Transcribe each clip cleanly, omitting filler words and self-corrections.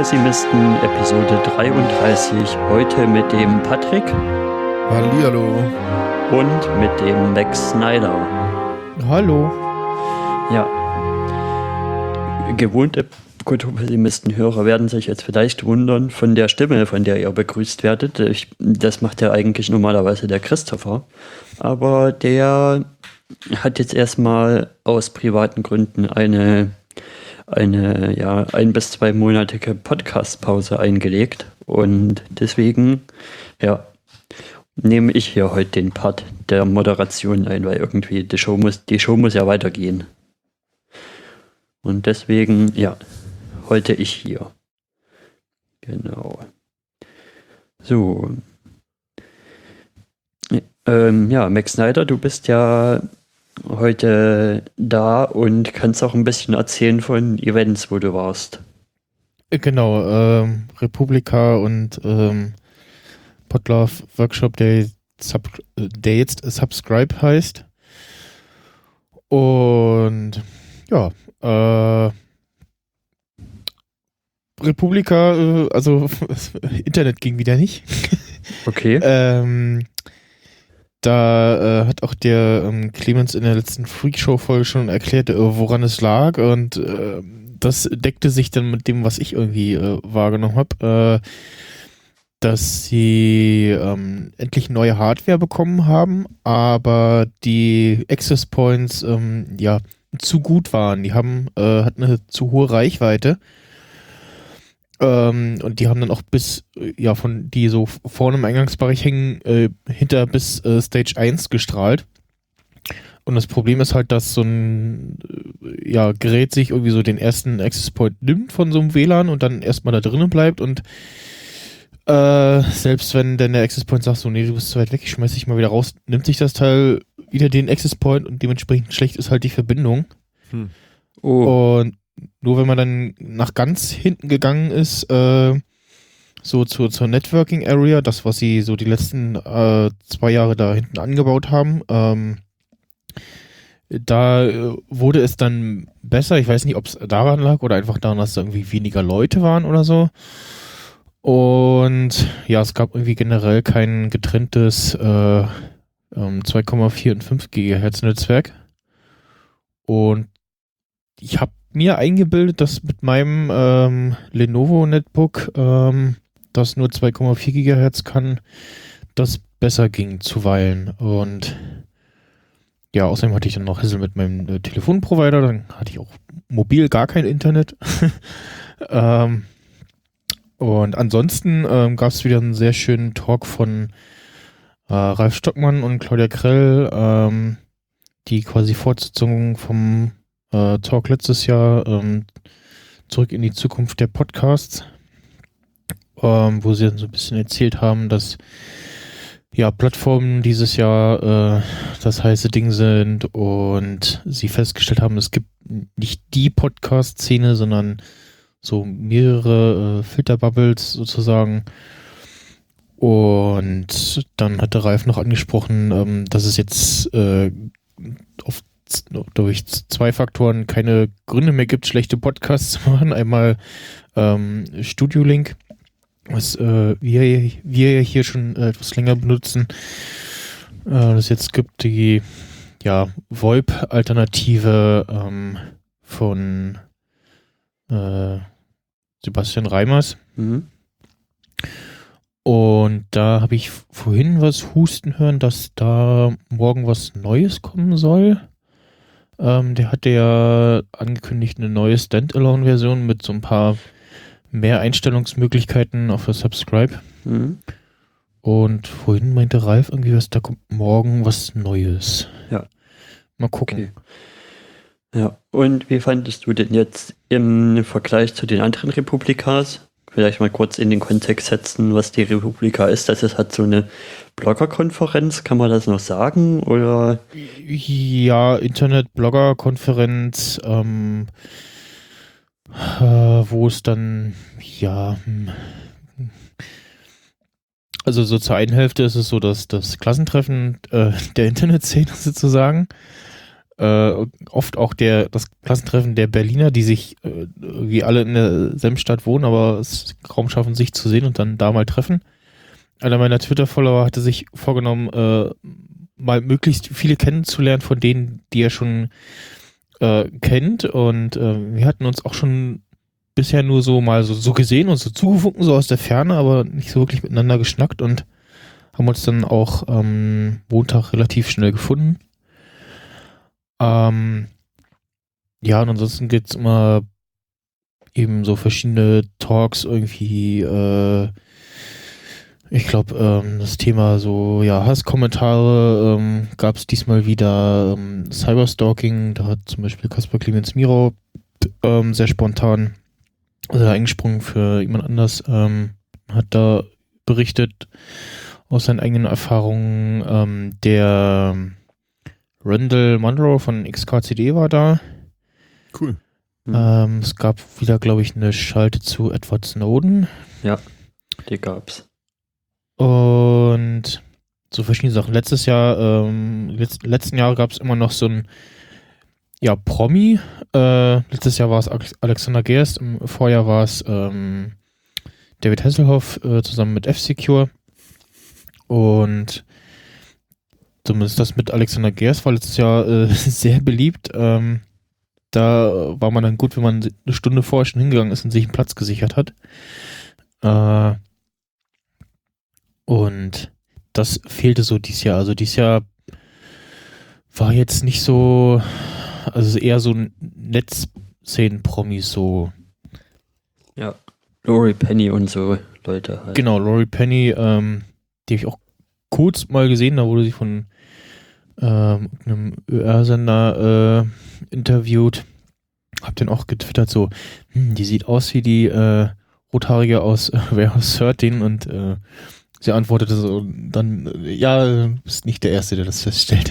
Kulturpessimisten, Episode 33, heute mit dem Patrick Hallihallo. und mit dem Max Snyder. Hallo. Ja, gewohnte Kulturpessimisten-Hörer werden sich jetzt vielleicht wundern von der Stimme, von der ihr begrüßt werdet. Das macht ja eigentlich normalerweise der Christopher, aber der hat jetzt erstmal aus privaten Gründen eine 1 bis 2 monatige Podcast-Pause eingelegt und deswegen, nehme ich hier heute den Part der Moderation ein, weil irgendwie die Show muss ja weitergehen. Und deswegen, heute ich hier. Genau. So. Max Snyder, du bist ja heute da und kannst auch ein bisschen erzählen von Events, wo du warst. Genau, Republika und Podlove Workshop, der jetzt Subscribe heißt. Und Republika, also Internet ging wieder nicht. Okay. Da hat auch der Clemens in der letzten Freakshow-Folge schon erklärt, woran es lag, und das deckte sich dann mit dem, was ich irgendwie wahrgenommen habe, dass sie endlich neue Hardware bekommen haben, aber die Access Points zu gut waren. Die hatten eine zu hohe Reichweite. Und die haben dann auch von die so vorne im Eingangsbereich hängen, hinter bis Stage 1 gestrahlt. Und das Problem ist halt, dass so ein Gerät sich irgendwie so den ersten Access Point nimmt von so einem WLAN und dann erstmal da drinnen bleibt, und selbst wenn dann der Access Point sagt, so, nee, du bist zu weit weg, ich schmeiß dich mal wieder raus, nimmt sich das Teil wieder den Access Point, und dementsprechend schlecht ist halt die Verbindung. Und nur wenn man dann nach ganz hinten gegangen ist, so zur Networking Area, das, was sie so die letzten 2 Jahre da hinten angebaut haben, da wurde es dann besser. Ich weiß nicht, ob es daran lag oder einfach daran, dass da irgendwie weniger Leute waren oder so. Und ja, es gab irgendwie generell kein getrenntes 2,4 und 5 Gigahertz Netzwerk. Und ich habe mir eingebildet, dass mit meinem Lenovo Netbook, das nur 2,4 Gigahertz kann, das besser ging zuweilen. Und ja, außerdem hatte ich dann noch Hassel mit meinem Telefonprovider, dann hatte ich auch mobil gar kein Internet. Und ansonsten gab es wieder einen sehr schönen Talk von Ralf Stockmann und Claudia Krell, die quasi Fortsetzung vom Talk letztes Jahr, zurück in die Zukunft der Podcasts, wo sie dann so ein bisschen erzählt haben, dass Plattformen dieses Jahr das heiße Ding sind, und sie festgestellt haben, es gibt nicht die Podcast-Szene, sondern so mehrere Filterbubbles sozusagen. Und dann hatte Ralf noch angesprochen, dass es jetzt durch 2 Faktoren keine Gründe mehr gibt, schlechte Podcasts zu machen. Einmal Studio Link, was wir ja hier schon etwas länger benutzen. Das jetzt gibt die VoIP-Alternative von Sebastian Reimers. Mhm. Und da habe ich vorhin was husten hören, dass da morgen was Neues kommen soll. Der hatte ja angekündigt, eine neue Standalone-Version mit so ein paar mehr Einstellungsmöglichkeiten auf der Subscribe. Mhm. Und vorhin meinte Ralf irgendwie, da kommt morgen was Neues. Ja. Mal gucken. Okay. Ja, und wie fandest du denn jetzt im Vergleich zu den anderen Republikas? Vielleicht mal kurz in den Kontext setzen, was die Republika ist. Das ist halt so eine Bloggerkonferenz, kann man das noch sagen? Oder? Ja, Internet-Blogger-Konferenz, wo es dann, also so zur einen Hälfte ist es so, dass das Klassentreffen der Internetszene sozusagen. oft auch das Klassentreffen der Berliner, die sich wie alle in derselben Stadt wohnen, aber es kaum schaffen, sich zu sehen und dann da mal treffen. Einer meiner Twitter-Follower hatte sich vorgenommen, mal möglichst viele kennenzulernen von denen, die er schon kennt, und wir hatten uns auch schon bisher nur so mal so gesehen und so zugewunken, so aus der Ferne, aber nicht so wirklich miteinander geschnackt, und haben uns dann auch Montag relativ schnell gefunden. Ja, und ansonsten gibt es immer eben so verschiedene Talks irgendwie, ich glaube, das Thema so, ja, Hasskommentare gab es diesmal wieder, Cyberstalking, da hat zum Beispiel Kaspar Clemens Miro sehr spontan eingesprungen für jemand anders, hat da berichtet aus seinen eigenen Erfahrungen. Der Randall Monroe von XKCD war da. Cool. Es gab wieder, glaube ich, eine Schalte zu Edward Snowden. Ja, die gab's. Und so verschiedene Sachen. Letzten Jahr gab es immer noch so ein Promi. Letztes Jahr war es Alexander Gerst, im Vorjahr war es David Hasselhoff zusammen mit F-Secure. Und zumindest das mit Alexander Gerst war letztes Jahr sehr beliebt. Da war man dann gut, wenn man eine Stunde vorher schon hingegangen ist und sich einen Platz gesichert hat. Und das fehlte so dieses Jahr. Also dieses Jahr war jetzt nicht so, also eher so Netzszenen-Promis so. Ja, Lori Penny und so Leute halt. Genau, Lori Penny, die habe ich auch kurz mal gesehen, da wurde sie von einem ÖR-Sender interviewt. Hab dann auch getwittert so, die sieht aus wie die Rothaarige aus Warehouse 13, und sie antwortete so dann, ja, bist nicht der Erste, der das feststellt.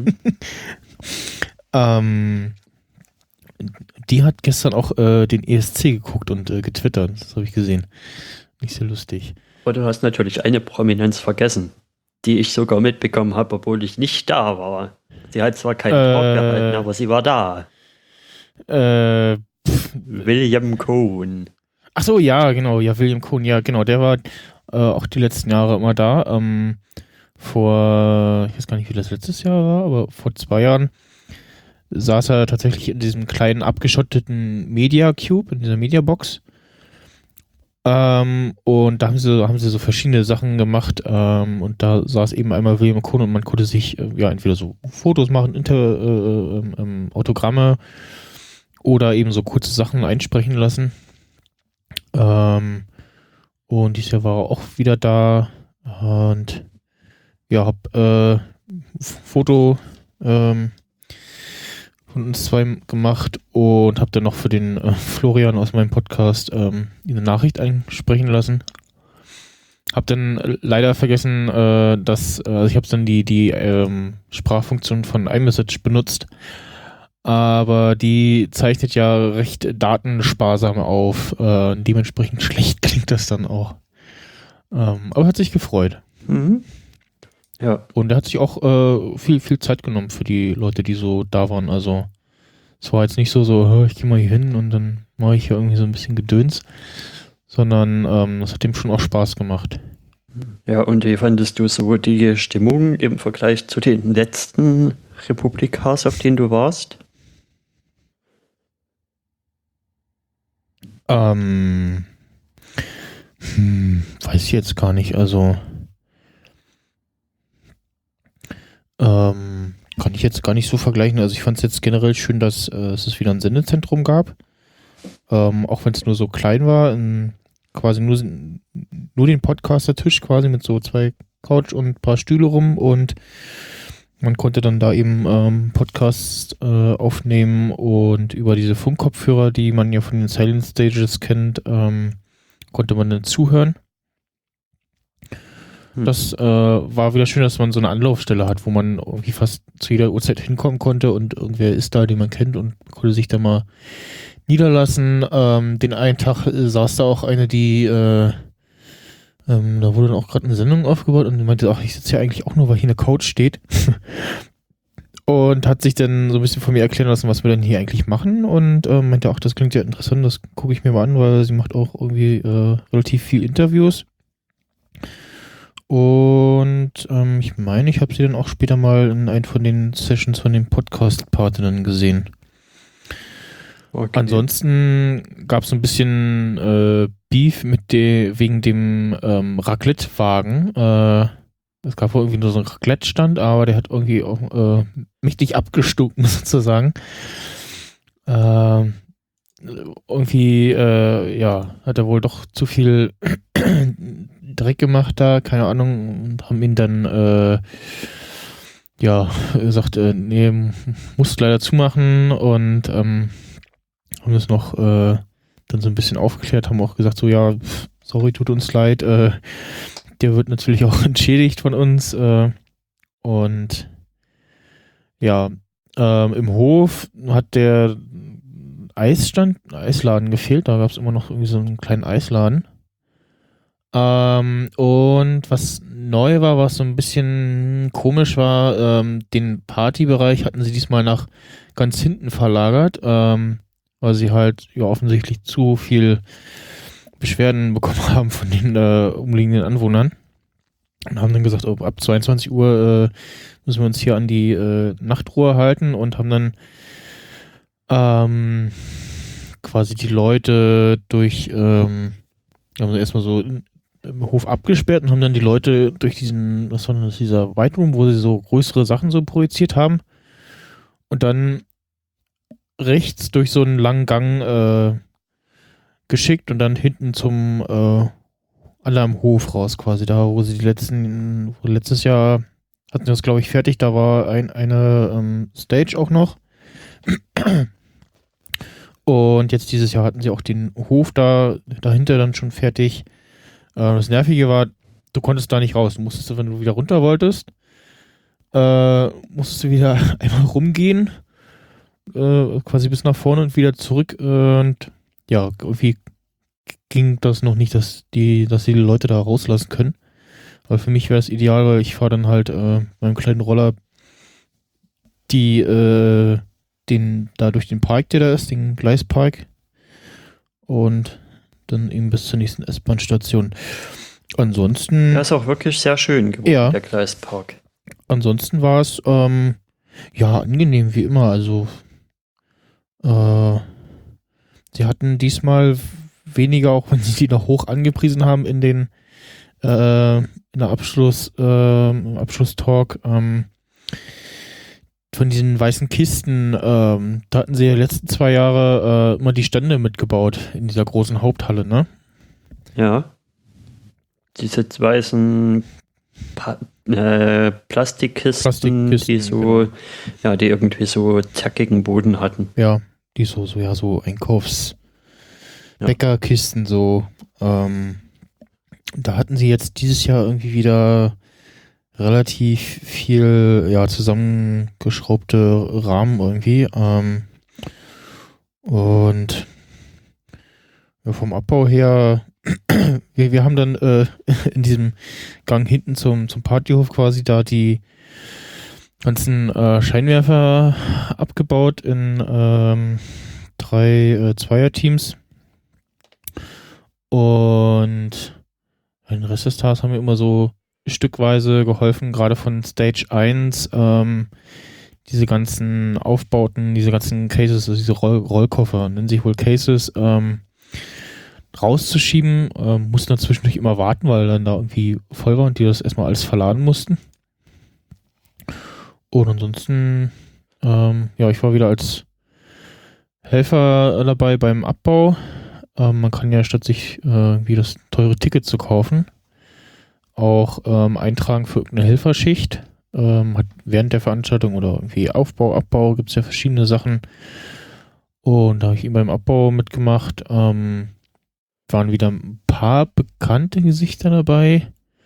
Die hat gestern auch den ESC geguckt und getwittert, das habe ich gesehen. Nicht sehr lustig. Aber du hast natürlich eine Prominenz vergessen, die ich sogar mitbekommen habe, obwohl ich nicht da war. Sie hat zwar keinen Talk gehalten, aber sie war da. William Cohn. Ach so, ja, genau, ja, William Cohn, ja, genau, der war auch die letzten Jahre immer da. Ich weiß gar nicht, wie das letztes Jahr war, aber vor 2 Jahren saß er tatsächlich in diesem kleinen abgeschotteten Media Cube, in dieser Mediabox. Und da haben sie so verschiedene Sachen gemacht, und da saß eben einmal William Cohn, und man konnte sich entweder so Fotos machen, Autogramme oder eben so kurze Sachen einsprechen lassen. Und dieses Jahr war er auch wieder da, und hab Foto von uns zwei gemacht und hab dann noch für den Florian aus meinem Podcast eine Nachricht einsprechen lassen. Hab dann leider vergessen, dass ich habe dann die Sprachfunktion von iMessage benutzt, aber die zeichnet ja recht datensparsam auf. Dementsprechend schlecht klingt das dann auch. Aber hat sich gefreut. Mhm. Ja. Und er hat sich auch viel Zeit genommen für die Leute, die so da waren. Also es war jetzt nicht so, ich gehe mal hier hin und dann mache ich hier irgendwie so ein bisschen Gedöns, sondern das hat ihm schon auch Spaß gemacht. Ja, und wie fandest du so die Stimmung im Vergleich zu den letzten Republikas, auf denen du warst? Weiß ich jetzt gar nicht. Also kann ich jetzt gar nicht so vergleichen. Also ich fand es jetzt generell schön, dass es wieder ein Sendezentrum gab. Auch wenn es nur so klein war. Quasi nur den Podcaster-Tisch quasi mit so 2 Couch und ein paar Stühle rum, und man konnte dann da eben Podcasts aufnehmen, und über diese Funkkopfhörer, die man ja von den Silent Stages kennt, konnte man dann zuhören. Das war wieder schön, dass man so eine Anlaufstelle hat, wo man irgendwie fast zu jeder Uhrzeit hinkommen konnte, und irgendwer ist da, den man kennt, und konnte sich da mal niederlassen. Den einen Tag saß da auch eine, die da wurde dann auch gerade eine Sendung aufgebaut, und die meinte, ach, ich sitze ja eigentlich auch nur, weil hier eine Couch steht. Und hat sich dann so ein bisschen von mir erklären lassen, was wir denn hier eigentlich machen. Und meinte auch, das klingt ja interessant, das gucke ich mir mal an, weil sie macht auch irgendwie relativ viel Interviews. Und ich meine, ich habe sie dann auch später mal in einem von den Sessions von den Podcast-Partnern gesehen. Okay. Ansonsten gab es so ein bisschen Beef wegen dem Raclette-Wagen. Es gab wohl irgendwie nur so einen Raclette-Stand, aber der hat irgendwie auch mächtig abgestunken sozusagen. Irgendwie, hat er wohl doch zu viel Dreck gemacht da, keine Ahnung, und haben ihn dann, gesagt, nee, musst leider zumachen und haben das noch dann so ein bisschen aufgeklärt, haben auch gesagt, so, ja, sorry, tut uns leid, der wird natürlich auch entschädigt von uns und ja, im Hof hat der Eisladen gefehlt, da gab es immer noch irgendwie so einen kleinen Eisladen. Und was neu war, was so ein bisschen komisch war, den Partybereich hatten sie diesmal nach ganz hinten verlagert, weil sie halt ja offensichtlich zu viel Beschwerden bekommen haben von den umliegenden Anwohnern und haben dann gesagt, ab 22 Uhr müssen wir uns hier an die Nachtruhe halten und haben dann quasi die Leute haben sie erstmal so im Hof abgesperrt und haben dann die Leute durch was war das, dieser White Room, wo sie so größere Sachen so projiziert haben und dann rechts durch so einen langen Gang geschickt und dann hinten zum anderen Hof raus quasi, da wo sie letztes Jahr hatten sie das glaube ich fertig, da war eine Stage auch noch. Und jetzt dieses Jahr hatten sie auch den Hof dahinter dann schon fertig. Das Nervige war, du konntest da nicht raus. Du musstest, wenn du wieder runter wolltest, musstest du wieder einmal rumgehen, quasi bis nach vorne und wieder zurück. Und ja, irgendwie ging das noch nicht, dass die Leute da rauslassen können. Weil für mich wäre es ideal, weil ich fahre dann halt meinem kleinen Roller da durch den Park, der da ist, den Gleispark und dann eben bis zur nächsten S-Bahn-Station. Ansonsten... Das ist auch wirklich sehr schön geworden, ja. Der Gleispark. Ansonsten war es angenehm wie immer, also sie hatten diesmal weniger, auch wenn sie die noch hoch angepriesen haben in der Abschlusstalk, von diesen weißen Kisten, da hatten sie ja die letzten 2 Jahre immer die Stände mitgebaut in dieser großen Haupthalle, ne? Ja. Diese weißen Plastikkisten, die so, genau. Ja, die irgendwie so zackigen Boden hatten. Ja, die so Bäckerkisten so. Da hatten sie jetzt dieses Jahr irgendwie wieder relativ viel, zusammengeschraubte Rahmen irgendwie. Und vom Abbau her, wir haben dann in diesem Gang hinten zum Partyhof quasi da die ganzen Scheinwerfer abgebaut in 3 Zweierteams. Und den Rest des Tages haben wir immer so stückweise geholfen, gerade von Stage 1, diese ganzen Aufbauten, diese ganzen Cases, also diese Rollkoffer, nennen sich wohl Cases, rauszuschieben. Mussten dann zwischendurch immer warten, weil dann da irgendwie voll war und die das erstmal alles verladen mussten. Und ansonsten, ich war wieder als Helfer dabei beim Abbau. Man kann ja statt sich wie das teure Ticket zu kaufen, auch eintragen für irgendeine Helferschicht. Hat während der Veranstaltung oder irgendwie Aufbau, Abbau, gibt es ja verschiedene Sachen. Und da habe ich eben beim Abbau mitgemacht. Waren wieder ein paar bekannte Gesichter dabei,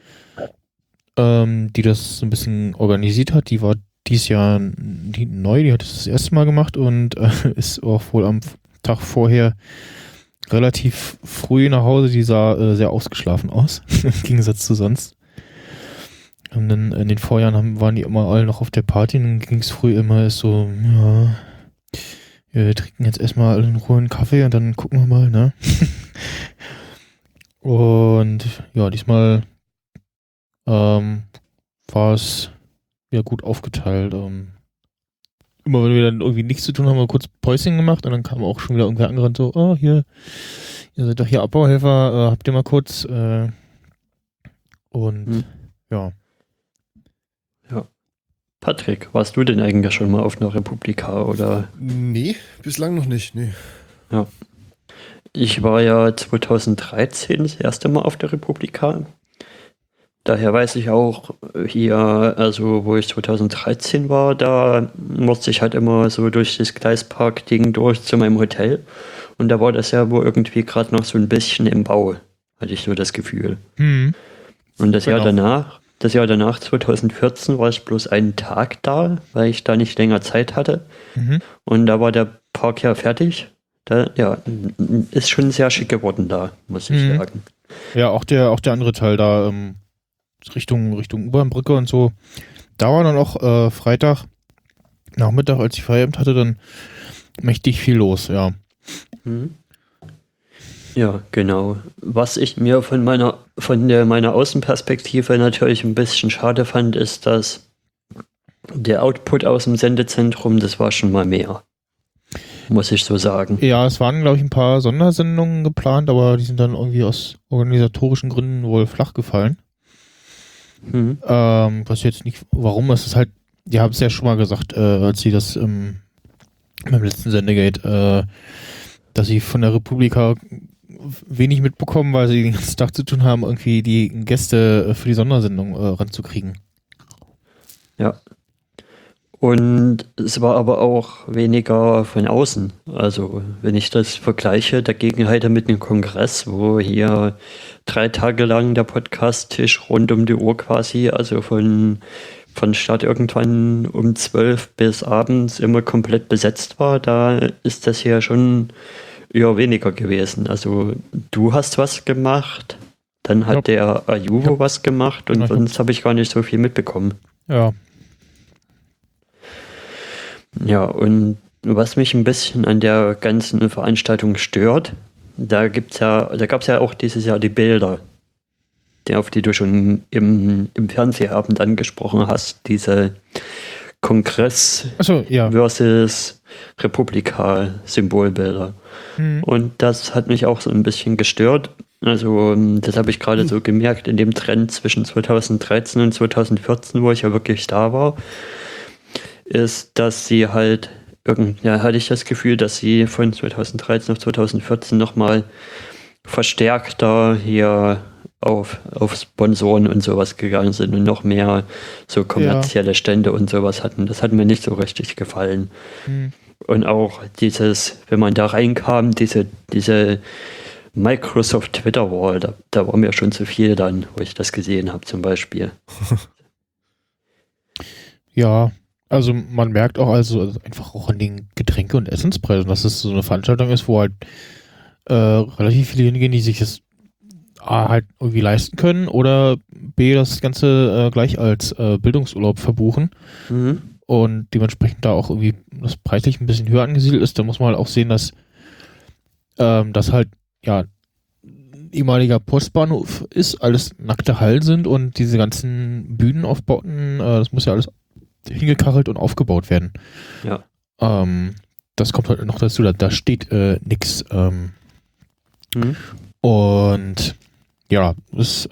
die das so ein bisschen organisiert hat. Die war dieses Jahr neu, die hat das erste Mal gemacht und ist auch wohl am Tag vorher relativ früh nach Hause. Die sah sehr ausgeschlafen aus, im Gegensatz zu sonst. Und dann in den Vorjahren waren die immer alle noch auf der Party und dann ging es früh immer so, ja, wir trinken jetzt erstmal alle in Ruhe einen Kaffee und dann gucken wir mal, ne? Und ja, diesmal war es ja gut aufgeteilt. Immer wenn wir dann irgendwie nichts zu tun haben, haben wir kurz Päuschen gemacht und dann kam auch schon wieder irgendwer angerannt, so, oh, hier, ihr seid doch hier Abbauhelfer, habt ihr mal kurz und ja. Ja. Patrick, warst du denn eigentlich schon mal auf einer Republika oder? Nee, bislang noch nicht, nee. Ja. Ich war ja 2013 das erste Mal auf der Republika. Daher weiß ich auch hier, also wo ich 2013 war, da musste ich halt immer so durch das Gleispark-Ding durch zu meinem Hotel. Und da war das ja wohl irgendwie gerade noch so ein bisschen im Bau, hatte ich so das Gefühl. Mhm. Und das Genau. Jahr danach, 2014, war ich bloß einen Tag da, weil ich da nicht länger Zeit hatte. Mhm. Und da war der Park ja fertig. Da, ja, ist schon sehr schick geworden da, muss ich sagen. Ja, auch der andere Teil da, Richtung U-Bahn-Brücke und so. Da war dann auch Freitag Nachmittag, als ich Feierabend hatte, dann mächtig viel los, ja. Mhm. Ja, genau. Was ich mir von meiner Außenperspektive natürlich ein bisschen schade fand, ist, dass der Output aus dem Sendezentrum, das war schon mal mehr. Muss ich so sagen. Ja, es waren, glaube ich, ein paar Sondersendungen geplant, aber die sind dann irgendwie aus organisatorischen Gründen wohl flach gefallen. Mhm. Was jetzt nicht, warum, es ist halt, die haben es ja schon mal gesagt, als sie das beim letzten Sendegate, dass sie von der Republika wenig mitbekommen, weil sie den ganzen Tag zu tun haben, irgendwie die Gäste für die Sondersendung ranzukriegen. Ja. Und es war aber auch weniger von außen. Also, wenn ich das vergleiche, dagegen halt mit dem Kongress, wo hier 3 Tage lang der Podcast-Tisch rund um die Uhr quasi, also von Start irgendwann um 12 bis abends immer komplett besetzt war, da ist das hier schon eher weniger gewesen. Also, du hast was gemacht, dann hat der Ayuvo was gemacht und sonst habe ich gar nicht so viel mitbekommen. Ja. Ja, und was mich ein bisschen an der ganzen Veranstaltung stört, da gab es ja auch dieses Jahr die Bilder, auf die du schon im Fernsehabend angesprochen hast, diese Kongress versus Republika-Symbolbilder. Und das hat mich auch so ein bisschen gestört. Also das habe ich gerade so gemerkt in dem Trend zwischen 2013 und 2014, wo ich ja wirklich da war, ist, dass sie halt hatte ich das Gefühl, dass sie von 2013 auf 2014 nochmal verstärkter hier auf Sponsoren und sowas gegangen sind und noch mehr so kommerzielle Stände und sowas hatten. Das hat mir nicht so richtig gefallen. Und auch wenn man da reinkam, diese Microsoft Twitter Wall, da war mir schon zu viel dann, wo ich das gesehen habe zum Beispiel. Ja, also man merkt auch einfach auch an den Getränke- und Essenspreisen, dass es so eine Veranstaltung ist, wo halt relativ viele hingehen, die sich das A halt irgendwie leisten können oder B das Ganze gleich als Bildungsurlaub verbuchen und dementsprechend da auch irgendwie das preislich ein bisschen höher angesiedelt ist. Da muss man halt auch sehen, dass das halt ja ehemaliger Postbahnhof ist, alles nackte Hallen sind und diese ganzen Bühnenaufbauten, das muss ja alles hingekachelt und aufgebaut werden. Ja. Das kommt halt noch dazu, da steht nix. Und ja, das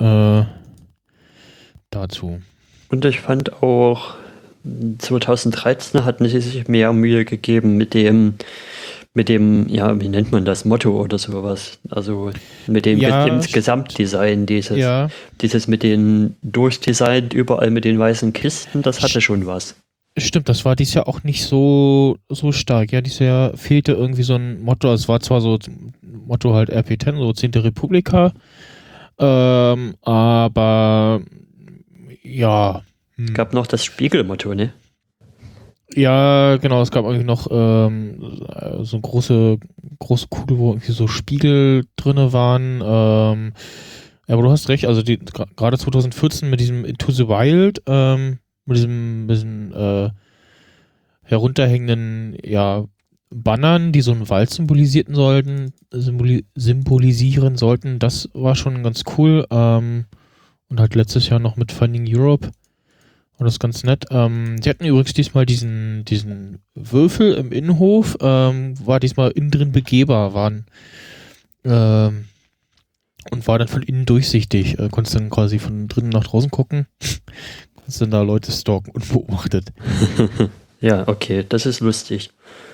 dazu. Und ich fand auch 2013 hatten sie sich mehr Mühe gegeben mit dem, ja, wie nennt man das, Motto oder sowas. Also mit dem Gesamtdesign, dieses mit den durchdesignt, überall mit den weißen Kisten, das hatte schon was. Stimmt, das war dieses Jahr auch nicht so stark. Ja, dieses Jahr fehlte irgendwie so ein Motto. Es war zwar so Motto halt RP10, so 10. Republika, aber ja. Es gab noch das Spiegelmotto, ne? Ja, genau, es gab irgendwie noch so eine große Kugel, wo irgendwie so Spiegel drinne waren. Ja, aber du hast recht, also gerade 2014 mit diesem Into the Wild, mit diesem bisschen herunterhängenden, ja, Bannern, die so einen Wald symbolisieren sollten, das war schon ganz cool. Und halt letztes Jahr noch mit Finding Europe. Und das ist ganz nett. Sie hatten übrigens diesmal diesen Würfel im Innenhof, war diesmal innen drin begehbar, und war dann von innen durchsichtig. Konntest dann quasi von drinnen nach draußen gucken. Konntest dann da Leute stalken unbeobachtet. Ja, okay, das ist lustig.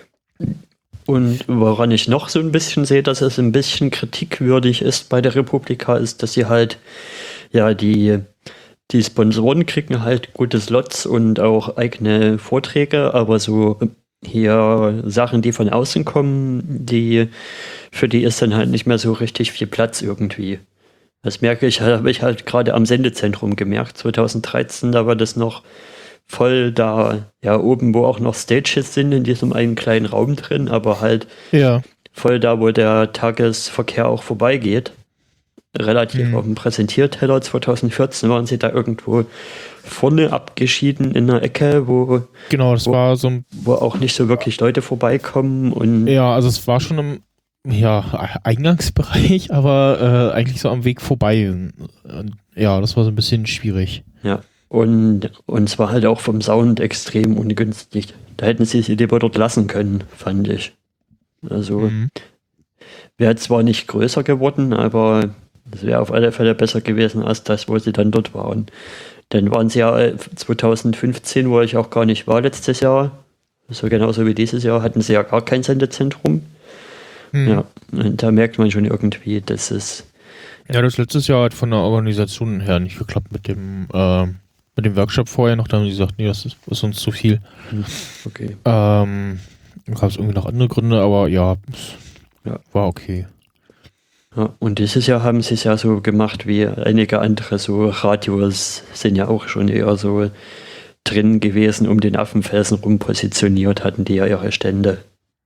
Und woran ich noch so ein bisschen sehe, dass es ein bisschen kritikwürdig ist bei der Republika, ist, dass sie halt, ja, die Sponsoren kriegen halt gute Slots und auch eigene Vorträge, aber so hier Sachen, die von außen kommen, für die ist dann halt nicht mehr so richtig viel Platz irgendwie. Das habe ich halt gerade am Sendezentrum gemerkt. 2013, da war das noch voll da, ja, oben, wo auch noch Stages sind, in diesem einen kleinen Raum drin, aber halt Ja. voll da, wo der Tagesverkehr auch vorbeigeht. Relativ auf dem Präsentierteller. 2014 waren sie da irgendwo vorne abgeschieden in der Ecke, Genau, das war so ein. wo auch nicht so wirklich Leute vorbeikommen. Und Ja, also es war schon im Eingangsbereich, aber eigentlich so am Weg vorbei. Und, ja, das war so ein bisschen schwierig. ja, und es war halt auch vom Sound extrem ungünstig. Da hätten sie lieber dort lassen können, fand ich. Also wäre zwar nicht größer geworden, aber es wäre auf alle Fälle besser gewesen als das, wo sie dann dort waren. Dann waren sie ja 2015, wo ich auch gar nicht war letztes Jahr, so genauso wie dieses Jahr, hatten sie ja gar kein Sendezentrum. Ja, und da merkt man schon irgendwie, dass es... Ja, das letztes Jahr hat von der Organisation her nicht geklappt mit dem Workshop vorher noch. Da haben die gesagt, nee, das ist uns zu viel. Okay. Gab es irgendwie noch andere Gründe, aber ja, war okay. Ja, und dieses Jahr haben sie es ja so gemacht wie einige andere, so Radios sind ja auch schon eher so drin gewesen, um den Affenfelsen rum positioniert, hatten die ja ihre Stände.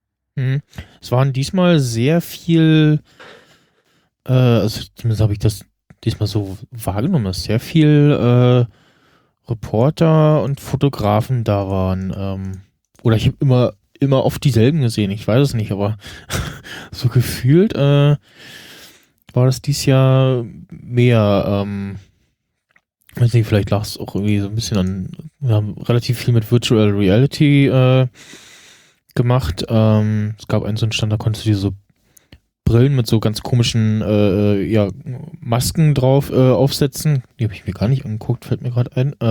Es waren diesmal sehr viel, also zumindest habe ich das diesmal so wahrgenommen, dass sehr viel Reporter und Fotografen da waren. Oder ich habe immer oft dieselben gesehen, ich weiß es nicht, aber so gefühlt war das dieses Jahr mehr, weiß nicht, vielleicht lag es auch irgendwie so ein bisschen an, wir haben relativ viel mit Virtual Reality gemacht. Es gab einen so einen Stand, da konntest du dir so Brillen mit so ganz komischen Masken drauf aufsetzen. Die habe ich mir gar nicht angeguckt, fällt mir gerade ein.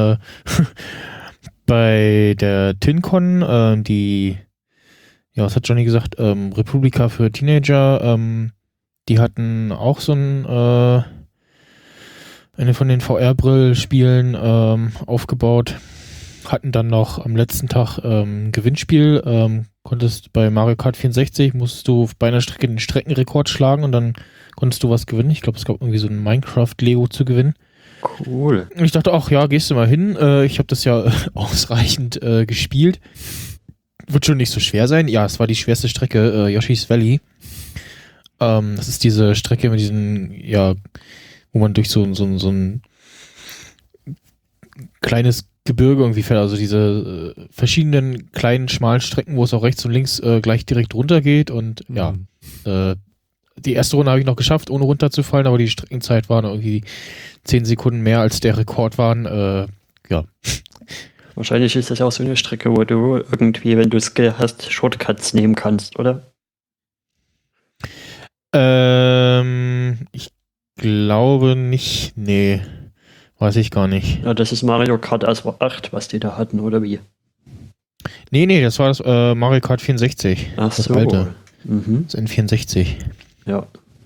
Bei der TinCon, was hat Johnny gesagt? Republika für Teenager, die hatten auch so eine von den VR-Brill-Spielen aufgebaut. Hatten dann noch am letzten Tag ein Gewinnspiel. Konntest bei Mario Kart 64, musstest du bei einer Strecke den Streckenrekord schlagen und dann konntest du was gewinnen. Ich glaube, es gab irgendwie so ein Minecraft-Lego zu gewinnen. Cool. Und ich dachte, ach ja, gehst du mal hin. Ich habe das ja ausreichend gespielt. Wird schon nicht so schwer sein. Ja, es war die schwerste Strecke, Yoshi's Valley. Das ist diese Strecke mit diesen, wo man durch so ein kleines Gebirge irgendwie fährt, also diese verschiedenen kleinen, schmalen Strecken, wo es auch rechts und links gleich direkt runter geht und die erste Runde habe ich noch geschafft, ohne runterzufallen, aber die Streckenzeit waren irgendwie 10 Sekunden mehr als der Rekord waren, Wahrscheinlich ist das auch so eine Strecke, wo du irgendwie, wenn du Skill hast, Shortcuts nehmen kannst, oder? Ich glaube nicht, nee. Weiß ich gar nicht. Ja, das ist Mario Kart 8, was die da hatten, oder wie? Nee, das war das Mario Kart 64. Ach das so. alte. Mhm. Das N64. Ja.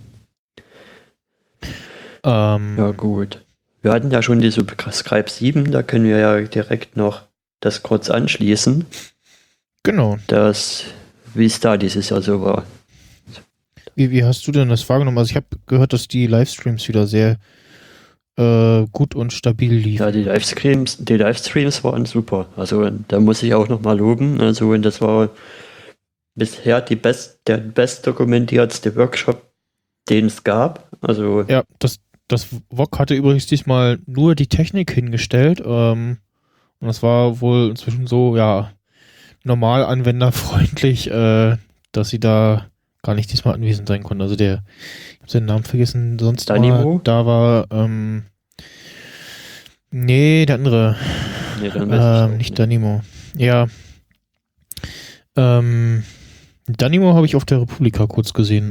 Ja, gut. Wir hatten ja schon die Subscribe 7, da können wir ja direkt noch das kurz anschließen. Genau. Wie es da dieses Jahr so war. Wie hast du denn das wahrgenommen? Also ich habe gehört, dass die Livestreams wieder sehr gut und stabil liefen. Ja, die Livestreams waren super. Also da muss ich auch nochmal loben. Also und das war bisher der bestdokumentiertste Workshop, den es gab. Also ja, das das VOG hatte übrigens diesmal nur die Technik hingestellt. Und das war wohl inzwischen so, ja, normal anwenderfreundlich, dass sie da gar nicht diesmal anwesend sein konnten. Also ich habe seinen Namen vergessen, sonst Danimo? da war, nee, der andere. Nee, dann weiß ich nicht Danimo. Ja. Danimo habe ich auf der Republika kurz gesehen.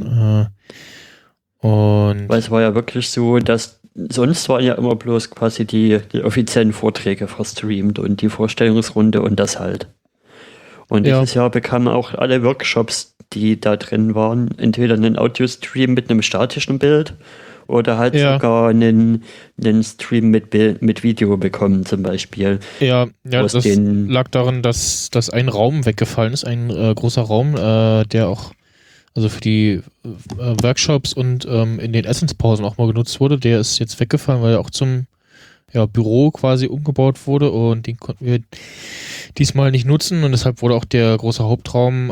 Und Weil es war ja wirklich so, dass sonst waren ja immer bloß quasi die offiziellen Vorträge verstreamt und die Vorstellungsrunde und das halt. Und Ja. dieses Jahr bekamen auch alle Workshops, die da drin waren, entweder einen Audio-Stream mit einem statischen Bild oder halt Ja. sogar einen Stream mit Video bekommen zum Beispiel. ja, Aus das den- lag daran, dass ein Raum weggefallen ist, ein großer Raum, der auch also für die Workshops und in den Essenspausen auch mal genutzt wurde. Der ist jetzt weggefallen, weil er auch zum Büro quasi umgebaut wurde und den konnten wir diesmal nicht nutzen und deshalb wurde auch der große Hauptraum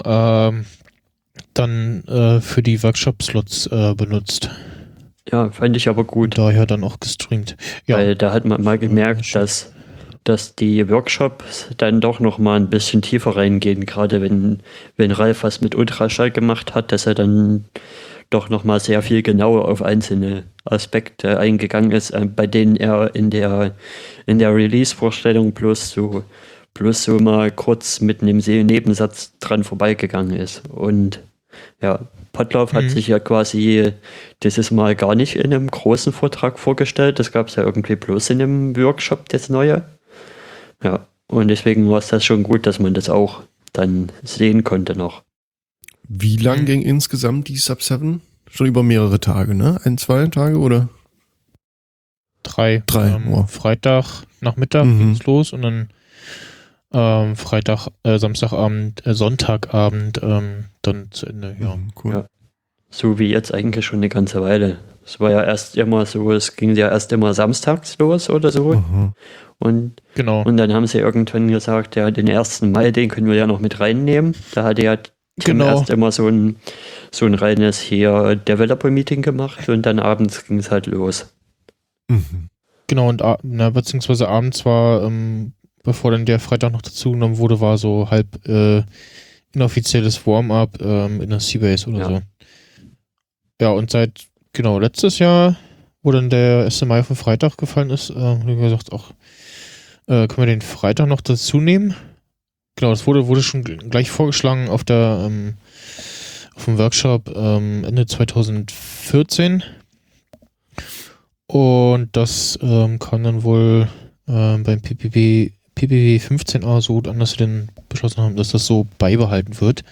dann für die Workshop-Slots benutzt. Ja, fand ich aber gut. Und daher dann auch gestreamt. Ja, Weil da hat man mal gemerkt, dass die Workshops dann doch noch mal ein bisschen tiefer reingehen, gerade wenn Ralf was mit Ultraschall gemacht hat, dass er dann doch noch mal sehr viel genauer auf einzelne Aspekte eingegangen ist, bei denen er in der Release-Vorstellung bloß so mal kurz mit einem Nebensatz dran vorbeigegangen ist. Und ja, Potlauf hat sich ja quasi dieses Mal gar nicht in einem großen Vortrag vorgestellt. Das gab es ja irgendwie bloß in einem Workshop, das Neue. Ja, und deswegen war es das schon gut, dass man das auch dann sehen konnte noch. Wie lang ging insgesamt die Sub 7? Schon über mehrere Tage, ne? 1, 2 Tage oder? 3. Drei, oh. Freitag Nachmittag ging's los und dann Samstagabend, Sonntagabend dann zu Ende, ja. Cool. Ja. So wie jetzt eigentlich schon eine ganze Weile. Es war ja erst immer so, es ging ja erst immer samstags los oder so. Aha. Und Genau. dann haben sie irgendwann gesagt, ja, den 1. Mai, den können wir ja noch mit reinnehmen. Da hatte ja Tim Genau. erst immer so ein reines hier Developer-Meeting gemacht und dann abends ging es halt los. Mhm. Genau, und beziehungsweise abends war, bevor dann der Freitag noch dazu genommen wurde, war so halb inoffizielles Warm-up in der Seabase oder Ja. so. Ja, und seit, letztes Jahr, wo dann der SMI auf den Freitag gefallen ist, haben wir gesagt, auch können wir den Freitag noch dazu nehmen? Genau, das wurde schon gleich vorgeschlagen auf dem Workshop Ende 2014. Und das kam dann wohl beim PPW 15a so gut an, dass sie dann beschlossen haben, dass das so beibehalten wird.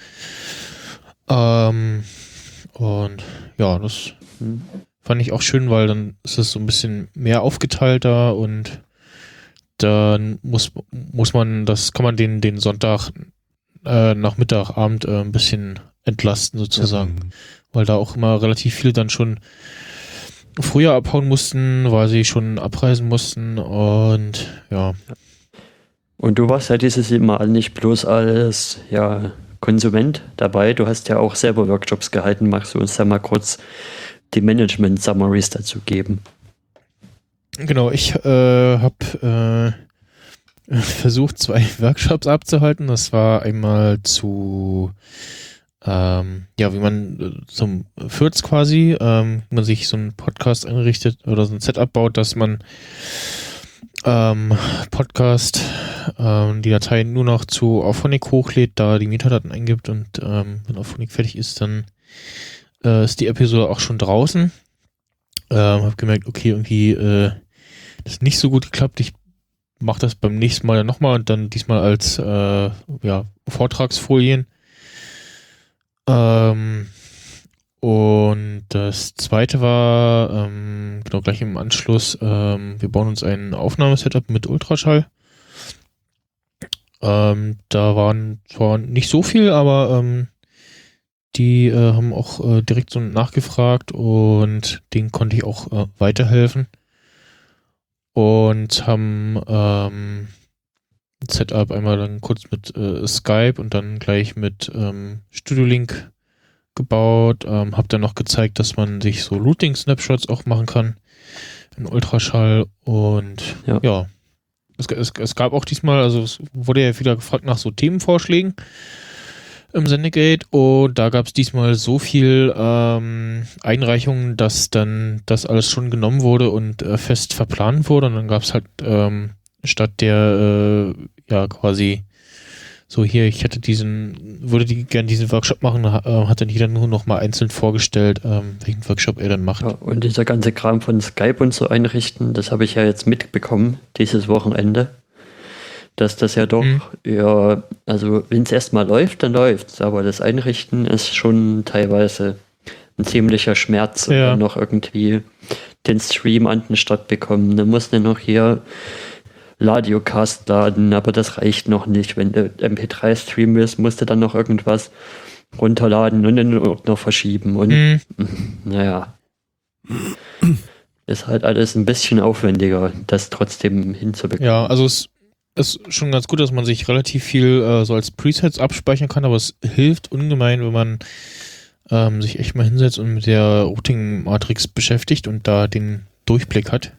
Und ja, das fand ich auch schön, weil dann ist es so ein bisschen mehr aufgeteilter und dann kann man den Sonntag Nachmittag, Abend ein bisschen entlasten sozusagen, weil da auch immer relativ viele dann schon früher abhauen mussten, weil sie schon abreisen mussten und ja. Und du warst ja dieses Mal nicht bloß als Konsument dabei, du hast ja auch selber Workshops gehalten. Magst du uns da mal kurz die Management-Summaries dazu geben? Genau, ich habe versucht, 2 Workshops abzuhalten. Das war einmal zu wie man zum FIRZ quasi, wie man sich so einen Podcast einrichtet oder so ein Setup baut, dass man Podcast die Datei nur noch zu Auphonic hochlädt, da die Metadaten eingibt und wenn Auphonic fertig ist, dann ist die Episode auch schon draußen. Habe gemerkt, okay, irgendwie das ist nicht so gut geklappt. Ich mache das beim nächsten Mal nochmal und dann diesmal als Vortragsfolien. Und das zweite war, gleich im Anschluss, wir bauen uns ein Aufnahmesetup mit Ultraschall. Da waren zwar nicht so viel, aber die haben auch direkt so nachgefragt und denen konnte ich auch weiterhelfen. Und haben Setup einmal dann kurz mit Skype und dann gleich mit Studio Link gebaut. Hab dann noch gezeigt, dass man sich so Routing-Snapshots auch machen kann. in Ultraschall und ja. Es gab auch diesmal, also es wurde ja wieder gefragt nach so Themenvorschlägen im Sendegate und da gab es diesmal so viel Einreichungen, dass dann das alles schon genommen wurde und fest verplant wurde und dann gab es halt statt der quasi so hier, ich hätte würde gerne diesen Workshop machen, hat dann jeder nur noch mal einzeln vorgestellt, welchen Workshop er dann macht. Ja, und dieser ganze Kram von Skype und so einrichten, das habe ich ja jetzt mitbekommen, dieses Wochenende, dass das ja doch, also wenn es erstmal läuft, dann läuft's, aber das Einrichten ist schon teilweise ein ziemlicher Schmerz, noch irgendwie den Stream an den Start bekommen. Dann musst du noch hier Radiocast laden, aber das reicht noch nicht. Wenn du MP3 streamen willst, musst du dann noch irgendwas runterladen und in den Ordner verschieben. Und naja, ist halt alles ein bisschen aufwendiger, das trotzdem hinzubekommen. Ja, also es ist schon ganz gut, dass man sich relativ viel so als Presets abspeichern kann, aber es hilft ungemein, wenn man sich echt mal hinsetzt und mit der Routing-Matrix beschäftigt und da den Durchblick hat.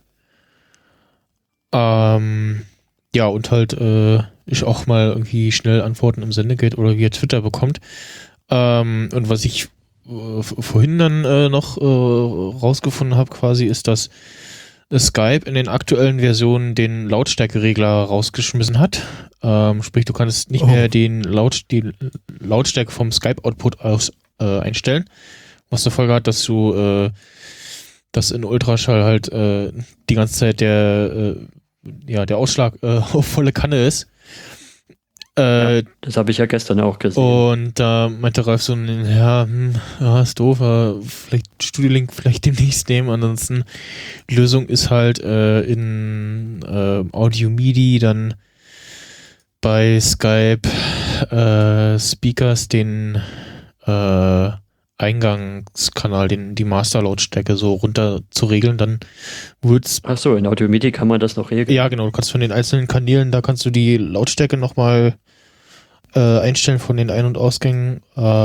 Ja, und halt ich auch mal irgendwie schnell Antworten im Sendegate oder via Twitter bekommt. Und was ich vorhin dann noch rausgefunden habe quasi, ist, dass Skype in den aktuellen Versionen den Lautstärkeregler rausgeschmissen hat. Sprich, du kannst nicht mehr die Lautstärke vom Skype-Output aus einstellen. Was zur Folge hat, dass du dass in Ultraschall halt die ganze Zeit der Ausschlag auf volle Kanne ist. Das habe ich ja gestern auch gesehen. Und da meinte Ralf so, ist doof, vielleicht Studio Link vielleicht demnächst nehmen. Ansonsten die Lösung ist halt in Audio MIDI dann bei Skype Speakers den Eingangskanal, die Masterlautstärke so runter zu regeln, dann wird's. Ach so, in Audio MIDI kann man das noch regeln? Ja, genau, du kannst von den einzelnen Kanälen, da kannst du die Lautstärke nochmal einstellen von den Ein- und Ausgängen.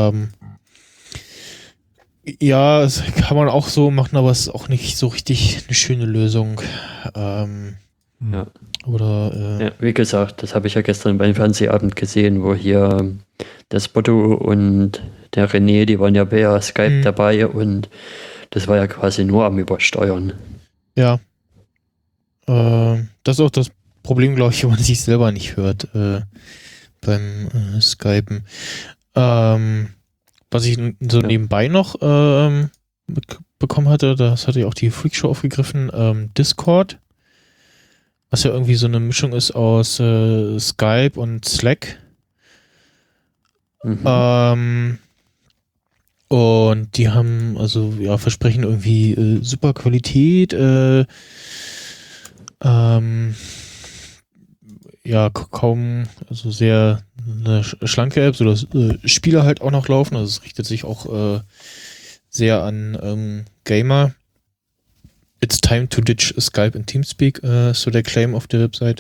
Ja, das kann man auch so machen, aber es ist auch nicht so richtig eine schöne Lösung. Ja. Oder wie gesagt, das habe ich ja gestern beim Fernsehabend gesehen, wo hier das Bodo und der René, die waren ja bei Skype dabei und das war ja quasi nur am Übersteuern. Ja. Das ist auch das Problem, glaube ich, wenn man sich selber nicht hört beim Skypen. Was ich so nebenbei noch bekommen hatte, das hatte ja auch die Freakshow aufgegriffen, Discord, was ja irgendwie so eine Mischung ist aus Skype und Slack. Und die haben versprechen irgendwie super Qualität, kaum, also sehr eine schlanke App, sodass Spiele halt auch noch laufen, also es richtet sich auch sehr an Gamer. It's time to ditch Skype and Teamspeak, so der Claim auf der Website.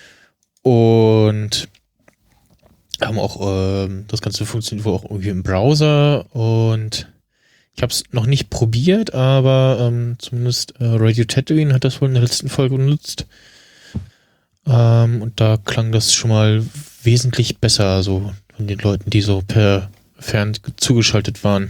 Und haben auch, das Ganze funktioniert wohl auch irgendwie im Browser und ich habe es noch nicht probiert, aber zumindest Radio Tatooine hat das wohl in der letzten Folge benutzt. Und da klang das schon mal wesentlich besser, so von den Leuten, die so per Fern zugeschaltet waren.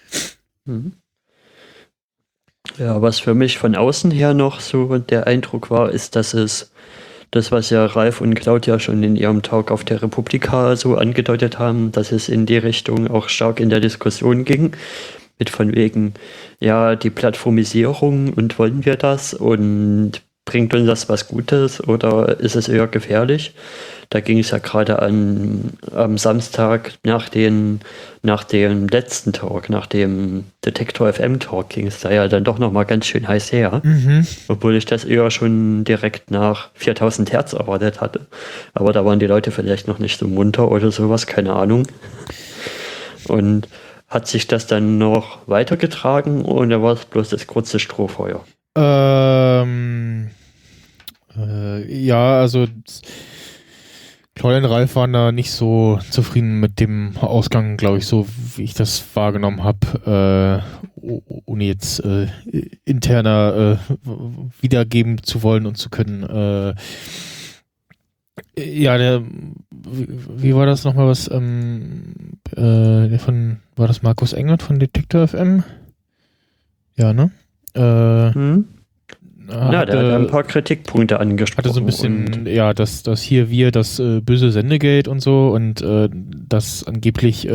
Ja, was für mich von außen her noch so der Eindruck war, ist, dass es das, was ja Ralf und Claudia schon in ihrem Talk auf der Republika so angedeutet haben, dass es in die Richtung auch stark in der Diskussion ging, mit von wegen, ja, die Plattformisierung und wollen wir das und bringt uns das was Gutes oder ist es eher gefährlich? Da ging es ja gerade am Samstag nach dem letzten Talk, nach dem Detektor FM Talk, ging es da ja dann doch nochmal ganz schön heiß her. Obwohl ich das eher schon direkt nach 4000 Hertz erwartet hatte. Aber da waren die Leute vielleicht noch nicht so munter oder sowas, keine Ahnung. Und hat sich das dann noch weitergetragen oder war es bloß das kurze Strohfeuer? Ja, also Claudia und Ralf waren da nicht so zufrieden mit dem Ausgang, glaube ich, so wie ich das wahrgenommen habe, ohne jetzt interner wiedergeben zu wollen und zu können. Ja, wie war das nochmal, was war das Markus Engert von Detektor FM? Ja, ne? Ja, der hat ein paar Kritikpunkte angesprochen. Hatte so ein bisschen, ja, das hier das böse Sendegate und so und das angeblich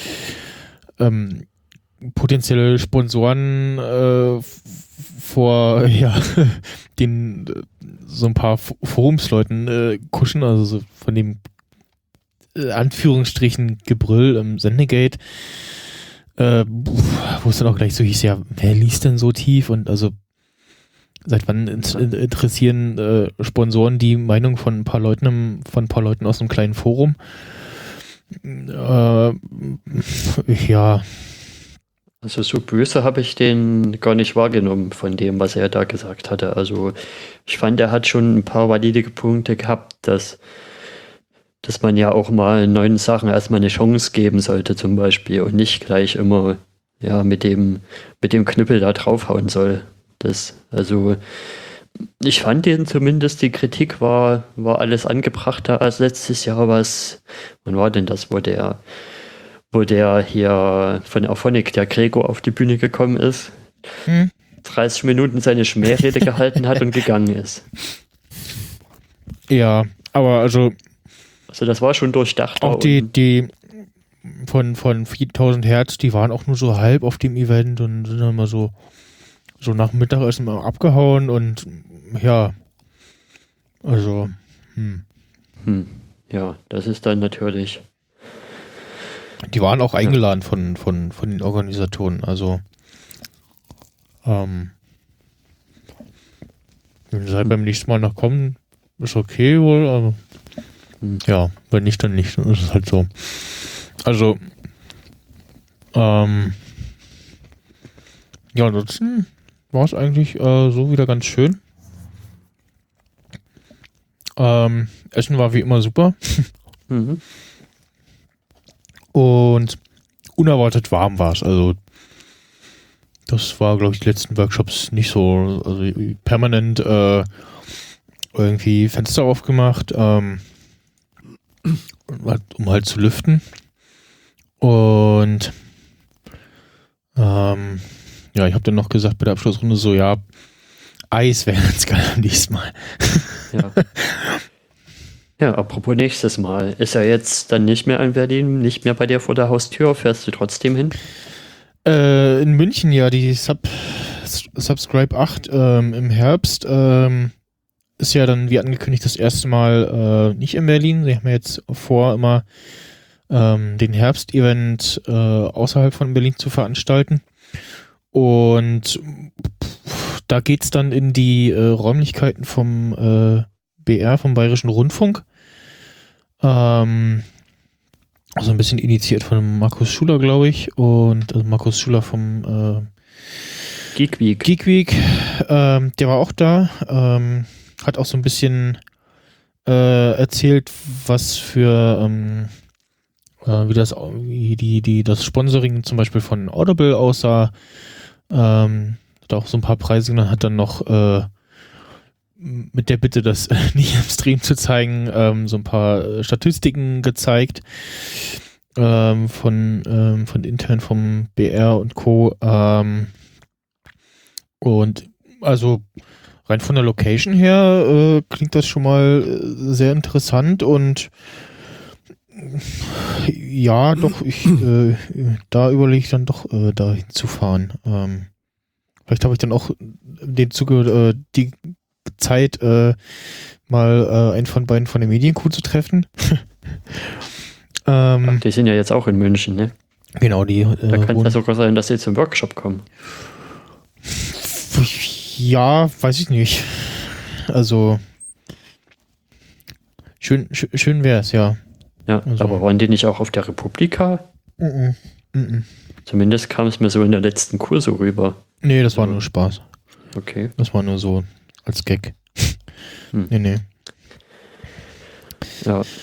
potenzielle Sponsoren vor den so ein paar Forumsleuten kuschen, also so von dem Anführungsstrichen Gebrüll im Sendegate, wo es dann auch gleich so hieß, ja, wer liest denn so tief und also seit wann interessieren Sponsoren die Meinung von ein paar Leuten aus einem kleinen Forum? Ja. Also so böse habe ich den gar nicht wahrgenommen von dem, was er da gesagt hatte. Also ich fand, er hat schon ein paar valide Punkte gehabt, dass man ja auch mal neuen Sachen erstmal eine Chance geben sollte zum Beispiel und nicht gleich immer mit dem Knüppel da draufhauen soll. Also ich fand zumindest, die Kritik war alles angebrachter als letztes Jahr. Wann war denn das, wo der hier von Auphonic, der Gregor, auf die Bühne gekommen ist, 30 Minuten seine Schmährede gehalten hat und gegangen ist. Ja, aber also das war schon durchdacht. Auch die von 4000 Hertz, die waren auch nur so halb auf dem Event und sind dann mal so nach Mittagessen mal abgehauen und ja, also ja, das ist dann natürlich. Die waren auch eingeladen von den Organisatoren, also wenn sie halt beim nächsten Mal noch kommen, ist okay wohl, aber ja, wenn nicht, dann nicht, dann ist es halt so. Also ja, ansonsten war es eigentlich so wieder ganz schön. Essen war wie immer super. Und unerwartet warm war es. Also das war, glaube ich, die letzten Workshops nicht so. Also permanent irgendwie Fenster aufgemacht, um halt zu lüften. Und ja, ich habe dann noch gesagt bei der Abschlussrunde so, ja, Eis wäre ganz geil am nächsten Mal. Ja. Ja, apropos nächstes Mal. Ist er jetzt dann nicht mehr in Berlin, nicht mehr bei dir vor der Haustür? Fährst du trotzdem hin? In München, ja, die Subscribe 8 im Herbst ist ja dann, wie angekündigt, das erste Mal nicht in Berlin. Sie haben ja jetzt vor, immer den Herbst-Event außerhalb von Berlin zu veranstalten. Und da geht's dann in die Räumlichkeiten vom BR, vom Bayerischen Rundfunk. Also ein bisschen initiiert von Markus Schuler, glaube ich. Und also Markus Schuler vom Geek Week. Der war auch da. Hat auch so ein bisschen erzählt, was für wie das Sponsoring zum Beispiel von Audible aussah. Hat auch so ein paar Preise genannt, hat dann noch mit der Bitte, das nicht im Stream zu zeigen, so ein paar Statistiken gezeigt von intern vom BR und Co. Und also rein von der Location her klingt das schon mal sehr interessant und ja, doch, da überlege ich dann doch dahin zu fahren. Vielleicht habe ich dann auch in dem Zuge die Zeit, mal einen von beiden von der Medienkuh zu treffen. Die sind ja jetzt auch in München, ne? Genau, die. Da kann es ja sogar sein, dass sie zum Workshop kommen. Ja, weiß ich nicht. Also schön wäre es, ja. Ja, also. Aber waren die nicht auch auf der Republika? Zumindest kam es mir so in der letzten Kur so rüber. Nee, das war nur Spaß. Okay. Das war nur so als Gag. Nee. Ja.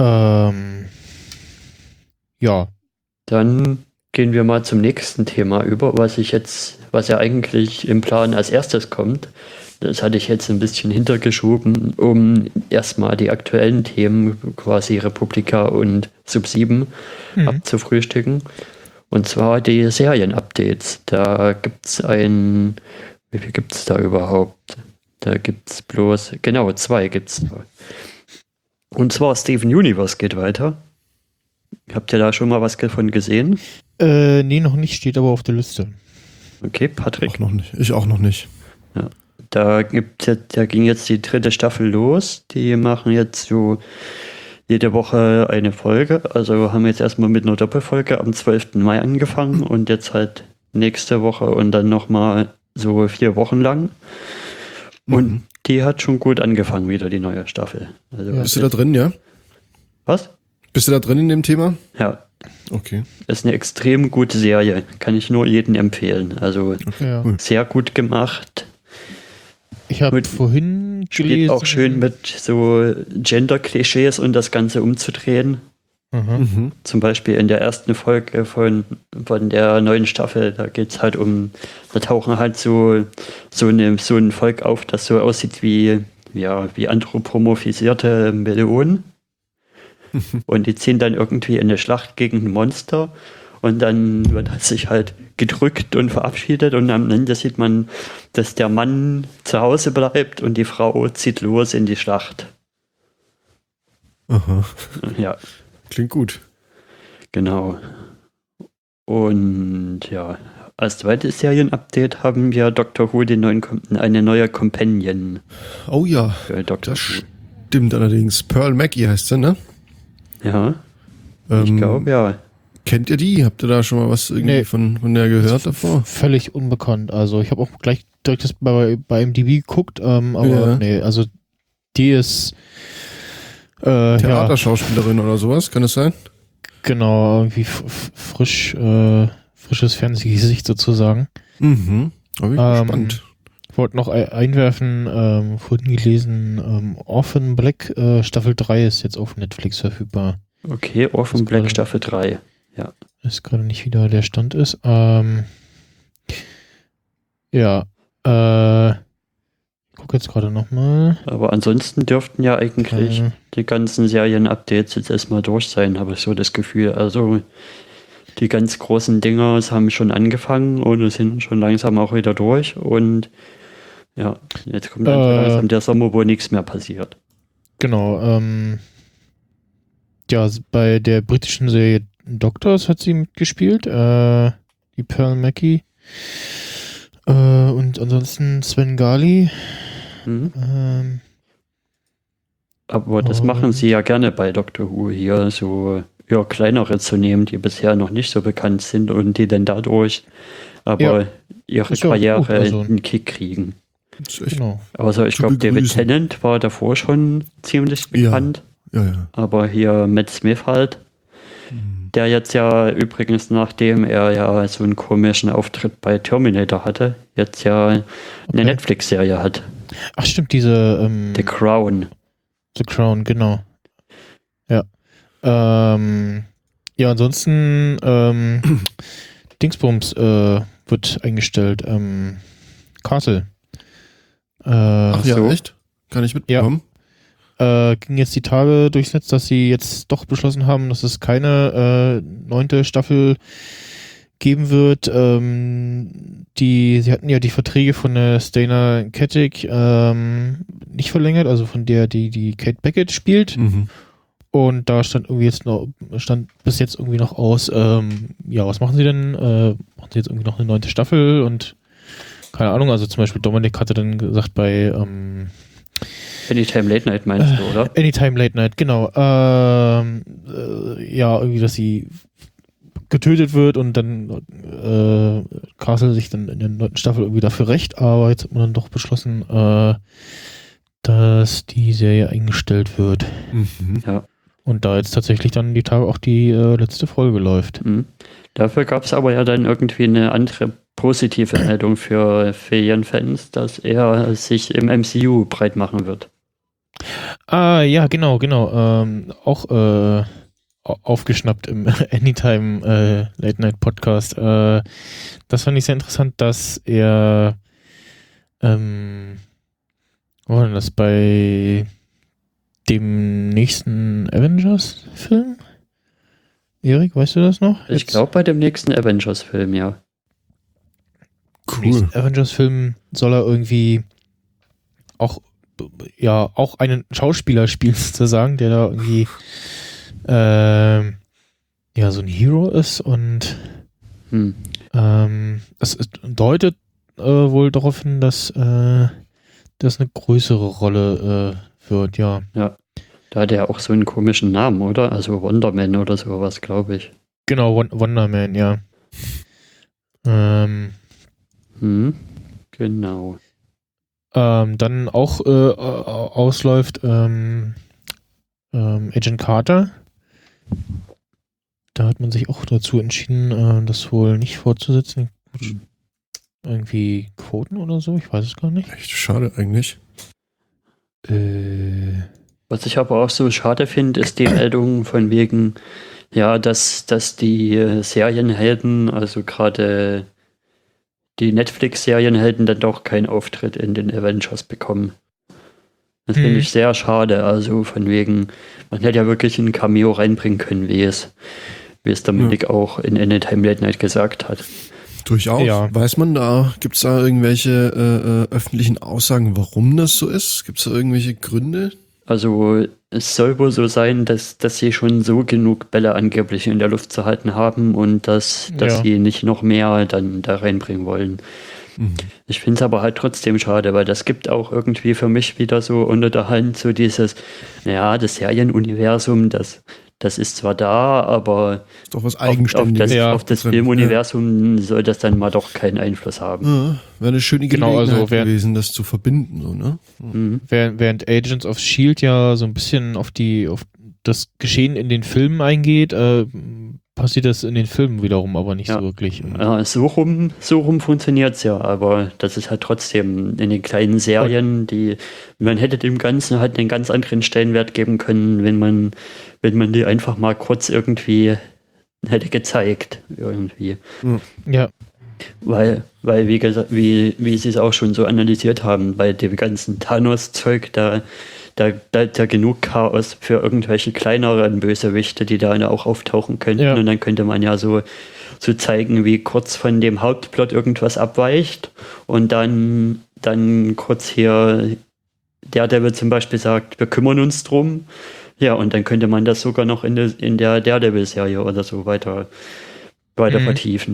Ja. Dann gehen wir mal zum nächsten Thema über, was ja eigentlich im Plan als erstes kommt. Das hatte ich jetzt ein bisschen hintergeschoben, um erstmal die aktuellen Themen, quasi Republika und Sub 7, abzufrühstücken. Und zwar die Serien-Updates. Da gibt's wie viel gibt's da überhaupt? Da gibt's bloß, genau, 2 gibt's da. Und zwar Steven Universe geht weiter. Habt ihr da schon mal was davon gesehen? Nee, noch nicht, steht aber auf der Liste. Okay, Patrick. Auch noch nicht. Ich auch noch nicht. Ja. Da ging jetzt die 3. Staffel los. Die machen jetzt so jede Woche eine Folge. Also haben jetzt erstmal mit einer Doppelfolge am 12. Mai angefangen und jetzt halt nächste Woche und dann nochmal so 4 Wochen lang. Und die hat schon gut angefangen wieder, die neue Staffel. Also Bist du da drin, ja? Was? Bist du da drin in dem Thema? Ja. Okay. Ist eine extrem gute Serie. Kann ich nur jedem empfehlen. Also Ja. sehr gut gemacht. Ich habe vorhin Spielt gelesen. auch schön mit so Gender-Klischees und das Ganze umzudrehen. Zum Beispiel in der ersten Folge von der neuen Staffel, da tauchen halt so ein Volk auf, das so aussieht wie anthropomorphisierte Melonen. Und die ziehen dann irgendwie in eine Schlacht gegen ein Monster und dann wird sich halt gedrückt und verabschiedet und am Ende sieht man, dass der Mann zu Hause bleibt und die Frau zieht los in die Schlacht. Aha. Ja. Klingt gut. Genau. Und ja, als zweites Serien-Update haben wir Doctor Who eine neue Companion Oh ja, für Doctor Who. stimmt allerdings. Pearl Mackie heißt sie, ne? Ja, ich glaube, ja. Kennt ihr die? Habt ihr da schon mal was irgendwie von der gehört davor? Völlig unbekannt. Also ich habe auch gleich direkt das bei MDB geguckt, aber Ja. nee, also die ist Theaterschauspielerin oder sowas, kann es sein? genau, irgendwie frisches Fernsehgesicht sozusagen. Mhm. Aber ich bin gespannt. Ich wollte noch einwerfen, vorhin gelesen, Orphan Black Staffel 3 ist jetzt auf Netflix verfügbar. Okay, Orphan Black Staffel 3. Ja. Ist gerade nicht wieder der Stand ist. Ich gucke jetzt gerade nochmal. Aber ansonsten dürften ja eigentlich die ganzen Serien-Updates jetzt erstmal durch sein, habe ich so das Gefühl. Also die ganz großen Dinger haben schon angefangen und sind schon langsam auch wieder durch. Und ja, jetzt kommt dann so langsam der Sommer, wo nichts mehr passiert. Genau. Ja, bei der britischen Serie Doctors hat sie mitgespielt. Die Pearl Mackie. Und ansonsten Sven Gali. Aber das machen sie ja gerne bei Doctor Who hier, so kleinere zu nehmen, die bisher noch nicht so bekannt sind und die dann dadurch ihre Karriere einen Kick kriegen. Genau. Also ich glaube, David Tennant war davor schon ziemlich bekannt. Ja. Aber hier Matt Smith halt, der jetzt ja übrigens, nachdem er ja so einen komischen Auftritt bei Terminator hatte, jetzt ja eine Netflix-Serie hat. Ach stimmt, diese The Crown. The Crown, genau. Ja. Ansonsten Dingsbums wird eingestellt. Castle. Ach ja, echt? Kann ich mitbekommen? Ging jetzt die Tage durchs Netz, dass sie jetzt doch beschlossen haben, dass es keine 9. Staffel geben wird. Sie hatten ja die Verträge von der Stana Katic nicht verlängert, also von der die Kate Beckett spielt. Und da stand bis jetzt irgendwie noch aus, was machen sie denn? Machen sie jetzt irgendwie noch eine 9. Staffel und keine Ahnung, also zum Beispiel Dominik hatte dann gesagt bei Anytime Late Night meinst du, oder? Anytime Late Night, genau. Irgendwie, dass sie getötet wird und dann Castle sich dann in der 9. Staffel irgendwie dafür rächt, aber jetzt hat man dann doch beschlossen, dass die Serie eingestellt wird. Ja. Und da jetzt tatsächlich dann die Tage auch die letzte Folge läuft. Dafür gab es aber ja dann irgendwie eine andere positive Meldung für Fans, dass er sich im MCU breit machen wird. Ja, genau. Auch aufgeschnappt im Anytime Late Night Podcast. Das fand ich sehr interessant, dass er wo war denn das bei dem nächsten Avengers-Film? Erik, weißt du das noch? Ich glaube bei dem nächsten Avengers-Film, ja. Im nächsten Avengers-Film soll er irgendwie auch einen Schauspieler spielen, sozusagen, der da irgendwie so ein Hero ist und es deutet wohl darauf hin, dass das eine größere Rolle wird, ja. Ja, da hat er auch so einen komischen Namen, oder? Also Wonderman oder sowas, glaube ich. Genau, Wonderman, ja. Genau. Dann auch ausläuft Agent Carter. Da hat man sich auch dazu entschieden, das wohl nicht fortzusetzen. Irgendwie Quoten oder so, ich weiß es gar nicht. Echt schade eigentlich. Was ich aber auch so schade finde, ist die Meldung von wegen, ja, dass die Serienhelden, also gerade die Netflix-Serienhelden, dann doch keinen Auftritt in den Avengers bekommen. Das finde ich sehr schade. Also von wegen, man hätte ja wirklich ein Cameo reinbringen können, wie es Dominik auch in Anytime Late Night gesagt hat. Durchaus. Ja. Weiß man da, gibt es da irgendwelche öffentlichen Aussagen, warum das so ist? Gibt es da irgendwelche Gründe? Also es soll wohl so sein, dass sie schon so genug Bälle angeblich in der Luft zu halten haben und dass sie nicht noch mehr dann da reinbringen wollen. Ich finde es aber halt trotzdem schade, weil das gibt auch irgendwie für mich wieder so unter der Hand so dieses, ja, das Serienuniversum, das ist zwar da, aber ist doch was Eigenständiges. auf das Filmuniversum soll das dann mal doch keinen Einfluss haben. Ja, wäre eine schöne Gelegenheit gewesen, das zu verbinden. So, ne? Während Agents of S.H.I.E.L.D. ja so ein bisschen auf das Geschehen in den Filmen eingeht, passiert das in den Filmen wiederum aber nicht so wirklich. Ja, so rum funktioniert es ja, aber das ist halt trotzdem in den kleinen Serien, man hätte dem Ganzen halt einen ganz anderen Stellenwert geben können, wenn man die einfach mal kurz irgendwie hätte gezeigt. Irgendwie. Ja. Weil wie gesagt, wie sie es auch schon so analysiert haben, bei dem ganzen Thanos-Zeug, da ist ja genug Chaos für irgendwelche kleineren Bösewichte, die da auch auftauchen könnten. Ja. Und dann könnte man ja so zeigen, wie kurz von dem Hauptplot irgendwas abweicht und dann kurz hier Daredevil zum Beispiel sagt, wir kümmern uns drum. Ja, und dann könnte man das sogar noch in der Daredevil-Serie oder so weiter vertiefen.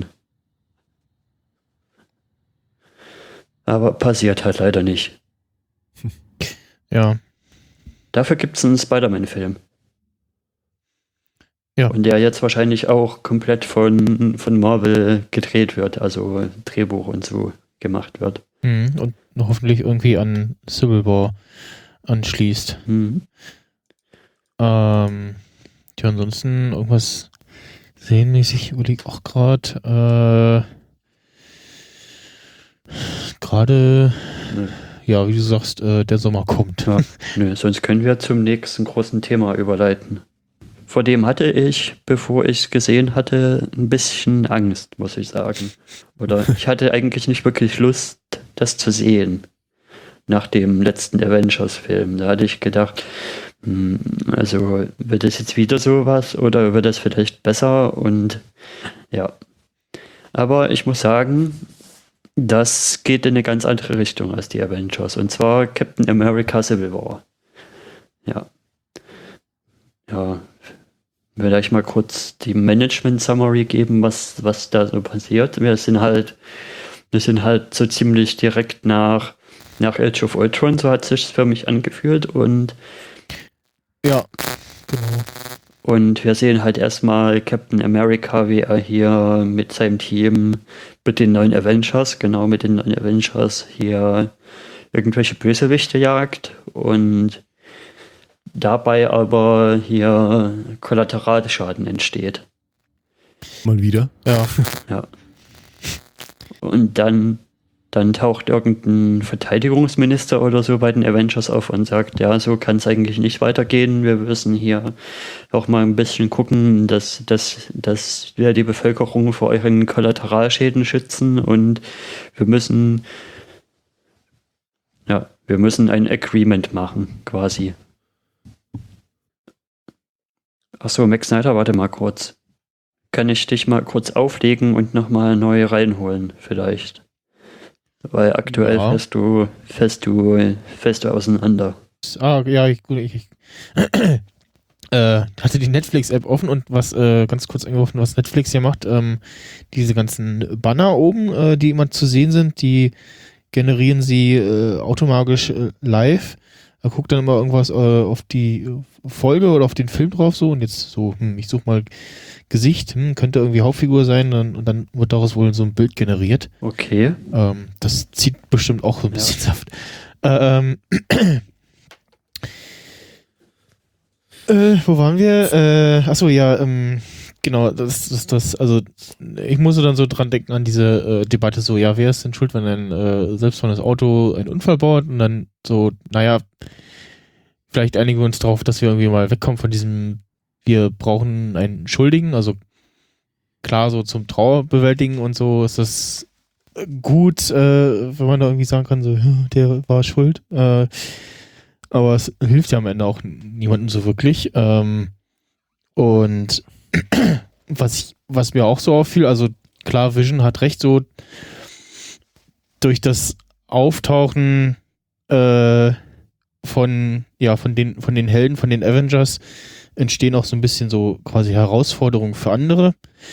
Aber passiert halt leider nicht. Ja. Dafür gibt es einen Spider-Man-Film. Ja. Und der jetzt wahrscheinlich auch komplett von Marvel gedreht wird, also Drehbuch und so gemacht wird. Und hoffentlich irgendwie an Civil War anschließt. Ansonsten irgendwas serienmäßig überlege auch gerade. Ja, wie du sagst, der Sommer kommt. Ja, sonst können wir zum nächsten großen Thema überleiten. Vor dem hatte ich, bevor ich es gesehen hatte, ein bisschen Angst, muss ich sagen. Oder ich hatte eigentlich nicht wirklich Lust, das zu sehen. Nach dem letzten Avengers-Film. Da hatte ich gedacht, also wird das jetzt wieder sowas oder wird das vielleicht besser? Und ja. Aber ich muss sagen, das geht in eine ganz andere Richtung als die Avengers. Und zwar Captain America Civil War. Ja. Ja. Will ich mal kurz die Management-Summary geben, was da so passiert. Wir sind halt so ziemlich direkt nach Age of Ultron, so hat es sich für mich angefühlt. Und ja, genau. Und wir sehen halt erstmal Captain America, wie er hier mit seinem Team mit den neuen Avengers hier irgendwelche Bösewichte jagt und dabei aber hier Kollateralschaden entsteht. Mal wieder? Ja. Ja. Und dann Dann taucht irgendein Verteidigungsminister oder so bei den Avengers auf und sagt, ja, so kann es eigentlich nicht weitergehen. Wir müssen hier auch mal ein bisschen gucken, dass wir die Bevölkerung vor euren Kollateralschäden schützen und wir müssen ein Agreement machen, quasi. Achso, Max Snyder, warte mal kurz. Kann ich dich mal kurz auflegen und nochmal neu reinholen, vielleicht? Weil aktuell fällst du auseinander. Ja, gut. Ich hatte die Netflix-App offen und was ganz kurz eingeworfen, was Netflix hier macht, diese ganzen Banner oben, die immer zu sehen sind, die generieren sie automatisch live. Er guckt dann immer irgendwas auf die Folge oder auf den Film drauf so und jetzt so, ich suche mal Gesicht, könnte irgendwie Hauptfigur sein und dann wird daraus wohl so ein Bild generiert. Okay. Das zieht bestimmt auch so ein bisschen Saft. Wo waren wir? Achso, ja, genau, also ich musste dann so dran denken an diese Debatte so, ja, wer ist denn schuld, wenn ein selbstfahrendes Auto einen Unfall baut und dann so, naja, vielleicht einigen wir uns darauf, dass wir irgendwie mal wegkommen von diesem, wir brauchen einen Schuldigen, also klar, so zum Trauerbewältigen und so ist das gut, wenn man da irgendwie sagen kann, so, der war schuld, aber es hilft ja am Ende auch niemandem so wirklich. Und was mir auch so auffiel, also klar, Vision hat recht, so durch das Auftauchen von den Helden, von den Avengers entstehen auch so ein bisschen so quasi Herausforderungen für andere.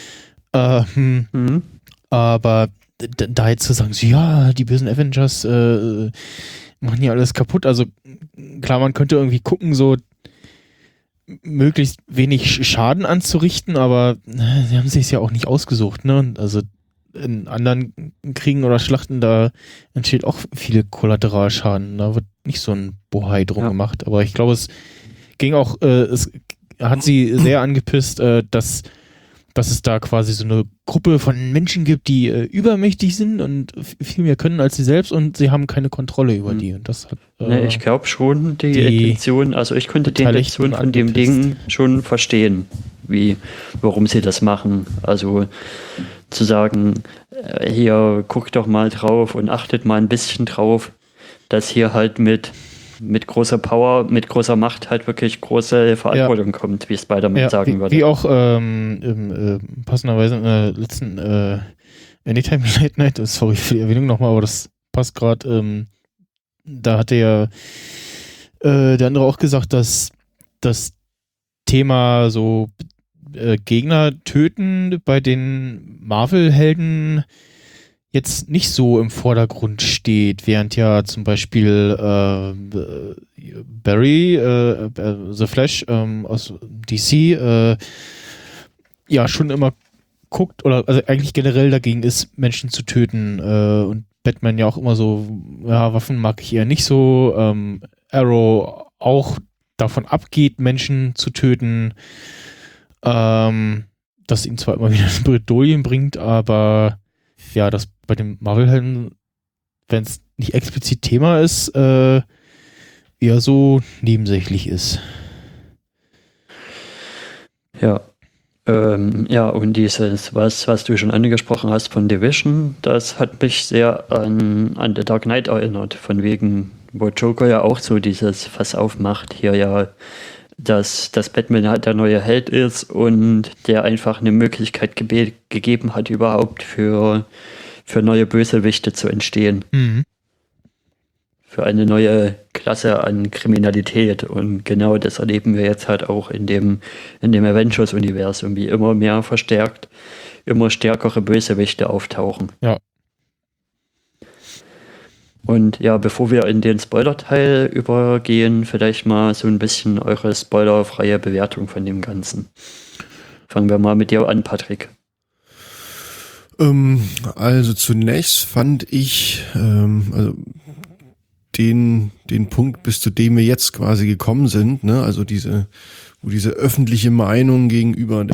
Aber da jetzt zu sagen, so, ja, die bösen Avengers machen hier alles kaputt. Also klar, man könnte irgendwie gucken, so möglichst wenig Schaden anzurichten, aber sie haben sich ja auch nicht ausgesucht, ne? Also in anderen Kriegen oder Schlachten, da entsteht auch viel Kollateralschaden. Da wird nicht so ein Bohai drum gemacht. Aber ich glaube, es ging auch, es hat sie sehr angepisst, dass es da quasi so eine Gruppe von Menschen gibt, die übermächtig sind und viel mehr können als sie selbst und sie haben keine Kontrolle über die. Und das hat, ich glaube schon, die Intention, also ich konnte die Intention von dem Ding schon verstehen, warum sie das machen. Also zu sagen, hier guckt doch mal drauf und achtet mal ein bisschen drauf, dass hier halt mit großer Power, mit großer Macht halt wirklich große Verantwortung kommt, wie Spider-Man sagen würde. Wie auch passenderweise in der letzten Anytime Late Night, sorry für die Erwähnung nochmal, aber das passt gerade, da hatte ja der andere auch gesagt, dass das Thema so Gegner töten bei den Marvel-Helden jetzt nicht so im Vordergrund steht, während ja zum Beispiel Barry, The Flash aus DC, ja schon immer guckt, oder also eigentlich generell dagegen ist, Menschen zu töten und Batman ja auch immer so, ja, Waffen mag ich eher nicht so, Arrow auch davon abgeht, Menschen zu töten, das ihn zwar immer wieder in Bredouillen bringt, aber ja, das bei den Marvel-Helden, wenn es nicht explizit Thema ist, eher so nebensächlich ist. Ja. Und dieses, was du schon angesprochen hast von Division, das hat mich sehr an The Dark Knight erinnert, von wegen, wo Joker ja auch so dieses Fass aufmacht, hier ja, dass Batman halt der neue Held ist und der einfach eine Möglichkeit gegeben hat, überhaupt für neue Bösewichte zu entstehen. Mhm. Für eine neue Klasse an Kriminalität. Und genau das erleben wir jetzt halt auch in dem Avengers-Universum, wie immer mehr verstärkt, immer stärkere Bösewichte auftauchen. Ja. Und ja, bevor wir in den Spoiler-Teil übergehen, vielleicht mal so ein bisschen eure spoilerfreie Bewertung von dem Ganzen. Fangen wir mal mit dir an, Patrick. Also zunächst fand ich also den Punkt, bis zu dem wir jetzt quasi gekommen sind, ne, also wo diese öffentliche Meinung gegenüber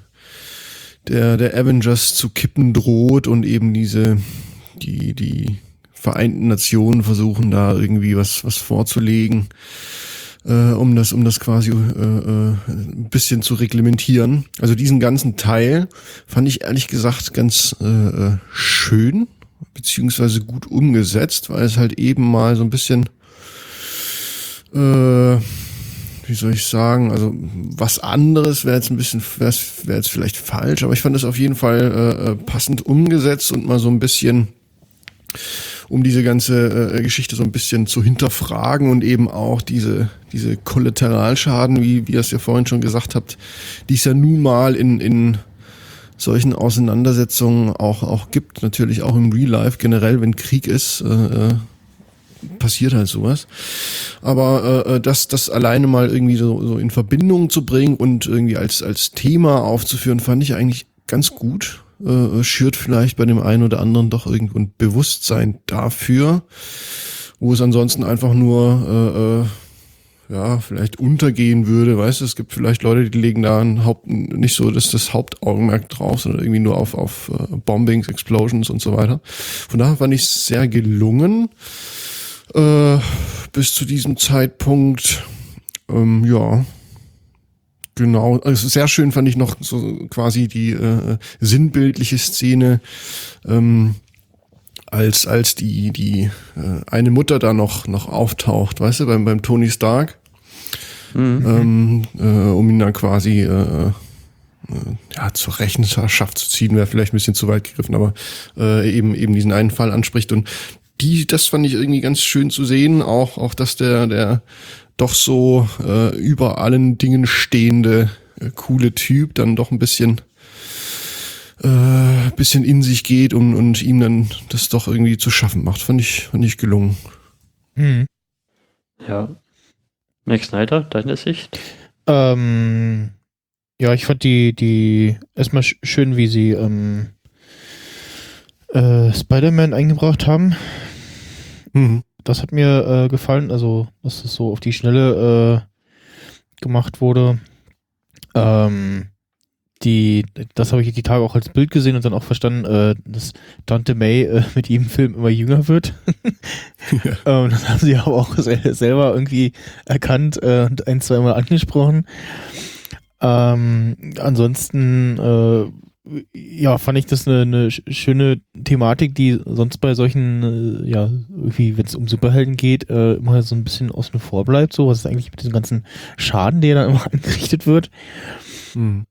der Avengers zu kippen droht und eben die Vereinten Nationen versuchen da irgendwie was vorzulegen, um das quasi ein bisschen zu reglementieren. Also diesen ganzen Teil fand ich ehrlich gesagt ganz schön, beziehungsweise gut umgesetzt, weil es halt eben mal so ein bisschen wie soll ich sagen, also was anderes wäre jetzt ein bisschen, wäre jetzt vielleicht falsch, aber ich fand es auf jeden Fall passend umgesetzt und mal so ein bisschen, um diese ganze Geschichte so ein bisschen zu hinterfragen und eben auch diese Kollateralschaden, wie ihr es ja vorhin schon gesagt habt, die es ja nun mal in solchen Auseinandersetzungen auch gibt, natürlich auch im Real Life generell, wenn Krieg ist, passiert halt sowas. Aber das alleine mal irgendwie so in Verbindung zu bringen und irgendwie als Thema aufzuführen, fand ich eigentlich ganz gut. Schürt vielleicht bei dem einen oder anderen doch irgendwo ein Bewusstsein dafür, wo es ansonsten einfach nur vielleicht untergehen würde. Weißt du, es gibt vielleicht Leute, die legen da nicht so das Hauptaugenmerk drauf, sondern irgendwie nur auf Bombings, Explosions und so weiter. Von daher fand ich es sehr gelungen. Bis zu diesem Zeitpunkt, ja, genau. Also sehr schön fand ich noch so quasi die sinnbildliche Szene, als die eine Mutter da noch auftaucht, weißt du, beim Tony Stark, um ihn dann quasi zur Rechenschaft zu ziehen, wäre vielleicht ein bisschen zu weit gegriffen, aber eben diesen einen Fall anspricht und das fand ich irgendwie ganz schön zu sehen, auch dass der doch so über allen Dingen stehende coole Typ dann doch ein bisschen in sich geht und ihm dann das doch irgendwie zu schaffen macht. Fand ich gelungen. Mhm. Ja. Max Snyder, deine Sicht? Ja, ich fand die erstmal schön, wie sie Spider-Man eingebracht haben. Mhm. Das hat mir gefallen, also dass es so auf die Schnelle gemacht wurde. Das habe ich die Tage auch als Bild gesehen und dann auch verstanden, dass Tante May mit jedem Film immer jünger wird. Ja. Das haben sie aber auch selber irgendwie erkannt und ein, zweimal angesprochen. Ansonsten fand ich das eine schöne Thematik, die sonst bei solchen, irgendwie, wenn es um Superhelden geht, immer so ein bisschen außen vor bleibt. So, was ist eigentlich mit diesem ganzen Schaden, der dann immer angerichtet wird? Mhm.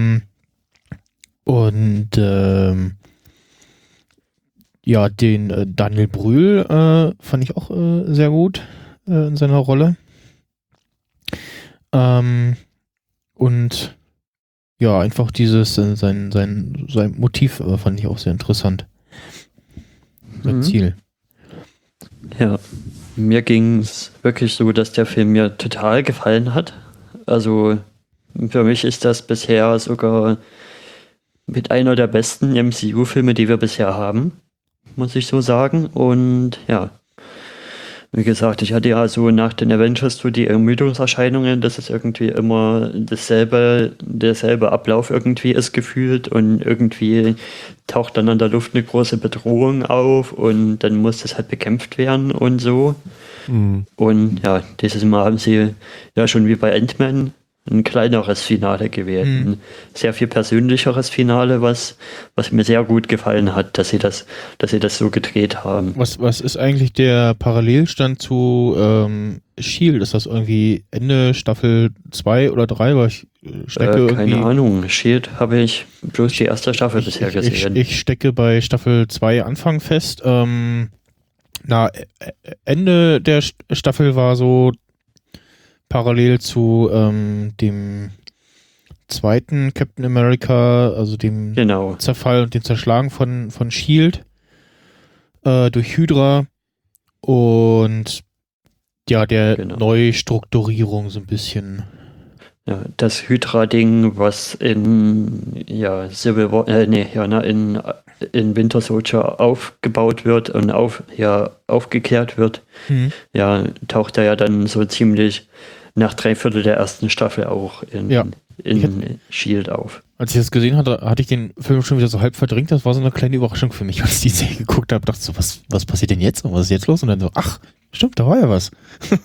Den Daniel Brühl fand ich auch sehr gut in seiner Rolle. Und ja, einfach dieses, sein Motiv fand ich auch sehr interessant. Sein Ziel. Ja, mir ging es wirklich so, dass der Film mir total gefallen hat. Also für mich ist das bisher sogar mit einer der besten MCU-Filme, die wir bisher haben, muss ich so sagen. Und ja, wie gesagt, ich hatte ja so nach den Avengers so die Ermüdungserscheinungen, dass es irgendwie immer derselbe Ablauf irgendwie ist gefühlt und irgendwie taucht dann an der Luft eine große Bedrohung auf und dann muss das halt bekämpft werden und so. Mhm. Und ja, dieses Mal haben sie ja schon wie bei Ant-Man ein kleineres Finale gewählt. Ein sehr viel persönlicheres Finale, was mir sehr gut gefallen hat, dass sie das so gedreht haben. Was ist eigentlich der Parallelstand zu S.H.I.E.L.D.? Ist das irgendwie Ende Staffel 2 oder 3? Weil ich stecke keine Ahnung. S.H.I.E.L.D. habe ich bloß die erste Staffel bisher gesehen. Ich stecke bei Staffel 2 Anfang fest. Ende der Staffel war so parallel zu dem zweiten Captain America, also dem Zerfall und dem Zerschlagen von S.H.I.E.L.D. Durch Hydra und ja, der Neustrukturierung so ein bisschen. Ja, das Hydra-Ding, was in Civil War, in Winter Soldier aufgebaut wird und aufgeklärt wird, taucht er ja dann so ziemlich nach 3/4 der ersten Staffel auch in S.H.I.E.L.D. auf. Als ich das gesehen hatte, hatte ich den Film schon wieder so halb verdrängt. Das war so eine kleine Überraschung für mich, als ich die Serie geguckt habe. Dachte so, was passiert denn jetzt? Und was ist jetzt los? Und dann so, ach, stimmt, da war ja was.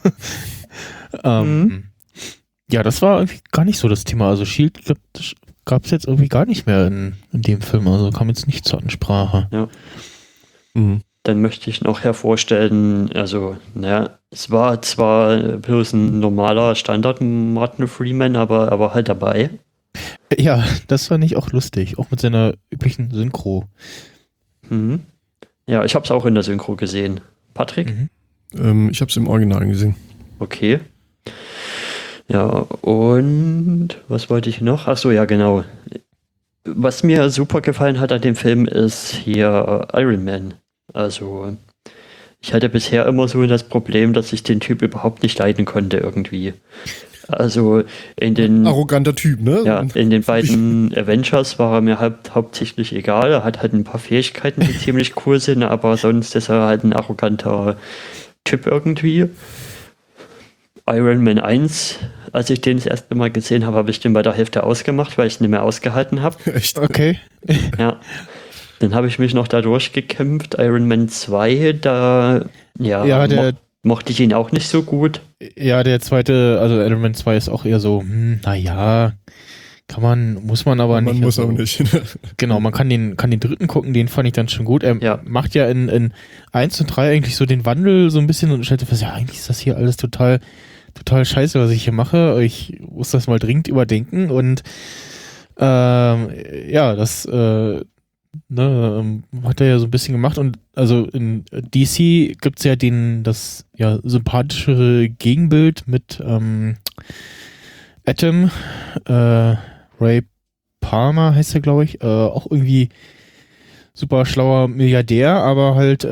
Ja, das war irgendwie gar nicht so das Thema. Also S.H.I.E.L.D. gab es jetzt irgendwie gar nicht mehr in dem Film. Also kam jetzt nicht zur Ansprache. Ja. Mhm. Dann möchte ich noch hervorstellen, also, es war zwar bloß ein normaler Standard Martin Freeman, aber er war halt dabei. Ja, das fand ich auch lustig. Auch mit seiner üblichen Synchro. Mhm. Ja, ich habe es auch in der Synchro gesehen. Patrick? Ich habe es im Original gesehen. Okay. Ja, und was wollte ich noch? Ach so, ja, genau. Was mir super gefallen hat an dem Film ist hier Iron Man. Also, ich hatte bisher immer so das Problem, dass ich den Typ überhaupt nicht leiden konnte irgendwie. Also in den Arroganter Typ, ne? Ja, in den beiden Avengers war er mir hauptsächlich egal. Er hat halt ein paar Fähigkeiten, die ziemlich cool sind, aber sonst ist er halt ein arroganter Typ irgendwie. Iron Man 1, als ich den das erste Mal gesehen habe, habe ich den bei der Hälfte ausgemacht, weil ich ihn nicht mehr ausgehalten habe. Echt? Okay. Ja. Dann habe ich mich noch da durchgekämpft. Iron Man 2, da mochte ich ihn auch nicht so gut. Ja, der zweite, also Iron Man 2 ist auch eher so, naja, muss man aber nicht. Man muss also, auch nicht. Genau, man kann den dritten gucken, den fand ich dann schon gut. Er macht ja in 1 und 3 eigentlich so den Wandel so ein bisschen und stellt fest, ja, eigentlich ist das hier alles total scheiße, was ich hier mache. Ich muss das mal dringend überdenken und das hat er ja so ein bisschen gemacht und also in DC gibt's ja das sympathischere Gegenbild mit Atom, Ray Palmer heißt er, glaube ich, auch irgendwie super schlauer Milliardär, aber halt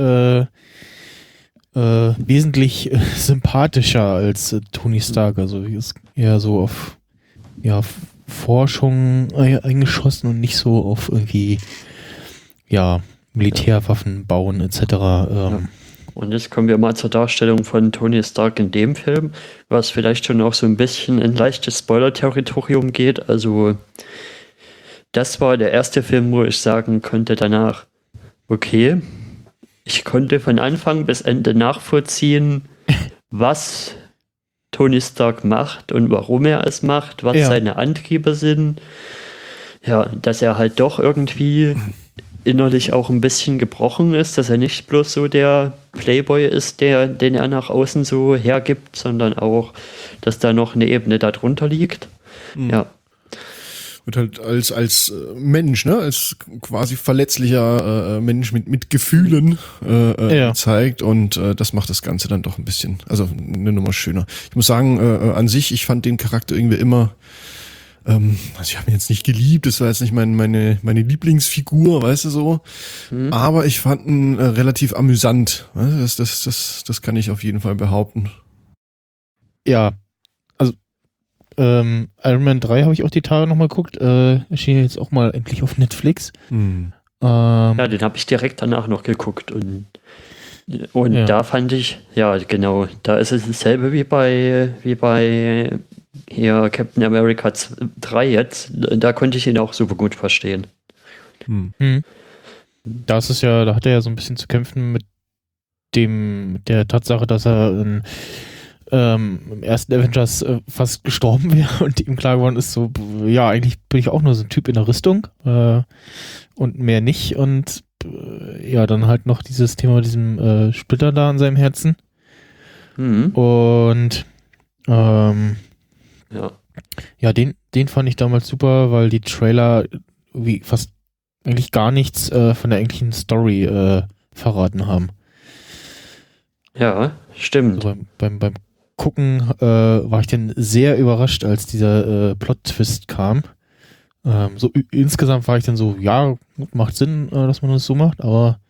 wesentlich sympathischer als Tony Stark, also ist eher so auf Forschung eingeschossen und nicht so auf irgendwie Militärwaffen bauen etc. Und jetzt kommen wir mal zur Darstellung von Tony Stark in dem Film, was vielleicht schon auch so ein bisschen in leichtes Spoiler-Territorium geht. Also das war der erste Film, wo ich sagen konnte danach, okay, ich konnte von Anfang bis Ende nachvollziehen, was Tony Stark macht und warum er es macht, was seine Antriebe sind. Ja, dass er halt doch irgendwie innerlich auch ein bisschen gebrochen ist, dass er nicht bloß so der Playboy ist, den er nach außen so hergibt, sondern auch, dass da noch eine Ebene darunter liegt. Mhm. Ja. Wird halt als Mensch, ne, als quasi verletzlicher Mensch mit Gefühlen gezeigt und das macht das Ganze dann doch ein bisschen, also eine Nummer schöner. Ich muss sagen, an sich, ich fand den Charakter irgendwie immer also ich habe ihn jetzt nicht geliebt, das war jetzt nicht meine Lieblingsfigur, weißt du so, aber ich fand ihn relativ amüsant. Das kann ich auf jeden Fall behaupten. Ja, also Iron Man 3 habe ich auch die Tage nochmal geguckt, erschien jetzt auch mal endlich auf Netflix. Den habe ich direkt danach noch geguckt und da fand ich, ja genau, da ist es dasselbe wie bei hier Captain America 3 jetzt, da konnte ich ihn auch super gut verstehen. Da hat er ja so ein bisschen zu kämpfen mit der Tatsache, dass er im ersten Avengers fast gestorben wäre und ihm klar geworden ist, so, ja, eigentlich bin ich auch nur so ein Typ in der Rüstung und mehr nicht und dann halt noch dieses Thema mit diesem Splitter da an seinem Herzen und den fand ich damals super, weil die Trailer irgendwie fast eigentlich gar nichts von der eigentlichen Story verraten haben. Ja, stimmt. Also beim Gucken war ich dann sehr überrascht, als dieser Plot-Twist kam. Insgesamt war ich dann so, ja, macht Sinn, dass man das so macht, aber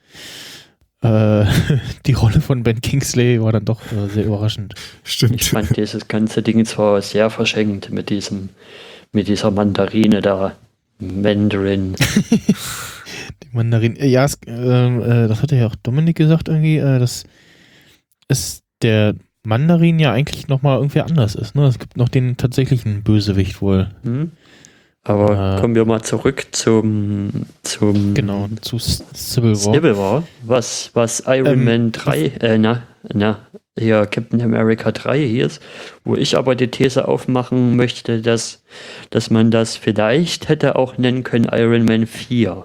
die Rolle von Ben Kingsley war dann doch sehr überraschend. Stimmt. Ich fand dieses ganze Ding zwar sehr verschenkt mit dieser Mandarine da. Mandarin. Die Mandarin. Ja, das hatte ja auch Dominik gesagt irgendwie, das ist der Mandarin ja eigentlich nochmal irgendwer anders ist. Ne? Es gibt noch den tatsächlichen Bösewicht wohl. Aber kommen wir mal zurück zum Genau, zu Civil War. Civil War, was Iron Man 3, hier Captain America 3 hieß, wo ich aber die These aufmachen möchte, dass man das vielleicht hätte auch nennen können Iron Man 4.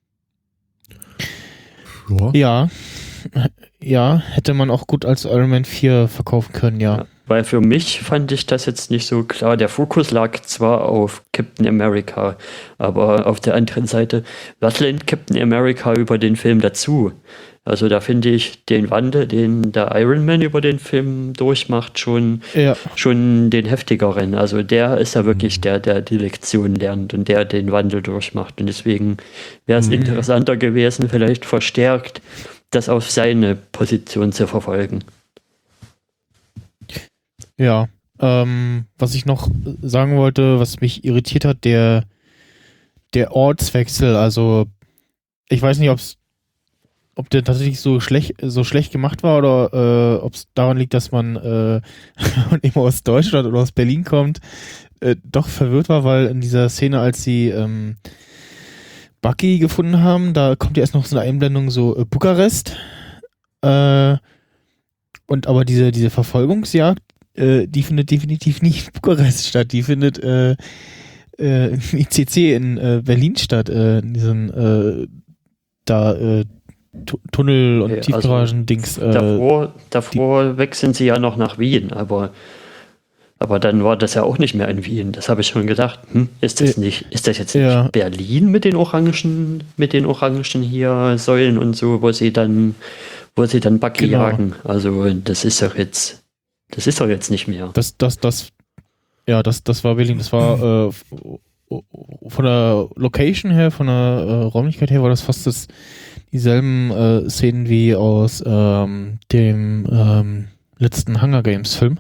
Ja, hätte man auch gut als Iron Man 4 verkaufen können, ja. Weil für mich fand ich das jetzt nicht so klar. Der Fokus lag zwar auf Captain America, aber auf der anderen Seite, was lernt Captain America über den Film dazu? Also da finde ich den Wandel, den der Iron Man über den Film durchmacht, schon den heftigeren. Also der ist ja wirklich der die Lektion lernt und der den Wandel durchmacht. Und deswegen wäre es interessanter gewesen, vielleicht verstärkt das auf seine Position zu verfolgen. Ja, was ich noch sagen wollte, was mich irritiert hat, der Ortswechsel, also ich weiß nicht, ob der tatsächlich so schlecht gemacht war oder ob es daran liegt, dass man immer aus Deutschland oder aus Berlin kommt, doch verwirrt war, weil in dieser Szene, als sie Bucky gefunden haben, da kommt ja erst noch so eine Einblendung so Bukarest und aber diese Verfolgungsjagd, die findet definitiv nicht in Bukarest statt, die findet im ICC in Berlin statt, in diesem Tunnel- und Tiefgaragen-Dings. Davor wechseln sie ja noch nach Wien, aber dann war das ja auch nicht mehr in Wien. Das habe ich schon gedacht. Ist das jetzt nicht Berlin mit den orangen hier Säulen und so, wo sie dann Bucky jagen? Also das ist doch jetzt nicht mehr. Das war Berlin. Das war von der Location her, von der Räumlichkeit her, war das fast dieselben Szenen wie aus dem letzten Hunger Games Film.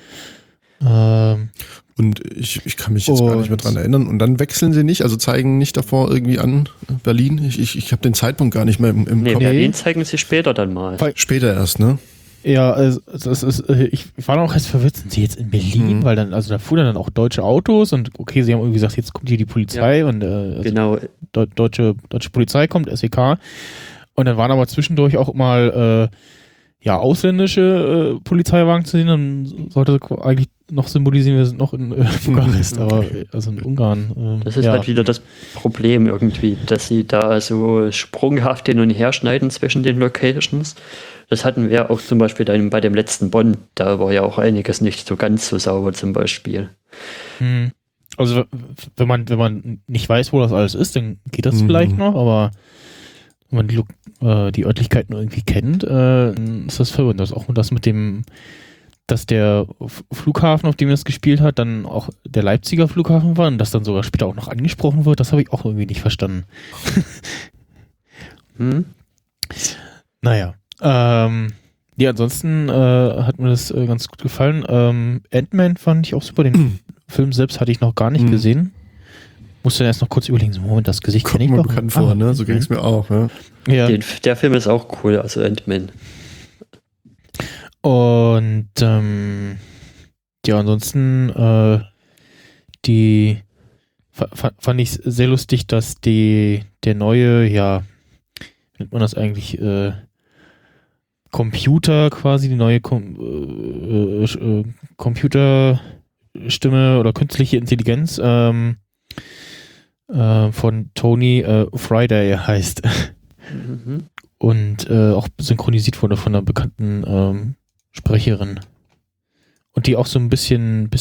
Und ich kann mich jetzt gar nicht mehr dran erinnern. Und dann wechseln sie nicht, also zeigen nicht davor irgendwie an Berlin. Ich habe den Zeitpunkt gar nicht mehr im Kopf. Berlin zeigen sie später dann mal. Später erst, ne? Ja, also ich war noch erst verwirrt, sind sie jetzt in Berlin? Weil dann, also da fuhren dann auch deutsche Autos und okay, sie haben irgendwie gesagt, jetzt kommt hier die Polizei und genau. Deutsche Polizei kommt, SEK. Und dann waren aber zwischendurch auch mal ausländische Polizeiwagen zu sehen, dann sollte eigentlich noch symbolisieren, wir sind noch in Bukarest, aber also in Ungarn. Das ist halt wieder das Problem irgendwie, dass sie da so sprunghaft hin und her schneiden zwischen den Locations. Das hatten wir auch zum Beispiel dann bei dem letzten Bond, da war ja auch einiges nicht so ganz so sauber zum Beispiel. Also wenn man nicht weiß, wo das alles ist, dann geht das vielleicht noch, aber wenn man die Örtlichkeiten irgendwie kennt, ist das verwirrend. Das auch das mit dem, dass der Flughafen, auf dem das gespielt hat, dann auch der Leipziger Flughafen war und das dann sogar später auch noch angesprochen wird, das habe ich auch irgendwie nicht verstanden. Naja. Ansonsten hat mir das ganz gut gefallen. Ant-Man fand ich auch super. Den Film selbst hatte ich noch gar nicht gesehen. Musste dann erst noch kurz überlegen, so, Moment, das Gesicht kenne ich doch. Bekannt vor, ne? So ging es mir auch. Ja. Der Film ist auch cool, also Ant-Man. Und ansonsten fand ich sehr lustig, dass der neue, wie nennt man das eigentlich, Computer quasi, die neue Computerstimme oder künstliche Intelligenz von Tony Friday heißt. Und auch synchronisiert wurde von einer bekannten Sprecherin. Und die auch so ein bisschen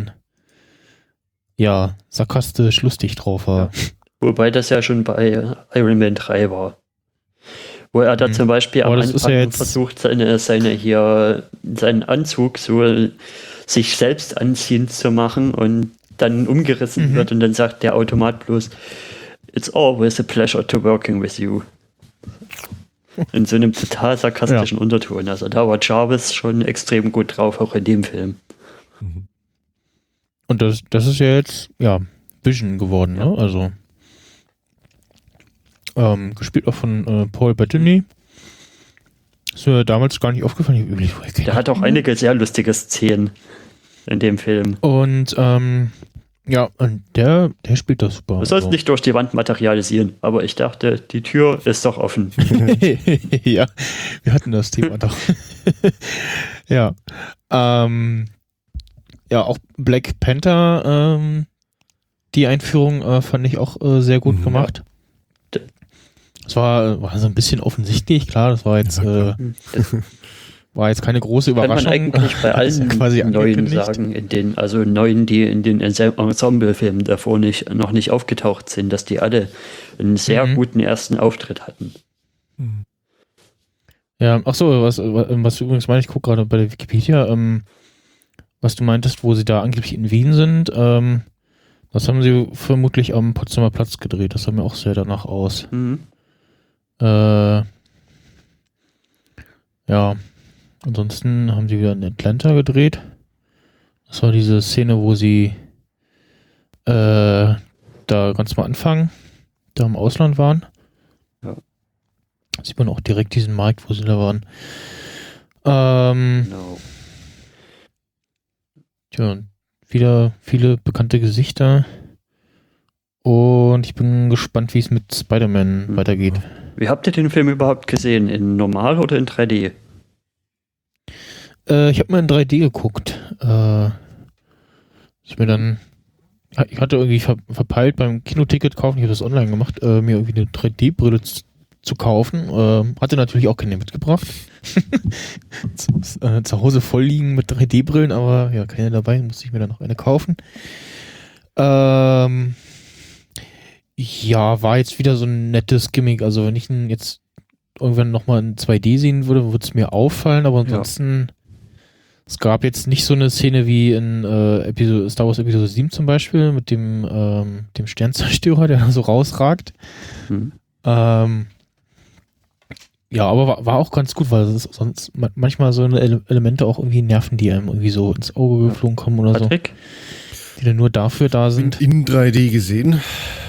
sarkastisch lustig drauf war. Ja. Wobei das ja schon bei Iron Man 3 war. Wo er da zum Beispiel am Anfang versucht, seinen Anzug so sich selbst anziehend zu machen und dann umgerissen wird und dann sagt der Automat bloß, "It's always a pleasure to working with you." In so einem total sarkastischen Unterton. Also da war Jarvis schon extrem gut drauf, auch in dem Film. Und das ist ja jetzt, Vision geworden, ne? Also gespielt auch von Paul Bettany. Ist mir damals gar nicht aufgefallen. Der hat auch einige sehr lustige Szenen in dem Film. Und ja, und der spielt das super. Du sollst nicht durch die Wand materialisieren, aber ich dachte, die Tür ist doch offen. Ja, wir hatten das Thema doch. Ja. Ja, auch Black Panther, die Einführung fand ich auch sehr gut gemacht. Das war so ein bisschen offensichtlich, klar, das war jetzt war jetzt keine große Überraschung. Kann man eigentlich bei allen quasi neuen sagen, neuen, die in den Ensemble-Filmen davor noch nicht aufgetaucht sind, dass die alle einen sehr guten ersten Auftritt hatten. Ja, ach so, was übrigens meine, ich gucke gerade bei der Wikipedia, was du meintest, wo sie da angeblich in Wien sind, das haben sie vermutlich am Potsdamer Platz gedreht, das sah mir auch sehr danach aus. Ja, ansonsten haben sie wieder in Atlanta gedreht. Das war diese Szene, wo sie da ganz mal anfangen, da im Ausland waren. Ja. Sieht man auch direkt diesen Markt, wo sie da waren. Genau. Tja, wieder viele bekannte Gesichter. Und ich bin gespannt, wie es mit Spider-Man weitergeht. Wie habt ihr den Film überhaupt gesehen? In normal oder in 3D? Ich habe mal in 3D geguckt. Ich hatte irgendwie verpeilt beim Kinoticket kaufen, ich habe das online gemacht, mir irgendwie eine 3D-Brille zu kaufen. Hatte natürlich auch keine mitgebracht. Zu Hause voll liegen mit 3D-Brillen, aber ja, keine dabei, musste ich mir dann noch eine kaufen. Ja, war jetzt wieder so ein nettes Gimmick. Also wenn ich ihn jetzt irgendwann nochmal in 2D sehen würde es mir auffallen, aber ansonsten es gab jetzt nicht so eine Szene wie in Star Wars Episode 7 zum Beispiel mit dem Sternzerstörer, der da so rausragt. Ja, aber war auch ganz gut, weil es sonst manchmal so eine Elemente auch irgendwie nerven, die einem irgendwie so ins Auge geflogen kommen oder Patrick? Die dann nur dafür da sind. In 3D gesehen.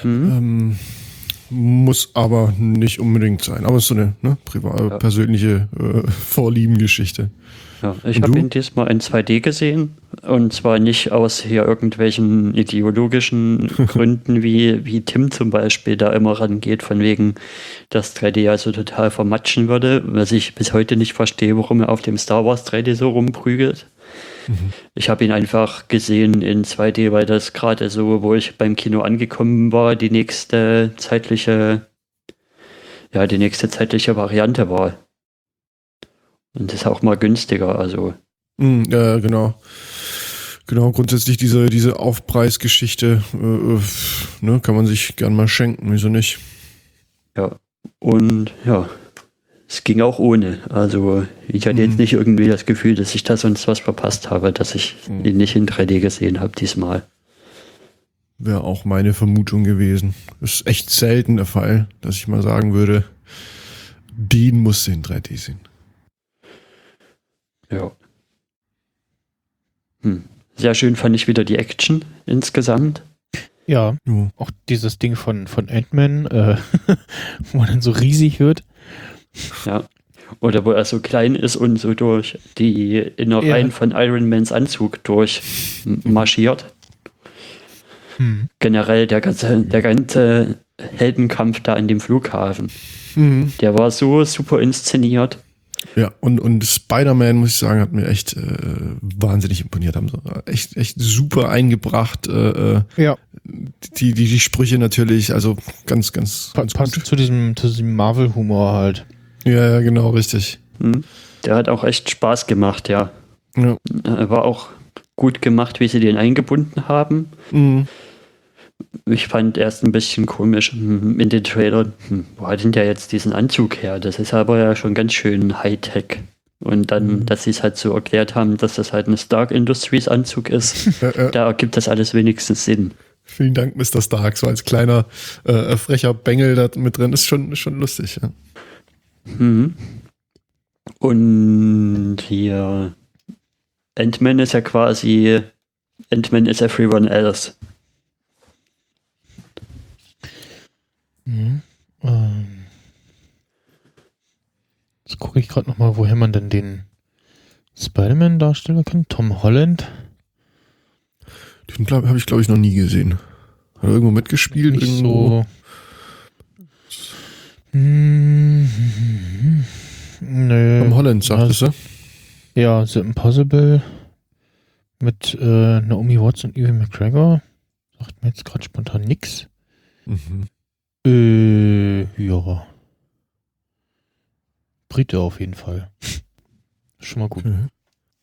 Muss aber nicht unbedingt sein. Aber es ist so eine persönliche Vorliebengeschichte. Ja, ich habe ihn diesmal in 2D gesehen und zwar nicht aus hier irgendwelchen ideologischen Gründen, wie Tim zum Beispiel da immer rangeht, von wegen, dass 3D also total vermatschen würde, was ich bis heute nicht verstehe, warum er auf dem Star Wars 3D so rumprügelt. Ich habe ihn einfach gesehen in 2D, weil das gerade so, wo ich beim Kino angekommen war, die nächste zeitliche Variante war. Und das ist auch mal günstiger, also. Ja, genau. Genau, grundsätzlich diese Aufpreisgeschichte kann man sich gern mal schenken, wieso nicht? Ja, und ja, es ging auch ohne. Also ich hatte jetzt nicht irgendwie das Gefühl, dass ich da sonst was verpasst habe, dass ich ihn nicht in 3D gesehen habe diesmal. Wäre auch meine Vermutung gewesen. Das ist echt selten der Fall, dass ich mal sagen würde, den musst du in 3D sehen. Ja. Sehr schön fand ich wieder die Action insgesamt. Ja, auch dieses Ding von Ant-Man, wo man dann so riesig wird. Ja. Oder wo er so klein ist und so durch die Innereien von Iron Mans Anzug durchmarschiert. Generell der ganze Heldenkampf da in dem Flughafen. Der war so super inszeniert. Ja, und Spider-Man, muss ich sagen, hat mir echt wahnsinnig imponiert. Haben so echt super eingebracht. Die Sprüche natürlich, also ganz passt zu diesem Marvel-Humor halt. Ja, genau, richtig. Der hat auch echt Spaß gemacht, ja. War auch gut gemacht, wie sie den eingebunden haben. Ich fand erst ein bisschen komisch in den Trailern, wo hat denn der jetzt diesen Anzug her? Das ist aber ja schon ganz schön Hightech. Und dann, dass sie es halt so erklärt haben, dass das halt ein Stark Industries Anzug ist, da ergibt das alles wenigstens Sinn. Vielen Dank, Mr. Stark. So als kleiner, frecher Bengel da mit drin ist schon lustig. Ja. Und hier Ant-Man ist ja quasi Ant-Man is everyone else. Jetzt gucke ich gerade nochmal, woher man denn den Spider-Man-Darsteller kennt. Tom Holland. Den habe ich, glaube ich, noch nie gesehen. Hat er irgendwo mitgespielt? Nicht irgendwo? so. Nö. Tom Holland, sagtest du? Ja, The Impossible mit Naomi Watts und Ewan McGregor. Sagt mir jetzt gerade spontan nix. Mhm. Ja. Brite auf jeden Fall. Schon mal gut. Mhm.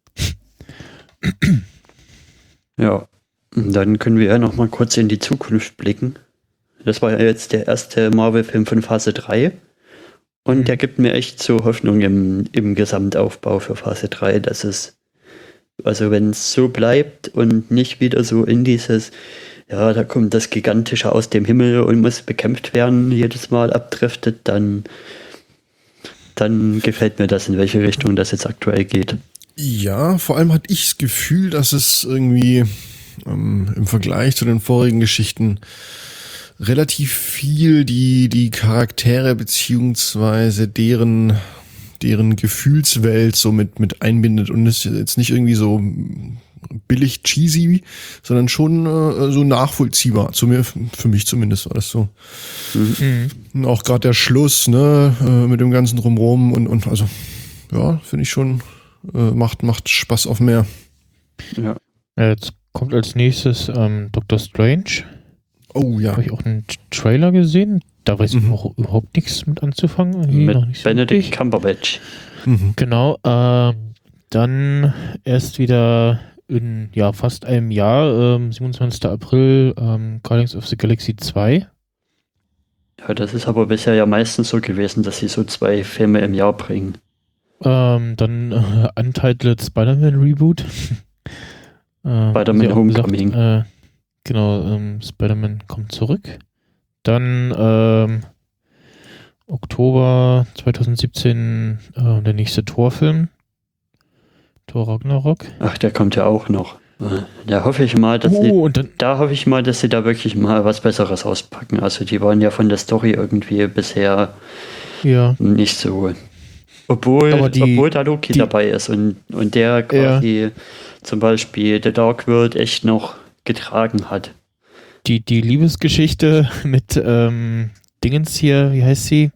Ja, und dann können wir ja noch mal kurz in die Zukunft blicken. Das war ja jetzt der erste Marvel-Film von Phase 3. Und der gibt mir echt so Hoffnung im Gesamtaufbau für Phase 3, dass es, also wenn es so bleibt und nicht wieder so in dieses, ja, da kommt das Gigantische aus dem Himmel und muss bekämpft werden, jedes Mal abdriftet, dann gefällt mir das, in welche Richtung das jetzt aktuell geht. Ja, vor allem hatte ich das Gefühl, dass es irgendwie im Vergleich zu den vorigen Geschichten relativ viel die Charaktere beziehungsweise deren Gefühlswelt so mit einbindet und ist jetzt nicht irgendwie so billig cheesy, sondern schon so nachvollziehbar. Für mich zumindest war das so. Mhm. Und auch gerade der Schluss, ne, mit dem ganzen Drumherum und also, ja, finde ich schon, macht Spaß auf mehr. Ja. Jetzt kommt als nächstes Doctor Strange. Oh ja. Habe ich auch einen Trailer gesehen. Da weiß ich auch überhaupt nichts mit anzufangen. Hier noch Mit nicht so Benedict richtig. Cumberbatch. Mhm. Genau. Dann erst wieder in fast einem Jahr, 27. April, Guardians of the Galaxy 2. Ja, das ist aber bisher ja meistens so gewesen, dass sie so 2 Filme im Jahr bringen. Dann Untitled Spider-Man Reboot. Spider-Man wie auch Homecoming. gesagt, genau, Spider-Man kommt zurück. Dann Oktober 2017 der nächste Thor-Film. Thor Ragnarok. Ach, der kommt ja auch noch. Da hoffe ich mal, dass sie da wirklich mal was Besseres auspacken. Also die waren ja von der Story irgendwie bisher nicht so. Obwohl da Loki dabei ist und der quasi zum Beispiel The Dark World echt noch getragen hat. Die Liebesgeschichte mit Dingens hier, wie heißt sie?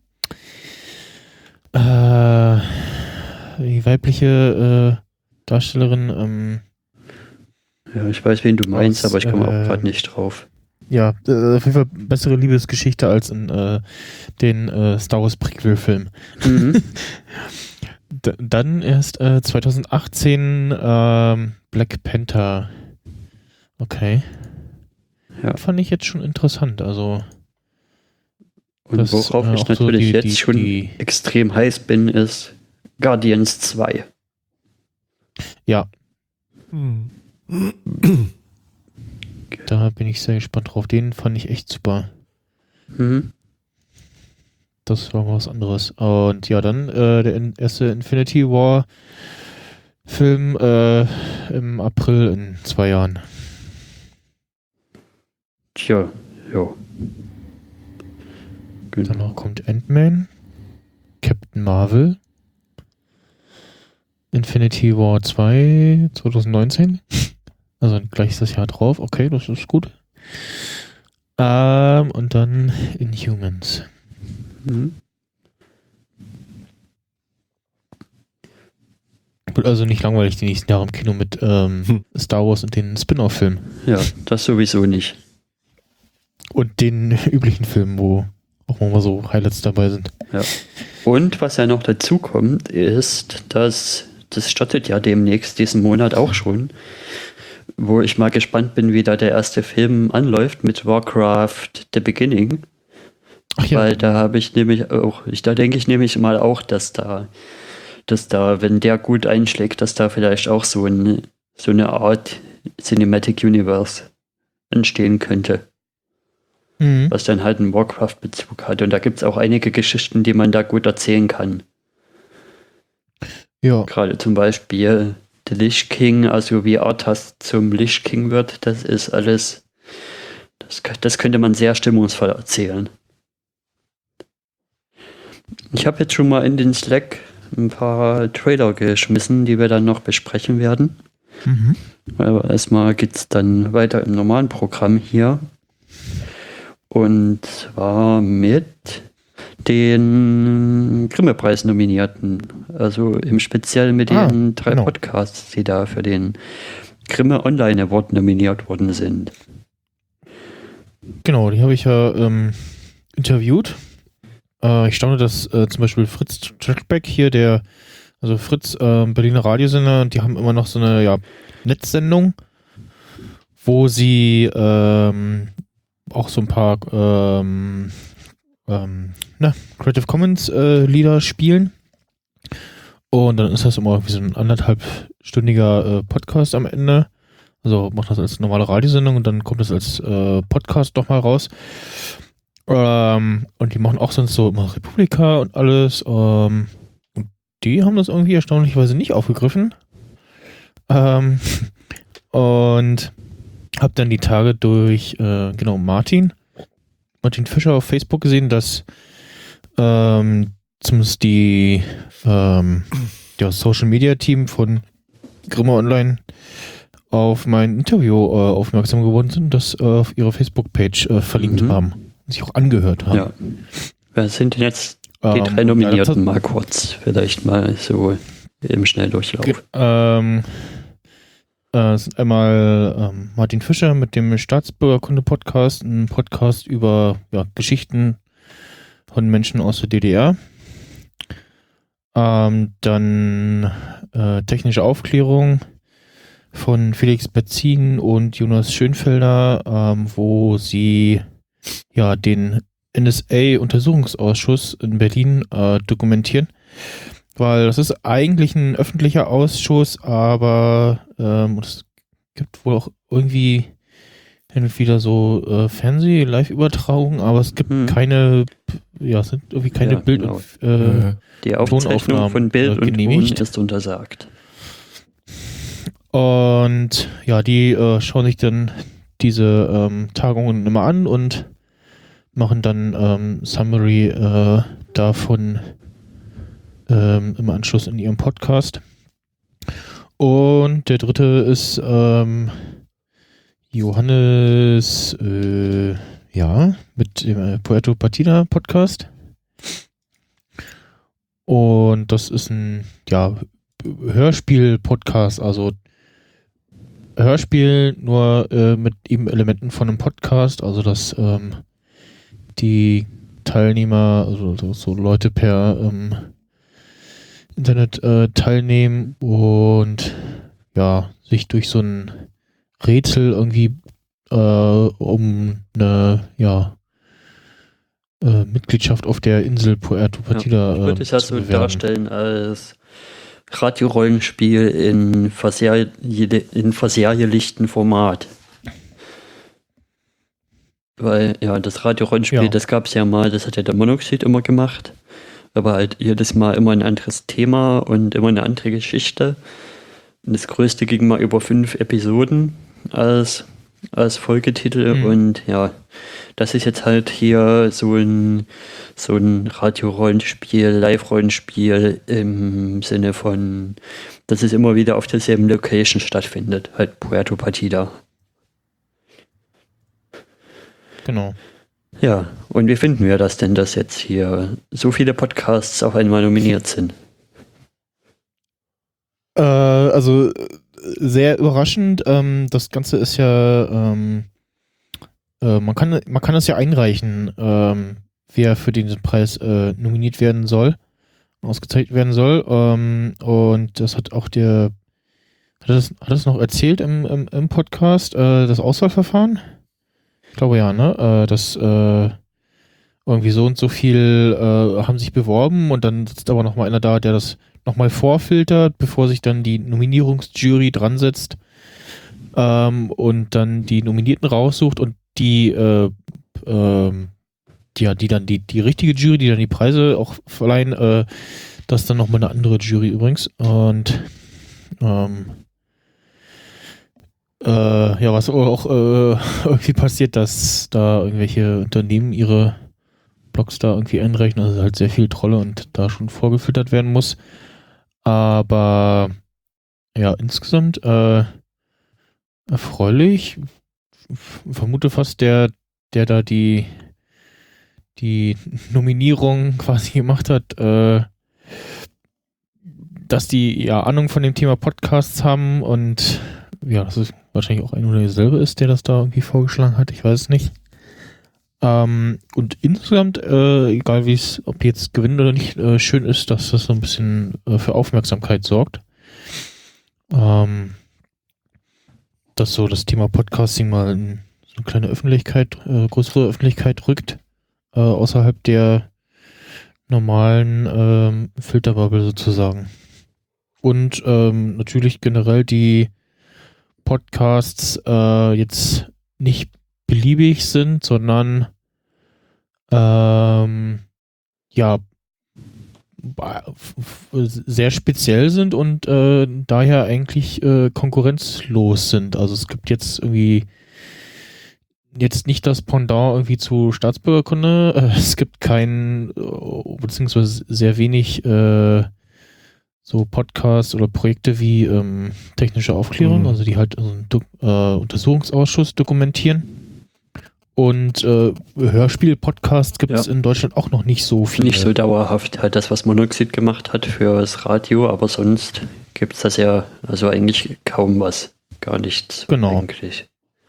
Die weibliche Darstellerin. Ja, ich weiß, wen du meinst, aber ich komme auch gerade nicht drauf. Ja, auf jeden Fall bessere Liebesgeschichte als in den Star Wars Prequel-Film. Mhm. Dann erst 2018 Black Panther. Okay. Ja. Fand ich jetzt schon interessant. Also und worauf ich natürlich so jetzt schon extrem heiß bin, ist Guardians 2. Ja. Da bin ich sehr gespannt drauf. Den fand ich echt super. Mhm. Das war mal was anderes. Und ja, dann der erste Infinity War Film im April in 2 Jahren. Tja, ja. Genau. Danach kommt Ant-Man, Captain Marvel, Infinity War 2 2019. Also gleich ist das Jahr drauf. Okay, das ist gut. Und dann Inhumans. Mhm. Wird also nicht langweilig die nächsten Jahre im Kino mit Star Wars und den Spin-off-Filmen. Ja, das sowieso nicht. Und den üblichen Filmen, wo auch mal so Highlights dabei sind. Ja. Und was ja noch dazu kommt, ist, dass das startet ja demnächst diesen Monat auch schon, wo ich mal gespannt bin, wie da der erste Film anläuft mit Warcraft The Beginning. Ach ja. Weil da habe ich nämlich auch, da denke ich nämlich mal auch, dass da, wenn der gut einschlägt, dass da vielleicht auch so eine Art Cinematic Universe entstehen könnte. Mhm. Was dann halt einen Warcraft-Bezug hat. Und da gibt es auch einige Geschichten, die man da gut erzählen kann. Ja. Gerade zum Beispiel The Lich King, also wie Arthas zum Lich King wird, das ist alles, das könnte man sehr stimmungsvoll erzählen. Ich habe jetzt schon mal in den Slack ein paar Trailer geschmissen, die wir dann noch besprechen werden. Mhm. Aber erstmal geht es dann weiter im normalen Programm hier. Und zwar mit den Grimme-Preis-Nominierten. Also im Speziellen mit den 3 genau. Podcasts, die da für den Grimme Online Award nominiert worden sind. Genau, die habe ich ja interviewt. Ich staune, dass zum Beispiel Fritz Trackback hier, also Fritz, Berliner Radiosender, die haben immer noch so eine Netzsendung, wo sie auch so ein paar Creative Commons Lieder spielen. Und dann ist das immer wie so ein 1,5-stündiger Podcast am Ende. Also macht das als normale Radiosendung und dann kommt das als Podcast doch mal raus. Und die machen auch sonst so immer Republika und alles. Und die haben das irgendwie erstaunlicherweise nicht aufgegriffen. Und habe dann die Tage durch Martin Fischer auf Facebook gesehen, dass zumindest die Social Media Team von Grimme Online auf mein Interview aufmerksam geworden sind, das auf ihre Facebook-Page verlinkt haben und sich auch angehört haben. Ja. Wer sind denn jetzt die 3 Nominierten? Mal kurz, vielleicht mal so im Schnelldurchlauf. Es sind einmal Martin Fischer mit dem Staatsbürgerkunde-Podcast, ein Podcast über Geschichten von Menschen aus der DDR. Dann technische Aufklärung von Felix Betzin und Jonas Schönfelder, wo sie den NSA-Untersuchungsausschuss in Berlin dokumentieren. Weil das ist eigentlich ein öffentlicher Ausschuss, aber es gibt wohl auch irgendwie hin und wieder so Fernseh-Live-Übertragungen, aber es gibt keine, es sind irgendwie keine Bild- genau. und Die Aufzeichnung von Bild und Ton ist untersagt. Und die schauen sich dann diese Tagungen immer an und machen dann Summary davon im Anschluss in ihrem Podcast. Und der dritte ist Johannes mit dem Puerto Partida Podcast. Und das ist ein Hörspiel-Podcast, also Hörspiel nur mit eben Elementen von einem Podcast, also dass die Teilnehmer, also so Leute per Internet teilnehmen und sich durch so ein Rätsel irgendwie um eine Mitgliedschaft auf der Insel Puerto Partida ich würde es ja so darstellen als Radiorollenspiel in verserielichten Format. Weil das Radiorollenspiel, das gab es ja mal, das hat ja der Monoxid immer gemacht. Aber halt jedes Mal immer ein anderes Thema und immer eine andere Geschichte. Und das größte ging mal über 5 Episoden als Folgetitel. Und das ist jetzt halt hier so ein Radio-Rollenspiel, Live-Rollenspiel im Sinne von, dass es immer wieder auf derselben Location stattfindet, halt Puerto Partida. Genau. Ja, und wie finden wir das denn, dass jetzt hier so viele Podcasts auf einmal nominiert sind? Also sehr überraschend. Das Ganze ist ja, man kann das ja einreichen, wer für diesen Preis nominiert werden soll, ausgezeichnet werden soll. Und das hat auch hat das noch erzählt im Podcast, das Auswahlverfahren? Ich glaube ja, ne? Dass irgendwie so und so viel haben sich beworben und dann sitzt aber noch mal einer da, der das nochmal vorfiltert, bevor sich dann die Nominierungsjury dran setzt und dann die Nominierten raussucht und die dann die richtige Jury, die dann die Preise auch verleihen, das ist dann nochmal eine andere Jury übrigens. Und was auch irgendwie passiert, dass da irgendwelche Unternehmen ihre Blogs da irgendwie einreichen, also halt sehr viel Trolle und da schon vorgefiltert werden muss. Aber ja, insgesamt erfreulich. Vermute fast der da die Nominierung quasi gemacht hat, dass die ja Ahnung von dem Thema Podcasts haben und ja, dass es wahrscheinlich auch ein oder derselbe ist, der das da irgendwie vorgeschlagen hat, ich weiß es nicht. Und insgesamt, egal wie es, ob die jetzt gewinnen oder nicht, schön ist, dass das so ein bisschen für Aufmerksamkeit sorgt. Dass so das Thema Podcasting mal in so eine kleine Öffentlichkeit, größere Öffentlichkeit rückt, außerhalb der normalen Filterbubble sozusagen. Und natürlich generell die Podcasts jetzt nicht beliebig sind, sondern ja sehr speziell sind und daher eigentlich konkurrenzlos sind. Also es gibt jetzt irgendwie jetzt nicht das Pendant irgendwie zu Staatsbürgerkunde. Es gibt beziehungsweise sehr wenig so Podcasts oder Projekte wie technische Aufklärung, also die halt einen Untersuchungsausschuss dokumentieren. Und Hörspiel-Podcasts gibt es in Deutschland auch noch nicht so viele. Nicht so dauerhaft. Halt das, was Monoxid gemacht hat fürs Radio, aber sonst gibt es das ja, also eigentlich kaum was. Gar nichts. Genau. Eigentlich.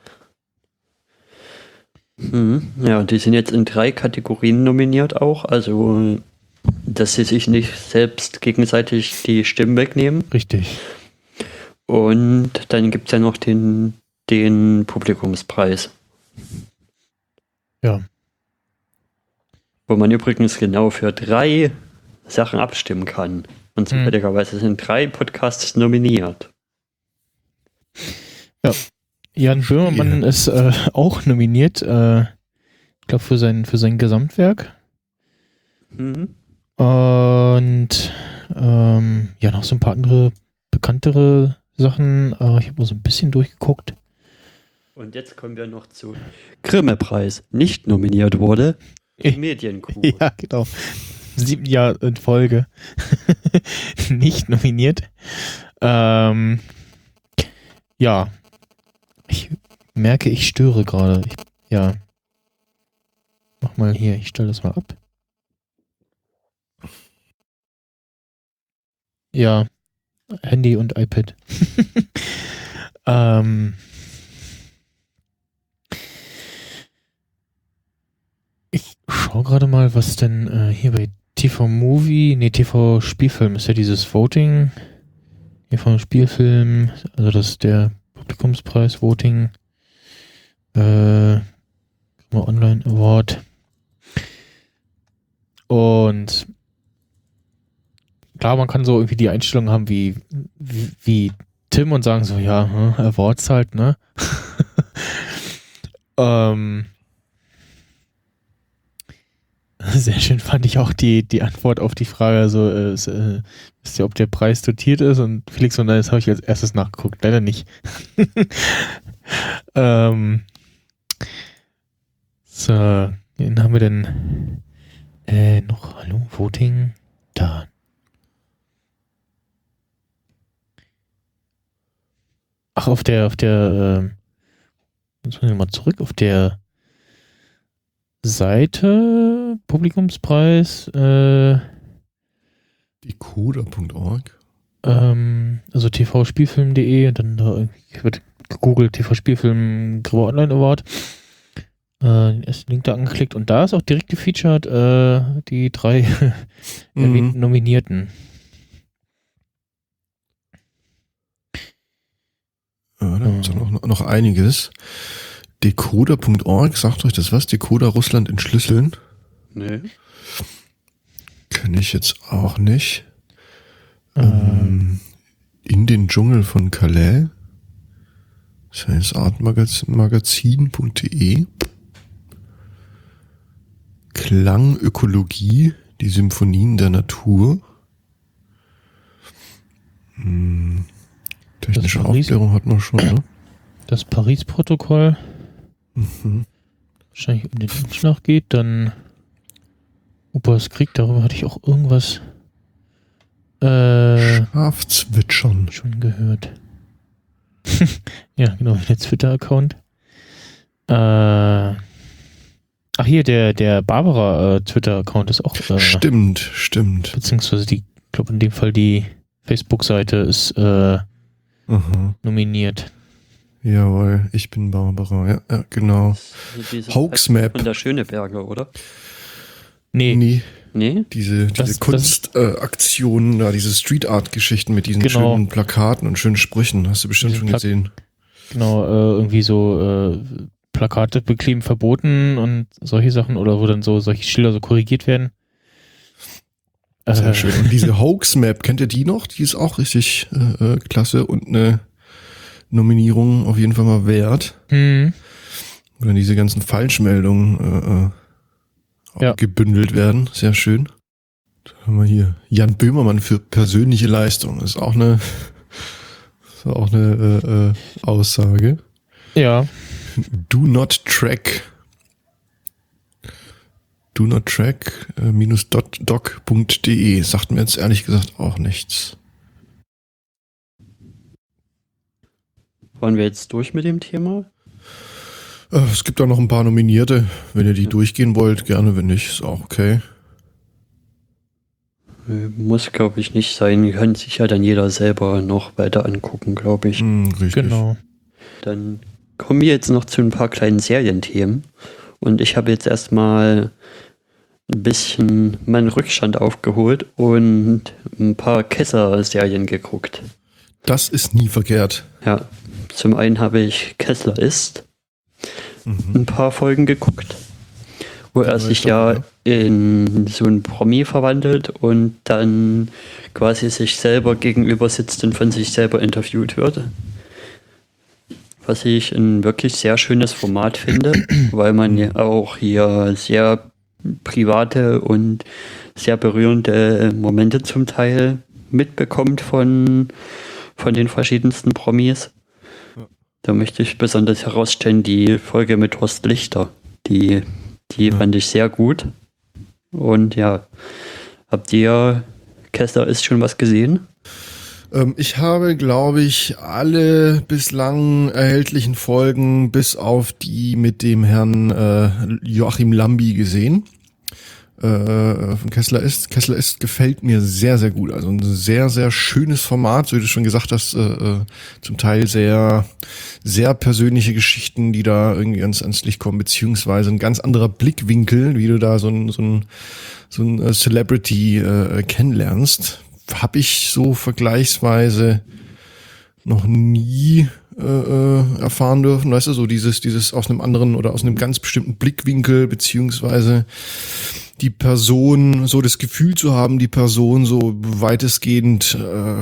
Ja, die sind jetzt in 3 Kategorien nominiert auch, also dass sie sich nicht selbst gegenseitig die Stimmen wegnehmen. Richtig. Und dann gibt es ja noch den Publikumspreis. Ja. Wo man übrigens genau für 3 Sachen abstimmen kann. Und zufälligerweise sind 3 Podcasts nominiert. Ja. Jan Böhmermann ist auch nominiert, ich glaube für sein Gesamtwerk. Und ja, noch so ein paar andere bekanntere Sachen. Ich habe mal so ein bisschen durchgeguckt. Und jetzt kommen wir noch zu Grimme-Preis. Nicht nominiert wurde Medienkuh. Ja, genau. 7 Jahre in Folge. Nicht nominiert. Ja. Ich merke, ich störe gerade. Ja. Mach mal hier, ich stelle das mal ab. Ja. Handy und iPad. Ich schaue gerade mal, was denn hier bei TV Spielfilm ist ja dieses Voting. TV Spielfilm, also das ist der Publikumspreis Voting. Online Award. Und klar, man kann so irgendwie die Einstellung haben wie Tim und sagen so, ja, Awards halt, ne? Sehr schön fand ich auch die Antwort auf die Frage, also wisst ihr, ob der Preis dotiert ist? Und Felix von das habe ich als erstes nachgeguckt, leider nicht. So, wen haben wir denn noch? Hallo, Voting, da. Ach, auf der jetzt müssen wir mal zurück, auf der Seite, Publikumspreis, decoder.org. Also tvspielfilm.de, dann da wird gegoogelt TV-Spielfilm Grimme Online Award. Den ersten Link da angeklickt und da ist auch direkt gefeatured die 3 erwähnten Nominierten. Ja, da gibt es noch einiges. Decoder.org, sagt euch das was? Decoder Russland entschlüsseln? Nee. Kenne ich jetzt auch nicht. In den Dschungel von Calais. Science Art Magazin.de. Klangökologie, die Symphonien der Natur. Technische Aufklärung hat man schon, ne? Das Paris-Protokoll. Wahrscheinlich um den Umschlag geht, dann Opas Krieg, darüber hatte ich auch irgendwas Schafzwitschern. schon gehört. Ja, genau, der Twitter-Account. Ach hier, der Barbara Twitter-Account ist auch Stimmt. beziehungsweise ich glaube in dem Fall die Facebook-Seite ist nominiert. Jawohl, ich bin Barbara, ja, genau. Hoaxmap. Von der Schöneberger, oder? Nee. Nee? Diese Kunstaktionen, da, diese Street Art Geschichten mit diesen schönen Plakaten und schönen Sprüchen, hast du bestimmt schon gesehen. Genau, irgendwie so Plakate bekleben verboten und solche Sachen oder wo dann so solche Schilder so korrigiert werden. Sehr schön. Und diese Hoaxmap, kennt ihr die noch? Die ist auch richtig klasse und eine Nominierung auf jeden Fall mal wert. Wo dann diese ganzen Falschmeldungen gebündelt werden. Sehr schön. Da haben wir hier Jan Böhmermann für persönliche Leistung. Das ist auch eine Aussage. Ja. Do not track -doc.de sagt mir jetzt ehrlich gesagt auch nichts. Waren wir jetzt durch mit dem Thema? Es gibt auch noch ein paar Nominierte. Wenn ihr die durchgehen wollt, gerne. Wenn nicht, ist auch okay. Muss, glaube ich, nicht sein. Kann sich ja dann jeder selber noch weiter angucken, glaube ich. Richtig. Genau. Dann kommen wir jetzt noch zu ein paar kleinen Serienthemen. Und ich habe jetzt erstmal ein bisschen meinen Rückstand aufgeholt und ein paar Kessler-Serien geguckt. Das ist nie verkehrt. Ja, zum einen habe ich Kessler ist ein paar Folgen geguckt, wo er sich ja in so ein Promi verwandelt und dann quasi sich selber gegenüber sitzt und von sich selber interviewt wird. Was ich ein wirklich sehr schönes Format finde, weil man ja auch hier sehr private und sehr berührende Momente zum Teil mitbekommt von den verschiedensten Promis. Da möchte ich besonders herausstellen, die Folge mit Horst Lichter. Die fand ich sehr gut. Und ja, habt ihr Kessler ist schon was gesehen? Ich habe, glaube ich, alle bislang erhältlichen Folgen bis auf die mit dem Herrn Joachim Lambi gesehen. Von Kessler ist. Kessler ist gefällt mir sehr, sehr gut. Also ein sehr, sehr schönes Format, so wie du schon gesagt hast, zum Teil sehr, sehr persönliche Geschichten, die da irgendwie ans Licht kommen, beziehungsweise ein ganz anderer Blickwinkel, wie du da so ein Celebrity kennenlernst. Habe ich so vergleichsweise noch nie erfahren dürfen, weißt du, so dieses aus einem anderen oder aus einem ganz bestimmten Blickwinkel, beziehungsweise die Person, so das Gefühl zu haben, die Person so weitestgehend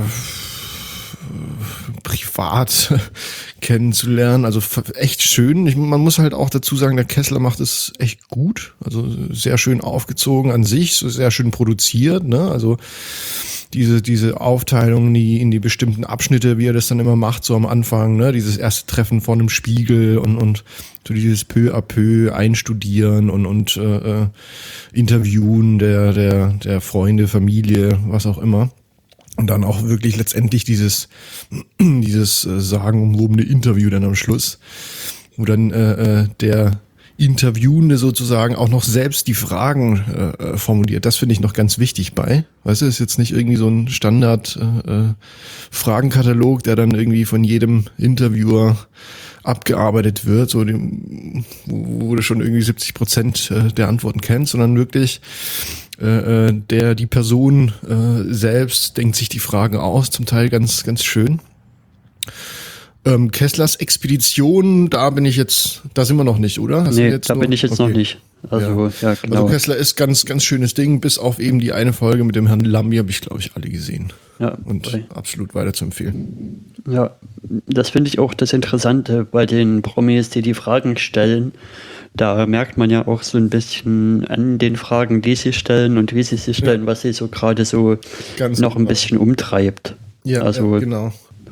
privat kennenzulernen. Also echt schön. Man muss halt auch dazu sagen, der Kessler macht es echt gut. Also sehr schön aufgezogen an sich, so sehr schön produziert, ne? Also diese Aufteilung in die bestimmten Abschnitte, wie er das dann immer macht, so am Anfang, ne, dieses erste Treffen vor einem Spiegel und so dieses peu à peu einstudieren und Interviewen der Freunde, Familie, was auch immer. Und dann auch wirklich letztendlich dieses sagenumwobene Interview dann am Schluss, wo dann der Interviewende sozusagen auch noch selbst die Fragen formuliert. Das finde ich noch ganz wichtig bei. Weißt du, ist jetzt nicht irgendwie so ein Standard Fragenkatalog, der dann irgendwie von jedem Interviewer abgearbeitet wird, so wo du schon irgendwie 70% der Antworten kennst, sondern wirklich die Person selbst denkt sich die Fragen aus, zum Teil ganz, ganz schön. Kesslers Expedition, da sind wir noch nicht, oder? Bin ich jetzt noch nicht. Also, ja, genau. Also Kessler ist ganz, ganz schönes Ding, bis auf eben die eine Folge mit dem Herrn Lambi habe ich, glaube ich, alle gesehen. Ja. Und absolut weiter zu empfehlen. Ja, das finde ich auch das Interessante bei den Promis, die Fragen stellen. Da merkt man ja auch so ein bisschen an den Fragen, die sie stellen und wie sie sie stellen, was sie so gerade so ganz noch ein bisschen umtreibt. Ja, also ja, genau.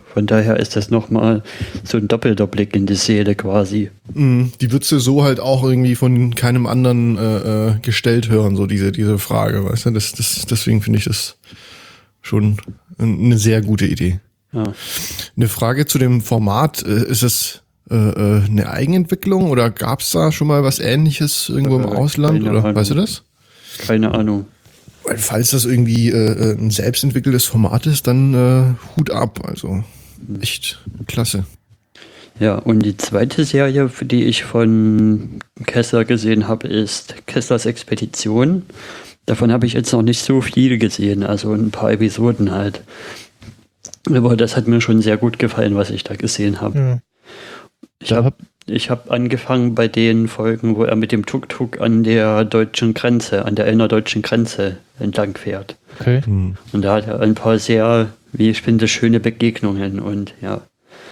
Von daher ist das nochmal so ein doppelter Blick in die Seele quasi. Die würdest du so halt auch irgendwie von keinem anderen gestellt hören, so diese Frage, weißt du? Deswegen finde ich das schon eine sehr gute Idee. Ja. Eine Frage zu dem Format, ist es eine Eigenentwicklung oder gab es da schon mal was Ähnliches irgendwo im Ausland? Keine Oder Ahnung. weißt du das? Keine Ahnung. Weil falls das irgendwie ein selbstentwickeltes Format ist, dann Hut ab. Also echt klasse. Ja, und die zweite Serie, für die ich von Kessler gesehen habe, ist Kesslers Expedition. Davon habe ich jetzt noch nicht so viel gesehen, also ein paar Episoden halt. Aber das hat mir schon sehr gut gefallen, was ich da gesehen habe. Ja. Ich hab angefangen bei den Folgen, wo er mit dem Tuk-Tuk an der deutschen Grenze, an der innerdeutschen Grenze entlang fährt. Okay. Und da hat er ein paar sehr, wie ich finde, schöne Begegnungen und ja.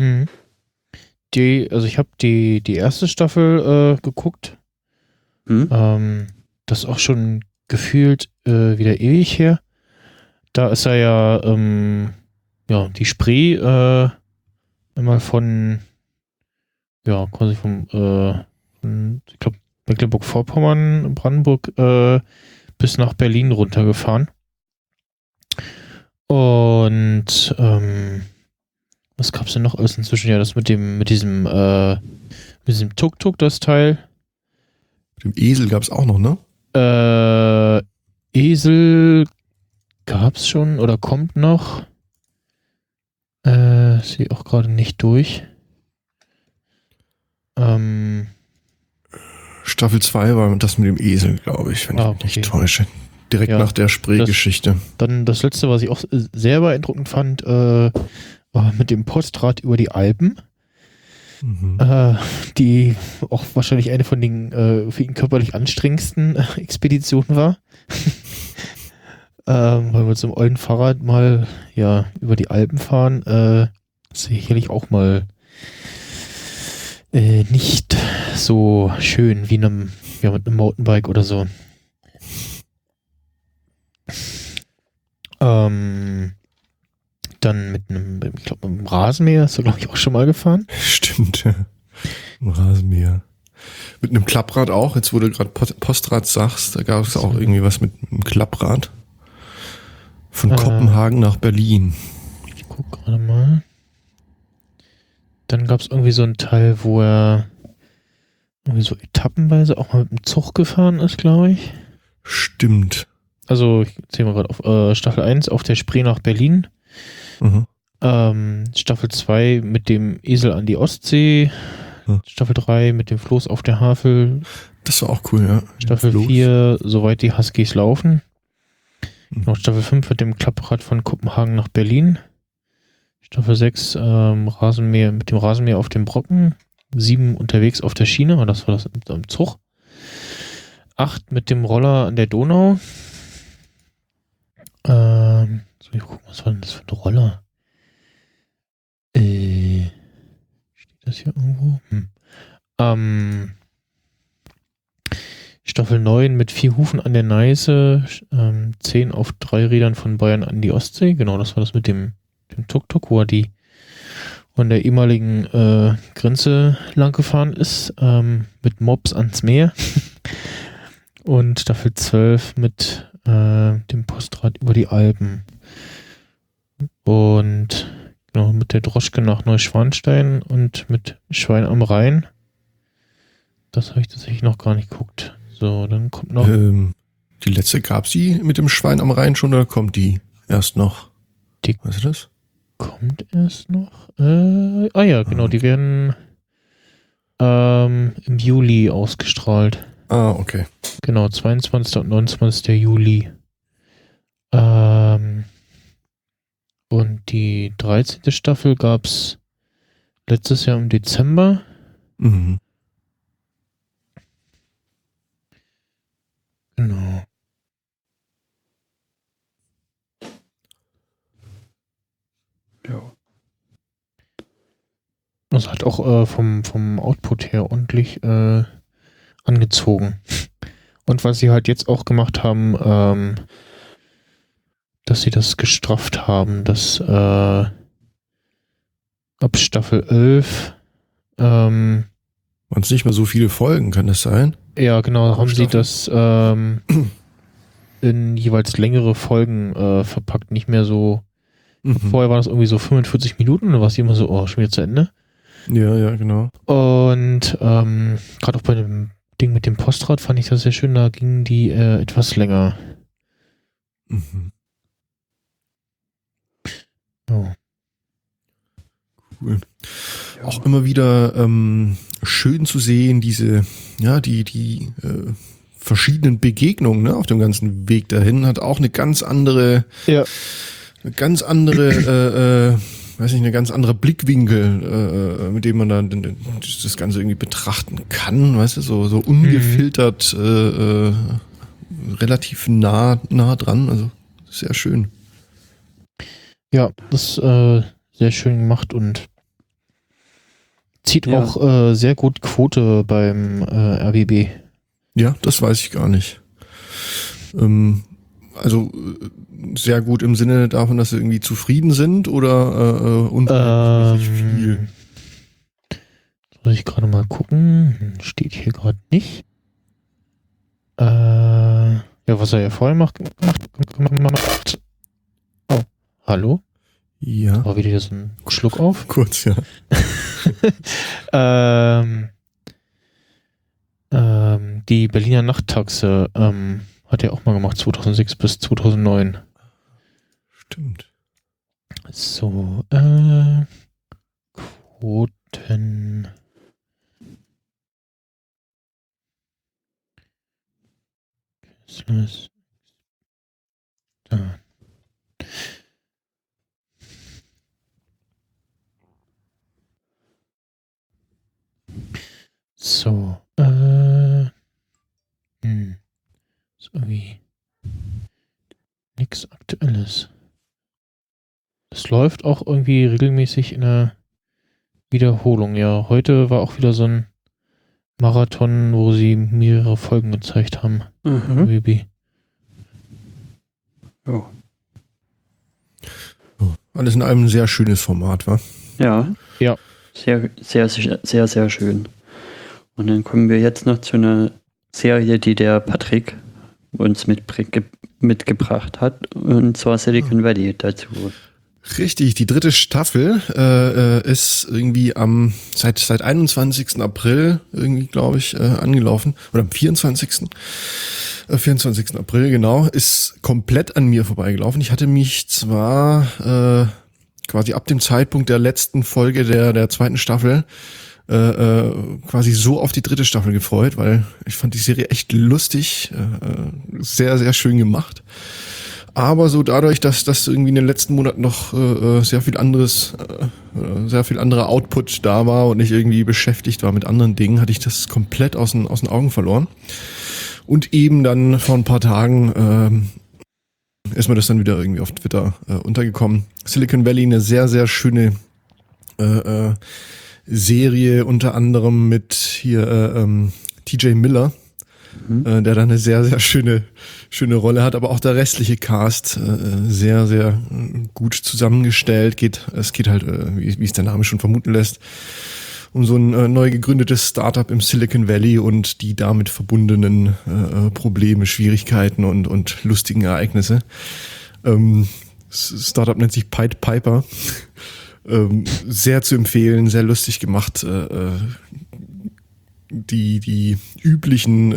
Also ich habe die erste Staffel geguckt. Das ist auch schon gefühlt wieder ewig her. Da ist er ja, die Spree einmal von quasi ich glaube, Mecklenburg-Vorpommern, Brandenburg bis nach Berlin runtergefahren. Und was gab's denn noch alles inzwischen? Ja, das mit diesem Tuk-Tuk, das Teil. Mit dem Esel gab es auch noch, ne? Esel gab's schon oder kommt noch. Sehe auch gerade nicht durch. Staffel 2 war das mit dem Esel, glaube ich, wenn ich mich nicht täusche. Direkt nach der Spree-Geschichte. Dann das letzte, was ich auch sehr beeindruckend fand, war mit dem Postrad über die Alpen. Die auch wahrscheinlich eine von den für ihn körperlich anstrengendsten Expeditionen war. Weil wir mit so einem ollen Fahrrad mal über die Alpen fahren, sicherlich auch mal nicht so schön wie mit einem Mountainbike oder so. Dann mit einem Rasenmäher hast du, glaube ich, auch schon mal gefahren. Stimmt, ja. Ein Rasenmäher. Mit einem Klapprad auch, jetzt wo du gerade Postrad sagst, da gab es auch irgendwie was mit einem Klapprad. Von Kopenhagen nach Berlin. Ich guck gerade mal. Dann gab es irgendwie so einen Teil, wo er irgendwie so etappenweise auch mal mit dem Zug gefahren ist, glaube ich. Stimmt. Also, ich zähle mal gerade auf Staffel 1 auf der Spree nach Berlin. Staffel 2 mit dem Esel an die Ostsee. Staffel 3 mit dem Floß auf der Havel. Das war auch cool, ja. Staffel 4, soweit die Huskies laufen. Noch Staffel 5 mit dem Klapprad von Kopenhagen nach Berlin. Staffel 6 Rasenmäher mit dem Rasenmäher auf dem Brocken. 7 unterwegs auf der Schiene, das war das am Zug. 8 mit dem Roller an der Donau. Soll ich gucken, was war denn das für ein Roller? Steht das hier irgendwo? Staffel 9 mit 4 Hufen an der Neiße, 10 auf 3 Rädern von Bayern an die Ostsee. Genau, das war das mit dem Tuk-Tuk, wo er von der ehemaligen Grenze lang gefahren ist, mit Mops ans Meer. Und Staffel 12 mit dem Postrad über die Alpen. Und genau, mit der Droschke nach Neuschwanstein und mit Schwein am Rhein. Das habe ich tatsächlich noch gar nicht geguckt. So, dann kommt noch... die letzte gab's die mit dem Schwein am Rhein schon oder kommt die erst noch? Weißt du das? Kommt erst noch? Genau, die werden im Juli ausgestrahlt. Ah, okay. Genau, 22. und 29. Juli. Und die 13. Staffel gab's letztes Jahr im Dezember. Genau. Ja. Das hat auch vom Output her ordentlich angezogen. Und was sie halt jetzt auch gemacht haben, dass sie das gestrafft haben, dass ab Staffel 11. Waren es nicht mehr so viele Folgen, kann das sein? Ja, genau, haben sie Staffel? das in jeweils längere Folgen verpackt, nicht mehr so. Vorher waren das irgendwie so 45 Minuten, und dann war es immer so, schon wieder zu Ende. Ja, genau. Und gerade auch bei dem Ding mit dem Postrad fand ich das sehr schön, da gingen die etwas länger. Mhm. Oh. Cool. Auch immer wieder schön zu sehen, die verschiedenen Begegnungen, ne, auf dem ganzen Weg dahin, hat auch eine ganz andere, eine ganz andere Blickwinkel, mit dem man dann das Ganze irgendwie betrachten kann, weißt du, so ungefiltert, relativ nah dran, also sehr schön. Ja, das sehr schön gemacht und zieht auch sehr gut Quote beim RBB. Ja, das weiß ich gar nicht. Also sehr gut im Sinne davon, dass sie irgendwie zufrieden sind oder unverhältnismäßig viel? Muss ich gerade mal gucken. Steht hier gerade nicht. Ja, was er ja vorher macht. Oh, hallo? Ja. War wieder so ein Schluck auf. Kurz, ja. Die Berliner Nachttaxe hat er auch mal gemacht, 2006 bis 2009. Stimmt. So, Quoten. Da. So, ist irgendwie nichts Aktuelles. Es läuft auch irgendwie regelmäßig in der Wiederholung. Ja, heute war auch wieder so ein Marathon, wo sie mehrere Folgen gezeigt haben. Mhm. Oh. Alles in allem ein sehr schönes Format, wa? Ja. Ja. Sehr, sehr, sehr, sehr schön. Und dann kommen wir jetzt noch zu einer Serie, die der Patrick uns mitgebracht hat, und zwar Silicon Valley dazu. Richtig, die 3. Staffel ist irgendwie seit 21. April irgendwie, glaube ich, angelaufen. Oder am 24. April, genau, ist komplett an mir vorbeigelaufen. Ich hatte mich zwar quasi ab dem Zeitpunkt der letzten Folge der 2. Staffel quasi so auf die 3. Staffel gefreut, weil ich fand die Serie echt lustig, sehr, sehr schön gemacht. Aber so dadurch, dass das irgendwie in den letzten Monaten noch sehr viel anderer Output da war und ich irgendwie beschäftigt war mit anderen Dingen, hatte ich das komplett aus den Augen verloren. Und eben dann vor ein paar Tagen ist mir das dann wieder irgendwie auf Twitter untergekommen. Silicon Valley, eine sehr, sehr schöne Serie, unter anderem mit hier TJ Miller, der da eine sehr, sehr schöne Rolle hat, aber auch der restliche Cast sehr, sehr gut zusammengestellt. Es geht halt, wie es der Name schon vermuten lässt, um so ein neu gegründetes Startup im Silicon Valley und die damit verbundenen Probleme, Schwierigkeiten und lustigen Ereignisse. Das Startup nennt sich Pied Piper. Sehr zu empfehlen, sehr lustig gemacht. Die üblichen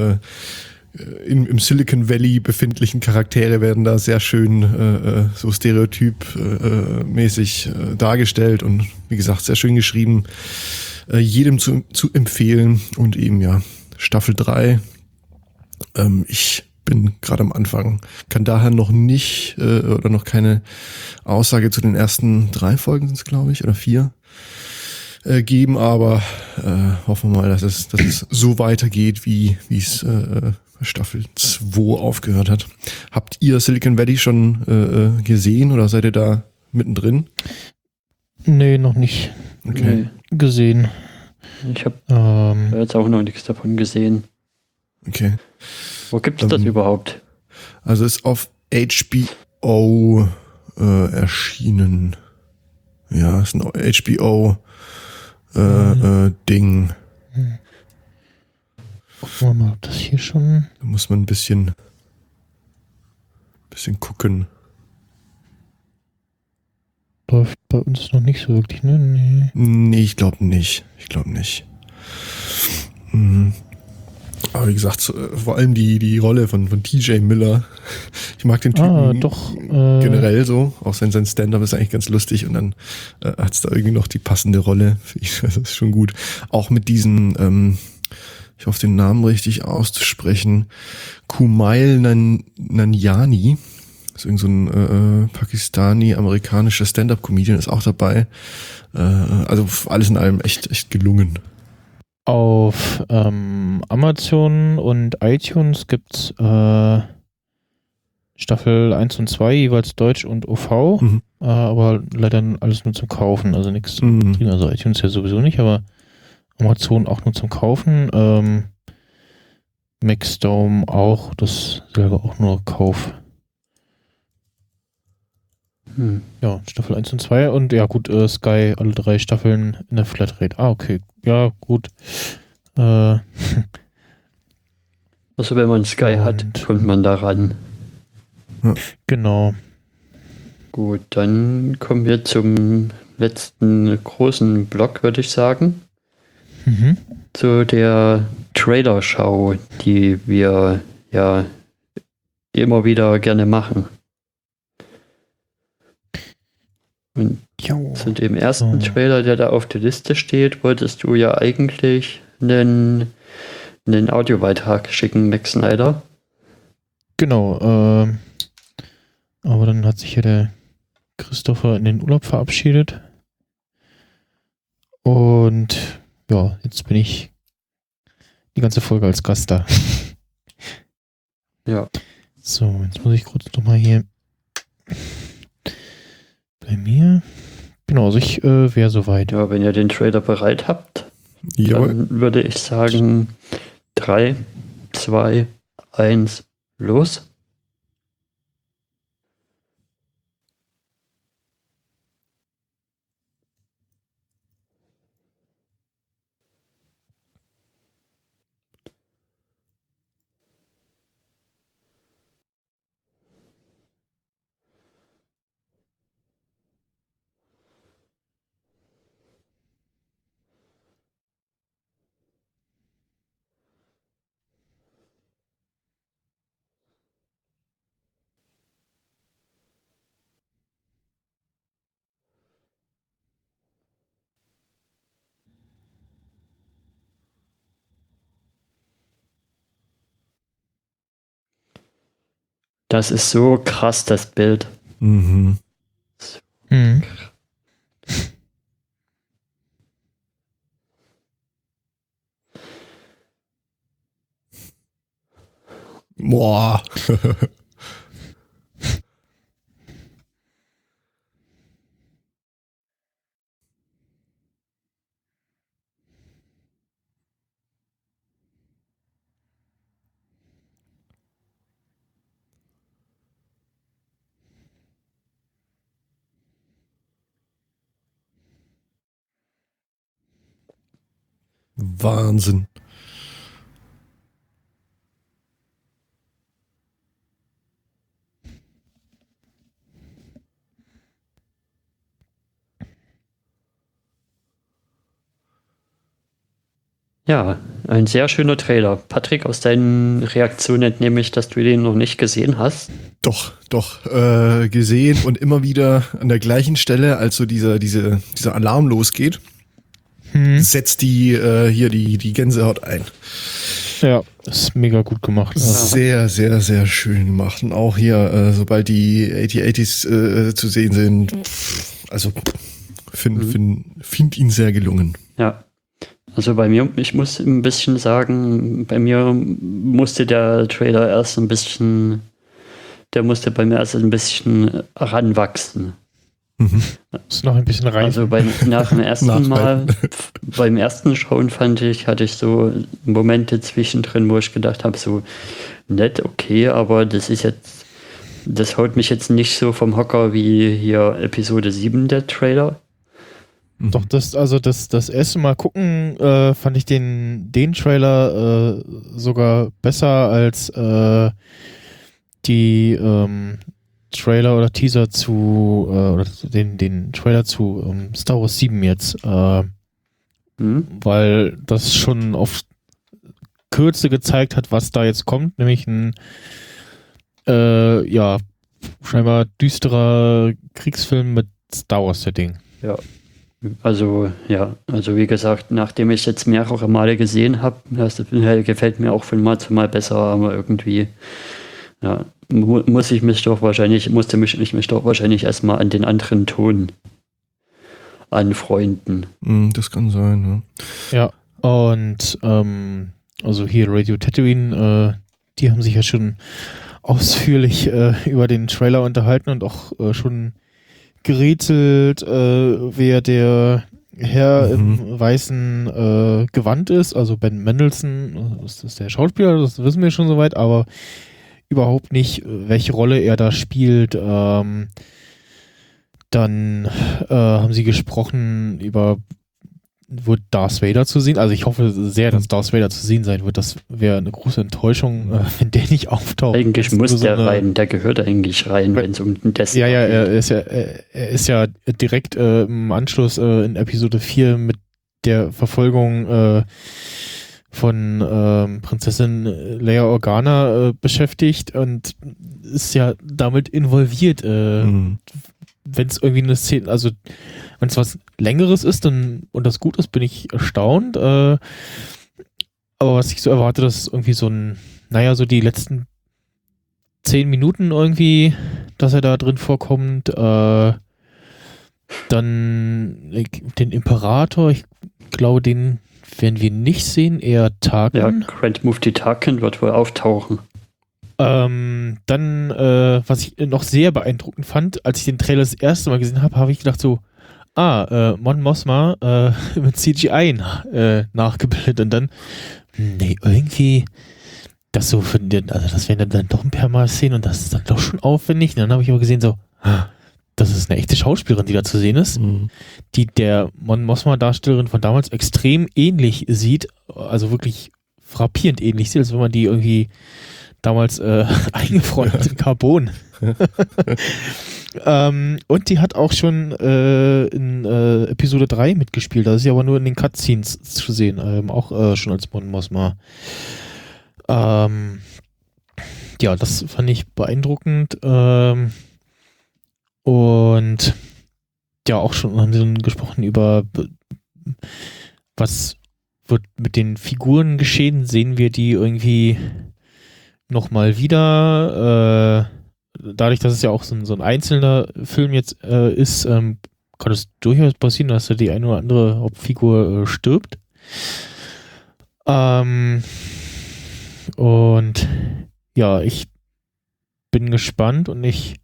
im Silicon Valley befindlichen Charaktere werden da sehr schön so stereotypmäßig dargestellt und wie gesagt, sehr schön geschrieben. Jedem zu empfehlen und eben ja, Staffel 3. Ich bin gerade am Anfang, kann daher noch nicht oder noch keine Aussage zu den ersten 3 Folgen sind es, glaube ich, oder 4 geben, aber hoffen wir mal, dass es so weitergeht, wie es Staffel 2 aufgehört hat. Habt ihr Silicon Valley schon gesehen oder seid ihr da mittendrin? Nee, noch nicht. Okay. Gesehen. Ich habe jetzt auch noch nichts davon gesehen. Okay. Wo gibt es das überhaupt? Also ist auf HBO erschienen. ja, ist ein HBO Ding. Gucken wir mal, ob das hier schon... Da muss man ein bisschen gucken. Läuft bei uns noch nicht so wirklich, ne? Nee. Nee, ich glaube nicht. Mhm. Aber wie gesagt, vor allem die Rolle von TJ Miller. Ich mag den Typen generell so. Auch sein Stand-up ist eigentlich ganz lustig und dann hat es da irgendwie noch die passende Rolle. Das ist schon gut. Auch mit diesen, ich hoffe den Namen richtig auszusprechen, Kumail Nanjiani. Das ist irgend so ein Pakistani-amerikanischer Stand-up-Comedian, ist auch dabei. Also alles in allem echt gelungen. Auf Amazon und iTunes gibt's Staffel 1 und 2, jeweils Deutsch und OV, aber leider alles nur zum Kaufen, also nichts zum Streamen. Also iTunes ja sowieso nicht, aber Amazon auch nur zum Kaufen. Maxdome auch, das selber auch nur Kauf. Ja, Staffel 1 und 2 und ja gut, Sky, alle 3 Staffeln in der Flatrate. Ah, okay. Ja, gut. Also wenn man Sky hat, kommt man da ran. Genau. Gut, dann kommen wir zum letzten großen Block, würde ich sagen. Zu der Trailer-Schau, die wir ja immer wieder gerne machen. Und zu dem ersten Trailer, der da auf der Liste steht, wolltest du ja eigentlich einen Audiobeitrag schicken, Max Snyder. Genau, aber dann hat sich ja der Christopher in den Urlaub verabschiedet. Und ja, jetzt bin ich die ganze Folge als Gast da. Ja. So, jetzt muss ich kurz nochmal hier bei mir. Genau, also ich wäre soweit. Ja, wenn ihr den Trailer bereit habt, Jawohl. dann würde ich sagen 3, 2, 1, los. Das ist so krass, das Bild. Mhm. Boah. Wahnsinn. Ja, ein sehr schöner Trailer. Patrick, aus deinen Reaktionen entnehme ich, dass du den noch nicht gesehen hast. Doch, gesehen und immer wieder an der gleichen Stelle, als so dieser Alarm losgeht, setzt die Gänsehaut ein. Ja, ist mega gut gemacht. Sehr, sehr, sehr schön gemacht. Und auch hier, sobald die AT-ATs zu sehen sind, also find ihn sehr gelungen. Ja. Also bei mir, ich muss ein bisschen sagen, bei mir musste der Trailer erst ein bisschen, ranwachsen. Ist noch ein bisschen rein. Also nach dem ersten Mal, beim ersten Schauen hatte ich so Momente zwischendrin, wo ich gedacht habe, so nett, okay, aber das haut mich jetzt nicht so vom Hocker wie hier Episode 7 der Trailer. Doch, das erste Mal gucken, fand ich den Trailer sogar besser als die Trailer oder Teaser zu oder den Trailer zu Star Wars 7 jetzt, weil das schon auf Kürze gezeigt hat, was da jetzt kommt, nämlich ein scheinbar düsterer Kriegsfilm mit Star Wars Setting. Ja. Also wie gesagt, nachdem ich jetzt mehrere Male gesehen habe, das gefällt mir auch von Mal zu Mal besser, aber irgendwie musste ich mich doch wahrscheinlich erstmal an den anderen Ton anfreunden. Das kann sein, ja. Ja, und also hier Radio Tatooine, die haben sich ja schon ausführlich über den Trailer unterhalten und auch schon gerätselt, wer der Herr im weißen Gewand ist, also Ben Mendelsohn, das ist der Schauspieler, das wissen wir schon soweit, aber überhaupt nicht, welche Rolle er da spielt. Dann haben sie gesprochen über, wird Darth Vader zu sehen. Also ich hoffe sehr, dass Darth Vader zu sehen sein wird. Das wäre eine große Enttäuschung, wenn der nicht auftaucht. Eigentlich muss der rein, der gehört eigentlich rein, wenn es um den Death geht. Er ist ja direkt im Anschluss in Episode 4 mit der Verfolgung von Prinzessin Leia Organa beschäftigt und ist ja damit involviert. Wenn es irgendwie eine Szene, also wenn es was Längeres ist und das gut ist, bin ich erstaunt. Aber was ich so erwarte, dass irgendwie so die letzten 10 Minuten irgendwie, dass er da drin vorkommt. Dann den Imperator, ich glaube, den werden wir nicht sehen, eher Tarkin. Ja, Grand Moff Tarkin wird wohl auftauchen. Dann, was ich noch sehr beeindruckend fand, als ich den Trailer das erste Mal gesehen habe, habe ich gedacht so, Mon Mothma mit CGI nachgebildet und dann, irgendwie das so für den, also das werden dann doch ein paar Mal sehen und das ist dann doch schon aufwendig. Und dann habe ich aber gesehen so, das ist eine echte Schauspielerin, die da zu sehen ist, die der Mon Mothma Darstellerin von damals extrem ähnlich sieht, also wirklich frappierend ähnlich sieht, als wenn man die irgendwie damals eingefroren hat in Carbon. Und die hat auch schon in Episode 3 mitgespielt. Das ist ja aber nur in den Cutscenes zu sehen. Auch schon als Mon Mothma. Ja, das fand ich beeindruckend. Und ja, auch schon haben sie dann gesprochen über was wird mit den Figuren geschehen. Sehen wir die irgendwie nochmal wieder? Dadurch, dass es ja auch so ein einzelner Film jetzt ist, kann es durchaus passieren, dass die eine oder andere Hauptfigur stirbt. Und ja, ich bin gespannt und ich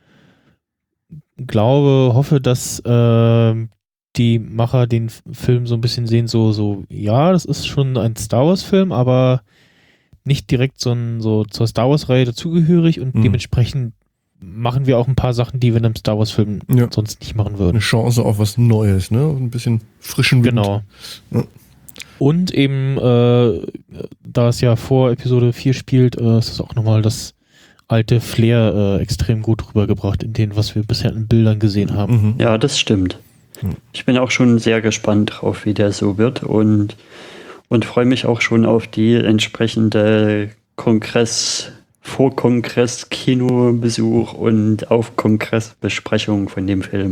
hoffe, dass die Macher den Film so ein bisschen sehen, so ja, das ist schon ein Star Wars Film, aber nicht direkt so zur Star Wars Reihe dazugehörig und dementsprechend machen wir auch ein paar Sachen, die wir in einem Star Wars Film sonst nicht machen würden. Eine Chance auf was Neues, ne? Ein bisschen frischen Wind. Genau. Ja. Und eben, da es ja vor Episode 4 spielt, ist es auch nochmal das alte Flair extrem gut rübergebracht in dem, was wir bisher in Bildern gesehen haben. Ja, das stimmt. Ich bin auch schon sehr gespannt drauf, wie der so wird und freue mich auch schon auf die entsprechende Vor-Kongress-Kinobesuch und auf Kongressbesprechung von dem Film.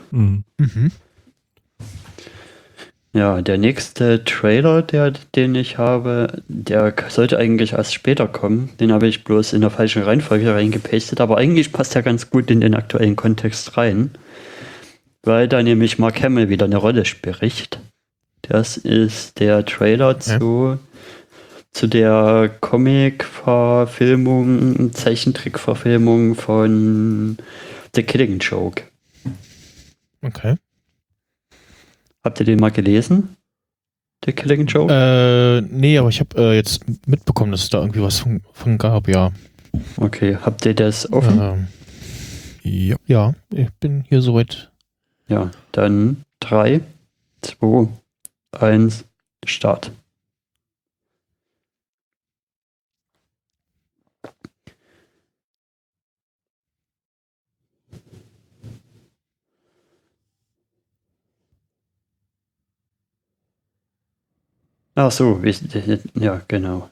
Ja, der nächste Trailer, den ich habe, der sollte eigentlich erst später kommen. Den habe ich bloß in der falschen Reihenfolge reingepastet, aber eigentlich passt er ganz gut in den aktuellen Kontext rein, weil da nämlich Mark Hamill wieder eine Rolle spricht. Das ist der Trailer zu der Comic-Verfilmung, Zeichentrick-Verfilmung von The Killing Joke. Okay. Habt ihr den mal gelesen? The Killing Joke? Nee, aber ich habe jetzt mitbekommen, dass es da irgendwie was von gab, ja. Okay, habt ihr das offen? Ja. Ja, ich bin hier soweit. Ja, dann 3, 2, 1, Start. Ach so, ja, genau.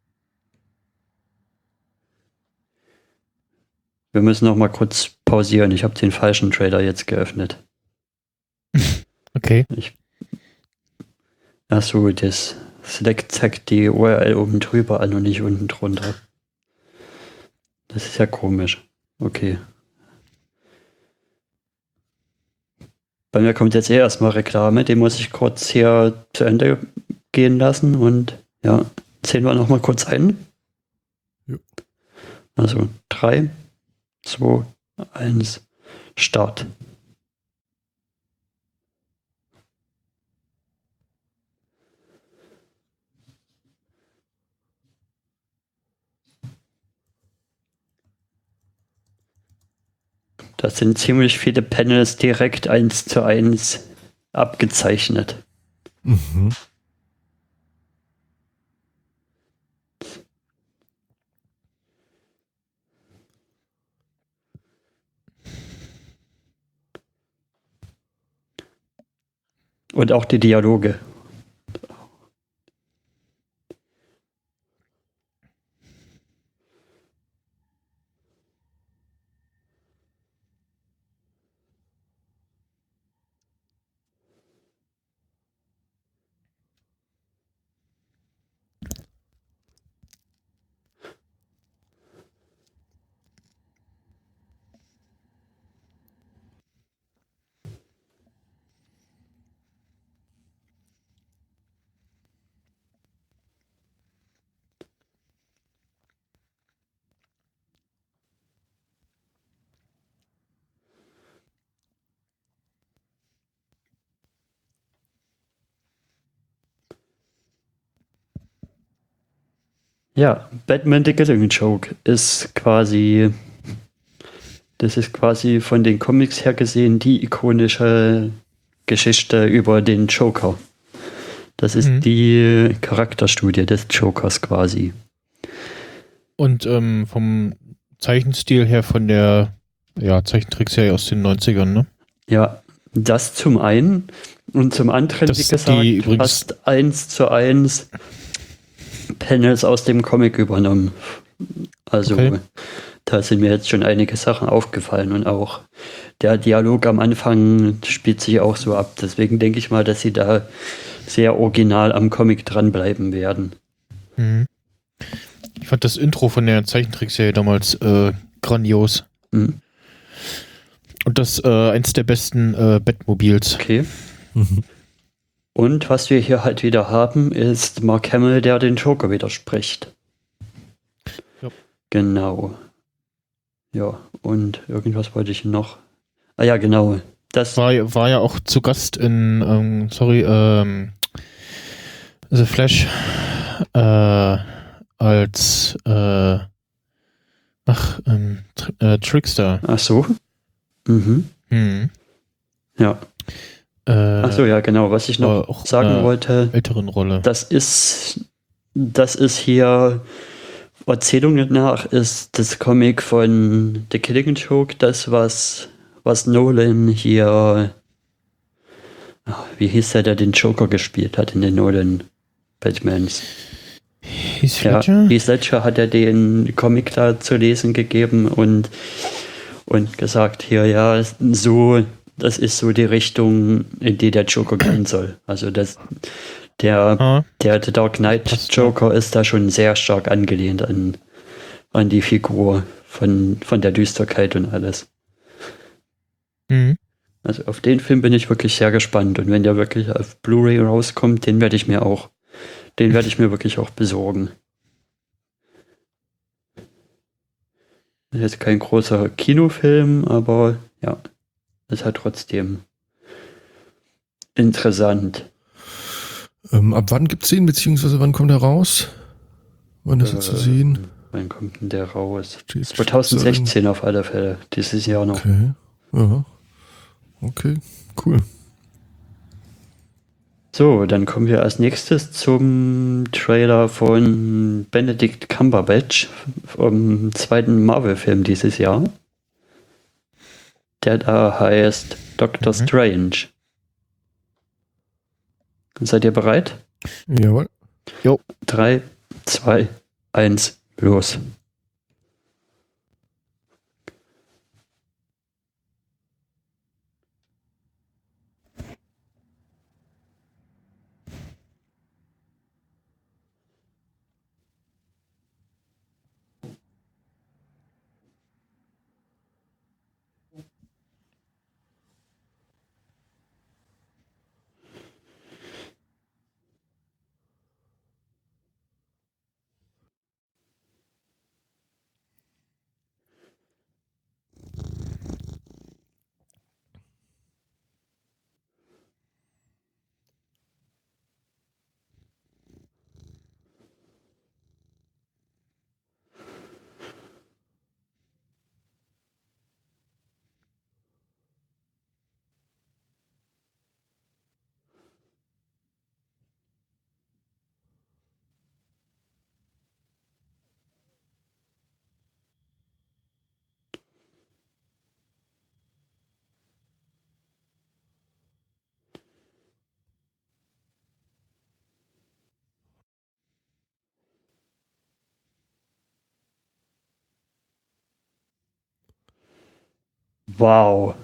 Wir müssen noch mal kurz pausieren. Ich habe den falschen Trailer jetzt geöffnet. Okay. Ach so, das Slack zeigt die URL oben drüber an und nicht unten drunter. Das ist ja komisch. Okay. Bei mir kommt jetzt erstmal Reklame. Den muss ich kurz hier zu Ende gehen lassen. Und ja, zählen wir noch mal kurz ein. Jo. Also 3, 2, 1, Start. Das sind ziemlich viele Panels direkt 1:1 abgezeichnet. Mhm. Und auch die Dialoge. Ja, Batman the Killing Joke ist quasi von den Comics her gesehen die ikonische Geschichte über den Joker. Das ist die Charakterstudie des Jokers quasi. Und vom Zeichenstil her von der Zeichentrickserie aus den 90ern, ne? Ja, das zum einen. Und zum anderen, Das wie gesagt, die übrigens fast 1:1 Panels aus dem Comic übernommen. Also Okay. da sind mir jetzt schon einige Sachen aufgefallen und auch der Dialog am Anfang spielt sich auch so ab. Deswegen denke ich mal, dass sie da sehr original am Comic dranbleiben werden. Mhm. Ich fand das Intro von der Zeichentrickserie damals grandios. Mhm. Und das eins der besten Batmobils. Okay. Mhm. Und was wir hier halt wieder haben, ist Mark Hamill, der den Joker widerspricht. Ja. Genau. Ja, und irgendwas wollte ich noch. Ah ja, genau. Das War ja auch zu Gast in, The Flash als Trickster. Ach so. Mhm. Mhm. Ja. Ach so, ja, genau. Was ich noch auch sagen wollte, älteren Rolle. das ist hier Erzählungen nach, ist das Comic von The Killing Joke, das, was Nolan hier, wie hieß der den Joker gespielt hat in den Nolan Batmans? Heath Ja, Ledger? Heath Ledger hat er den Comic da zu lesen gegeben und gesagt, hier, ja, das ist so die Richtung, in die der Joker gehen soll. Also der The Dark Knight Joker ist da schon sehr stark angelehnt an die Figur von der Düsterkeit und alles. Mhm. Also auf den Film bin ich wirklich sehr gespannt. Und wenn der wirklich auf Blu-ray rauskommt, den werde ich mir wirklich auch besorgen. Das ist jetzt kein großer Kinofilm, aber ja, ist halt trotzdem interessant. Ab wann gibt's den, beziehungsweise wann kommt er raus? Wann ist er zu sehen? Wann kommt denn der raus? Steht 2016 auf alle Fälle, dieses Jahr noch. Okay. Ja. Okay, cool. So, dann kommen wir als nächstes zum Trailer von Benedict Cumberbatch vom zweiten Marvel-Film dieses Jahr. Der da heißt Doctor Strange. Seid ihr bereit? Jawohl. 3, 2, 1, los. Wow.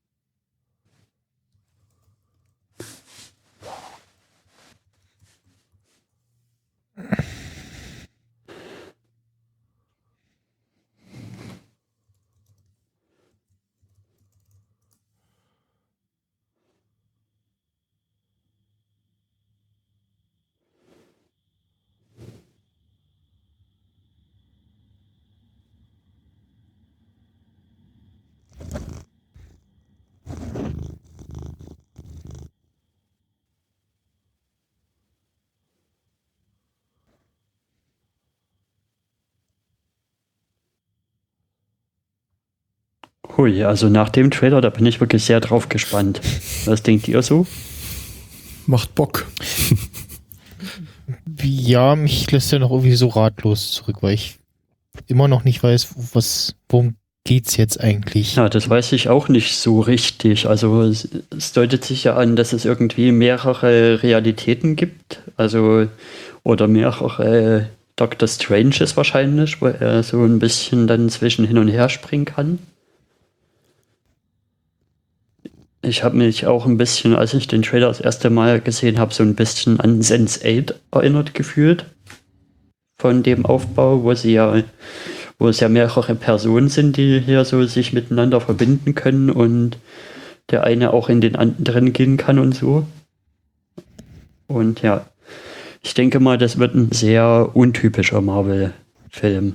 Hui, also nach dem Trailer, da bin ich wirklich sehr drauf gespannt. Was denkt ihr so? Macht Bock. Ja, mich lässt ja noch irgendwie so ratlos zurück, weil ich immer noch nicht weiß, worum geht's jetzt eigentlich? Ja, das weiß ich auch nicht so richtig. Also es deutet sich ja an, dass es irgendwie mehrere Realitäten gibt. Also, oder mehrere Doctor Stranges wahrscheinlich, wo er so ein bisschen dann zwischen hin und her springen kann. Ich habe mich auch ein bisschen, als ich den Trailer das erste Mal gesehen habe, so ein bisschen an Sense8 erinnert gefühlt. Von dem Aufbau, wo es ja mehrere Personen sind, die hier so sich miteinander verbinden können und der eine auch in den anderen gehen kann und so. Und ja, ich denke mal, das wird ein sehr untypischer Marvel-Film.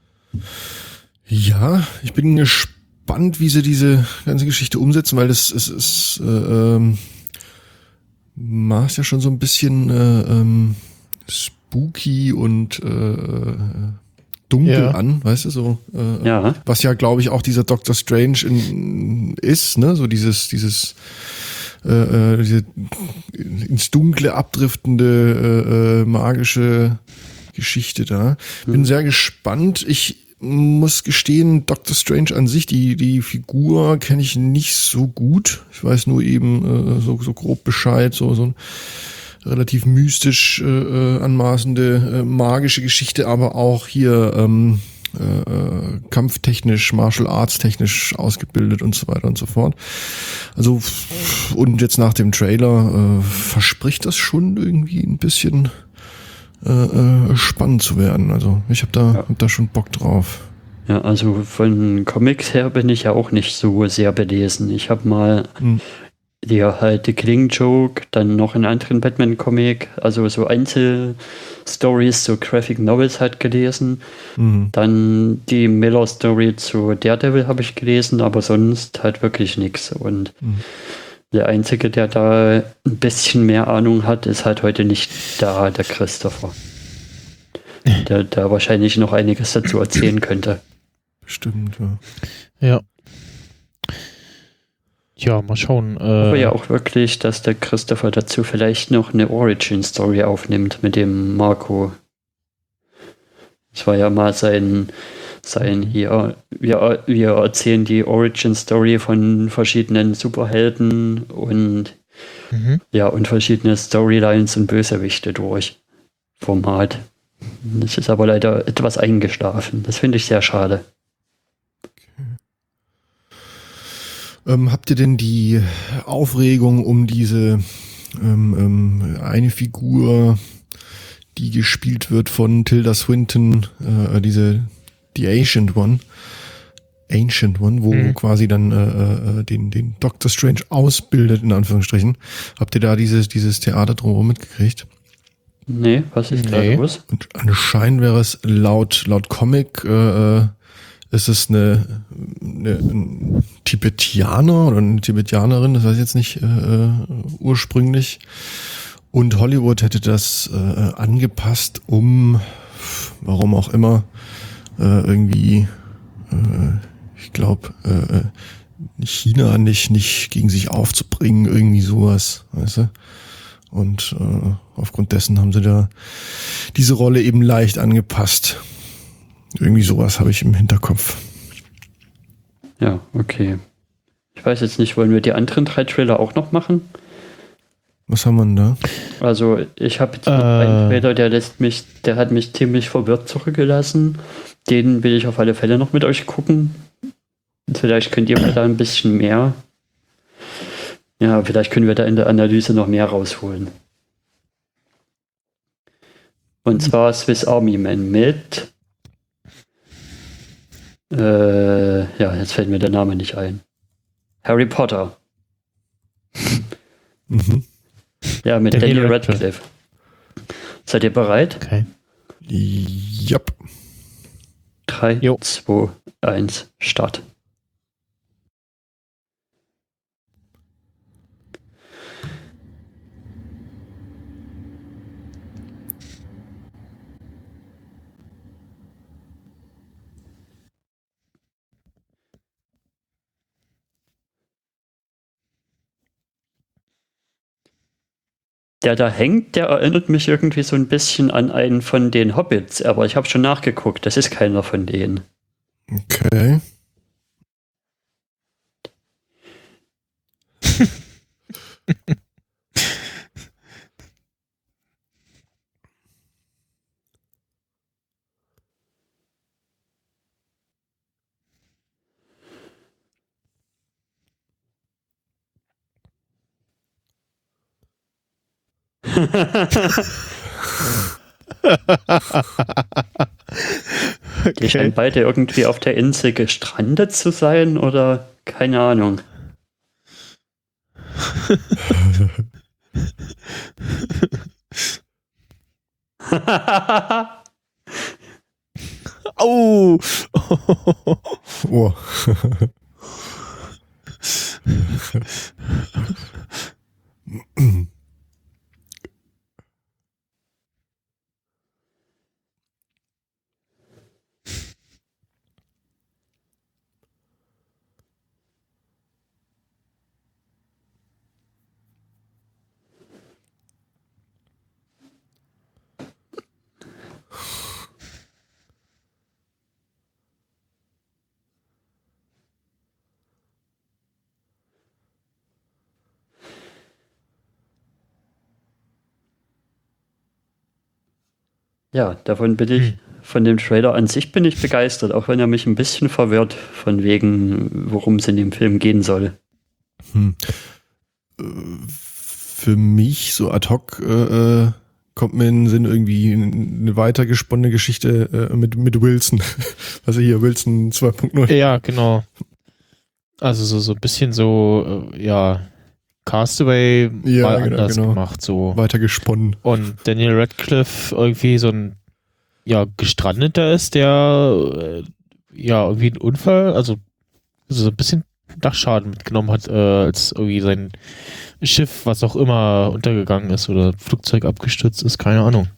Ja, ich bin gespannt, wie sie diese ganze Geschichte umsetzen, weil das ist macht ja schon so ein bisschen spooky und dunkel an, weißt du, so. Ja. Was ja, glaube ich, auch dieser Doctor Strange ist, ne, so diese ins Dunkle abdriftende magische Geschichte da. Bin sehr gespannt. Ich muss gestehen, Doctor Strange an sich, die Figur kenne ich nicht so gut. Ich weiß nur eben so grob Bescheid, so ein relativ mystisch anmaßende magische Geschichte, aber auch hier kampftechnisch, Martial Arts technisch ausgebildet und so weiter und so fort. Also und jetzt nach dem Trailer verspricht das schon irgendwie ein bisschen spannend zu werden. Also ich habe da schon Bock drauf. Ja, also von Comics her bin ich ja auch nicht so sehr belesen. Ich habe mal halt The Killing Joke, dann noch einen anderen Batman-Comic, also so Einzelstories, so Graphic Novels halt gelesen. Dann die Miller-Story zu Daredevil habe ich gelesen, aber sonst halt wirklich nichts. Und der Einzige, der da ein bisschen mehr Ahnung hat, ist halt heute nicht da, der Christopher. Der wahrscheinlich noch einiges dazu erzählen könnte. Bestimmt, ja. Ja. Ja, mal schauen. Aber ja auch wirklich, dass der Christopher dazu vielleicht noch eine Origin-Story aufnimmt mit dem Marco. Das war ja mal sein hier, wir erzählen die Origin-Story von verschiedenen Superhelden und und verschiedene Storylines und Bösewichte durch. Format. Das ist aber leider etwas eingeschlafen. Das finde ich sehr schade. Habt ihr denn die Aufregung um diese eine Figur, die gespielt wird von Tilda Swinton, die Ancient One, wo quasi dann den Doctor Strange ausbildet, in Anführungsstrichen. Habt ihr da dieses Theater drumherum mitgekriegt? Nee, was ist da los? Und anscheinend wäre es laut Comic ist es eine Tibetaner oder eine Tibetanerin, das weiß ich jetzt nicht ursprünglich. Und Hollywood hätte das angepasst, um, warum auch immer, irgendwie, ich glaube, China nicht gegen sich aufzubringen, irgendwie sowas, weißt du? Und aufgrund dessen haben sie da diese Rolle eben leicht angepasst. Irgendwie sowas habe ich im Hinterkopf. Ja, okay. Ich weiß jetzt nicht, wollen wir die anderen 3 Trailer auch noch machen? Was haben wir denn da? Also ich habe jetzt noch einen Trailer, der hat mich ziemlich verwirrt zurückgelassen. Den will ich auf alle Fälle noch mit euch gucken. Und vielleicht könnt ihr da ein bisschen mehr. Ja, vielleicht können wir da in der Analyse noch mehr rausholen. Und zwar Swiss Army Man mit jetzt fällt mir der Name nicht ein. Harry Potter. Ja, mit Daniel Radcliffe. Seid ihr bereit? Okay. Jupp. 3, 2, 1, Start. Der da hängt, der erinnert mich irgendwie so ein bisschen an einen von den Hobbits, aber ich habe schon nachgeguckt, das ist keiner von denen. Okay. Die scheinen beide irgendwie auf der Insel gestrandet zu sein oder keine Ahnung. Oh! Oh. Ja, von dem Trailer an sich bin ich begeistert, auch wenn er mich ein bisschen verwirrt, von wegen, worum es in dem Film gehen soll. Für mich so ad hoc kommt mir in den Sinn irgendwie eine weitergesponnene Geschichte mit Wilson. Also hier Wilson 2.0. Ja, genau. Also so ein bisschen so, Castaway mal anders gemacht. So. Weitergesponnen. Und Daniel Radcliffe irgendwie so ein Gestrandeter ist, der irgendwie einen Unfall, also so ein bisschen Dachschaden mitgenommen hat, als irgendwie sein Schiff, was auch immer, untergegangen ist oder Flugzeug abgestürzt ist, keine Ahnung.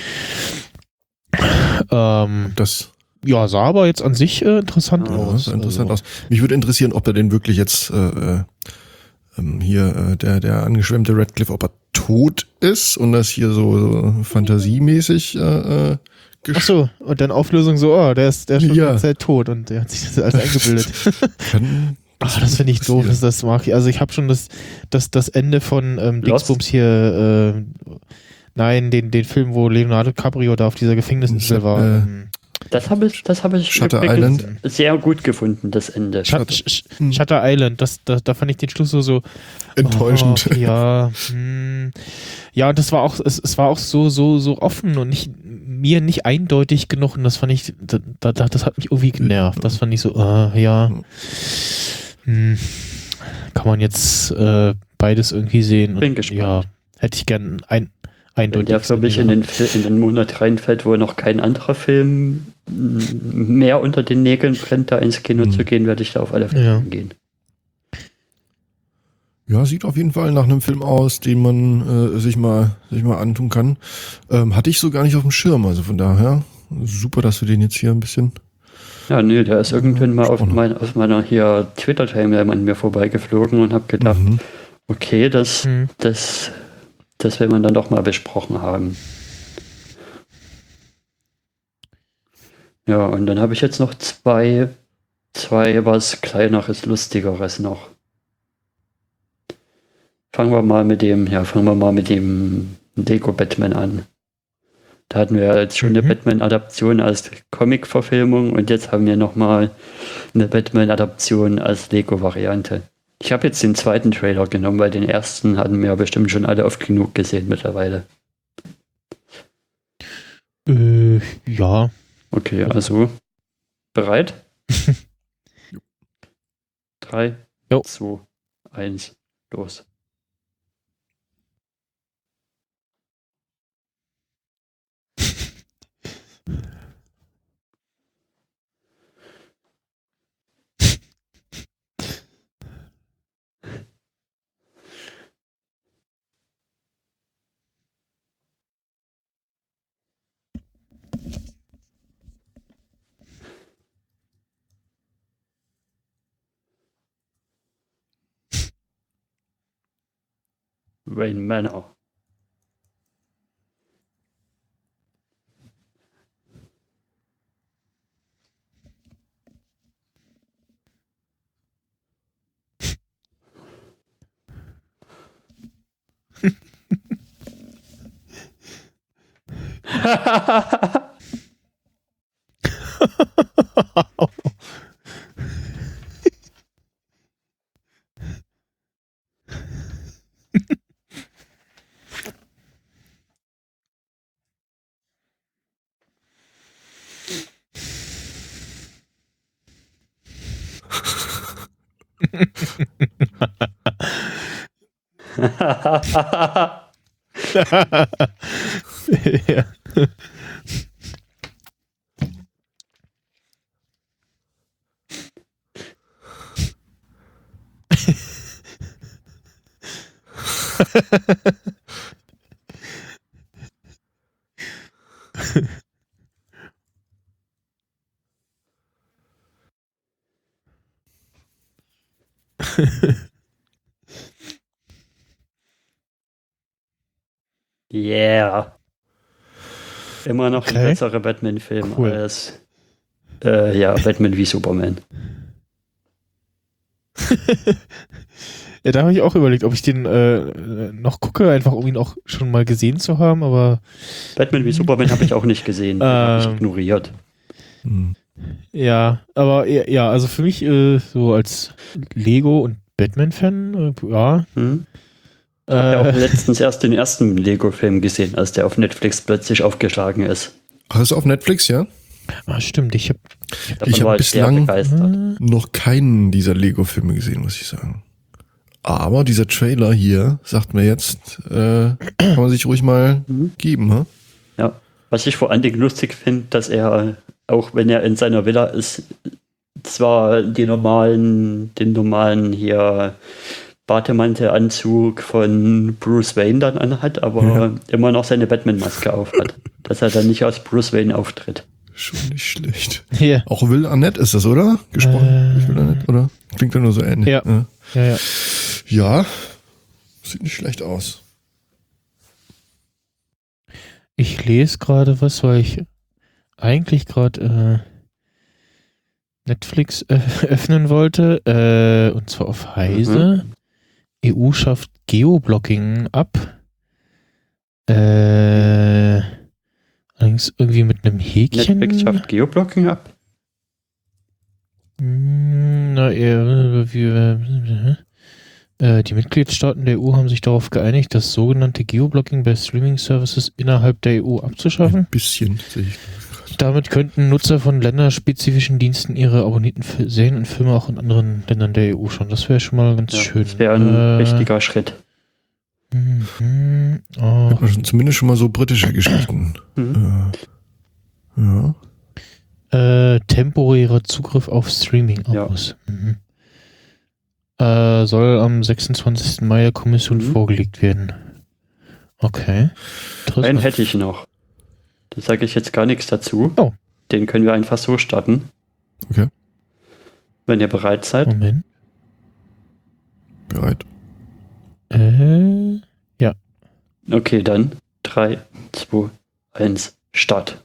Das sah aber jetzt an sich interessant aus. Sah interessant aus. Mich würde interessieren, ob er denn wirklich jetzt der angeschwemmte Radcliffe, ob er tot ist und das hier so fantasiemäßig Ach so, und dann Auflösung so, der ist schon die ganze Zeit tot und der hat sich das alles eingebildet. Das finde ich doof, das mag ich. Also ich habe schon das Ende von Dingsbums hier, den Film, wo Leonardo DiCaprio da auf dieser Gefängnisinsel war. Das habe ich Shutter Island sehr gut gefunden, das Ende. Shutter Island, da fand ich den Schluss so enttäuschend. Ja, das war auch, es war auch so offen und mir nicht eindeutig genug und das fand ich, das hat mich irgendwie genervt. Das fand ich so, kann man jetzt beides irgendwie sehen. Bin gespannt. Ja, hätte ich gern eindeutig. Wenn der für mich in den Monat reinfällt, wo noch kein anderer Film mehr unter den Nägeln brennt, da ins Kino zu gehen, werde ich da auf alle Fälle gehen. Ja, sieht auf jeden Fall nach einem Film aus, den man sich mal antun kann. Hatte ich so gar nicht auf dem Schirm, also von daher super, dass wir den jetzt hier ein bisschen... Ja, nee, der ist irgendwann mal auf meiner hier Twitter-Timeline an mir vorbeigeflogen und habe gedacht, okay, das will man dann doch mal besprochen haben. Ja, und dann habe ich jetzt noch zwei was Kleineres, Lustigeres noch. Fangen wir mal mit dem Lego Batman an. Da hatten wir jetzt schon eine Batman-Adaption als Comic-Verfilmung und jetzt haben wir nochmal eine Batman-Adaption als Lego-Variante. Ich habe jetzt den zweiten Trailer genommen, weil den ersten hatten wir bestimmt schon alle oft genug gesehen mittlerweile. Ja. Okay, also bereit? 3, 2, 1, los. Wayne Manor. Ja. Yeah. Immer noch ein besserer Batman-Film als Batman wie Superman. Ja, da habe ich auch überlegt, ob ich den noch gucke, einfach um ihn auch schon mal gesehen zu haben, aber Batman wie Superman habe ich auch nicht gesehen, habe ich ignoriert. Ja, aber ja, also für mich so als Lego- und Batman-Fan, ja. Ich habe ja auch letztens erst den ersten Lego-Film gesehen, als der auf Netflix plötzlich aufgeschlagen ist. Ach, ist auf Netflix, ja? Stimmt, ich habe bislang noch keinen dieser Lego-Filme gesehen, muss ich sagen. Aber dieser Trailer hier sagt mir jetzt, kann man sich ruhig mal geben, ha? Ja, was ich vor allen Dingen lustig finde, dass er, auch wenn er in seiner Villa ist, zwar den normalen hier Bademantelanzug von Bruce Wayne dann anhat, aber immer noch seine Batman-Maske aufhat. Dass er dann nicht als Bruce Wayne auftritt. Schon nicht schlecht. Yeah. Auch Will Arnett ist das, oder? Gesprochen? Will Arnett, oder? Klingt ja nur so ähnlich. Ja. Ja. Ja, sieht nicht schlecht aus. Ich lese gerade was, weil ich eigentlich gerade Netflix öffnen wollte, und zwar auf Heise. EU schafft Geoblocking ab. Allerdings irgendwie mit einem Häkchen. Netflix schafft Geoblocking ab. Die Mitgliedstaaten der EU haben sich darauf geeinigt, das sogenannte Geoblocking bei Streaming-Services innerhalb der EU abzuschaffen. Ein bisschen sehe ich. Damit könnten Nutzer von länderspezifischen Diensten ihre abonnierten Serien und Filme auch in anderen Ländern der EU schauen. Das wäre schon mal ganz schön. Das wäre ein richtiger Schritt. Hat man zumindest schon mal so britische Geschichten. Ja. Temporärer Zugriff auf Streaming-Abos. Soll am 26. Mai der Kommission vorgelegt werden. Okay. Einen hätte ich noch. Da sage ich jetzt gar nichts dazu. Oh. Den können wir einfach so starten. Okay. Wenn ihr bereit seid. Moment. Bereit. Ja. Okay, dann 3, 2, 1, Start.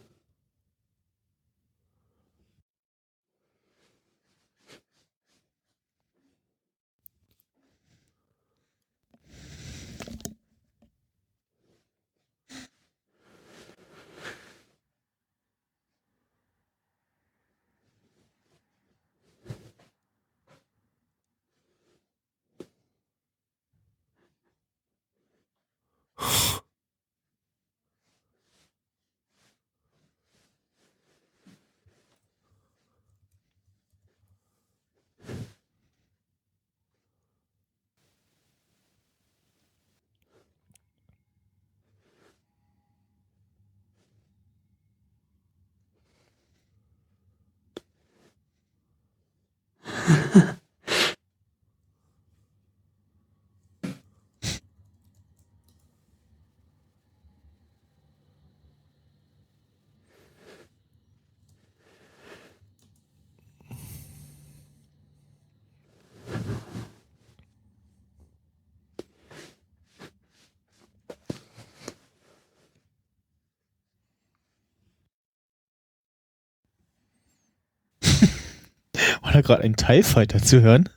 War da gerade ein TIE Fighter zu hören?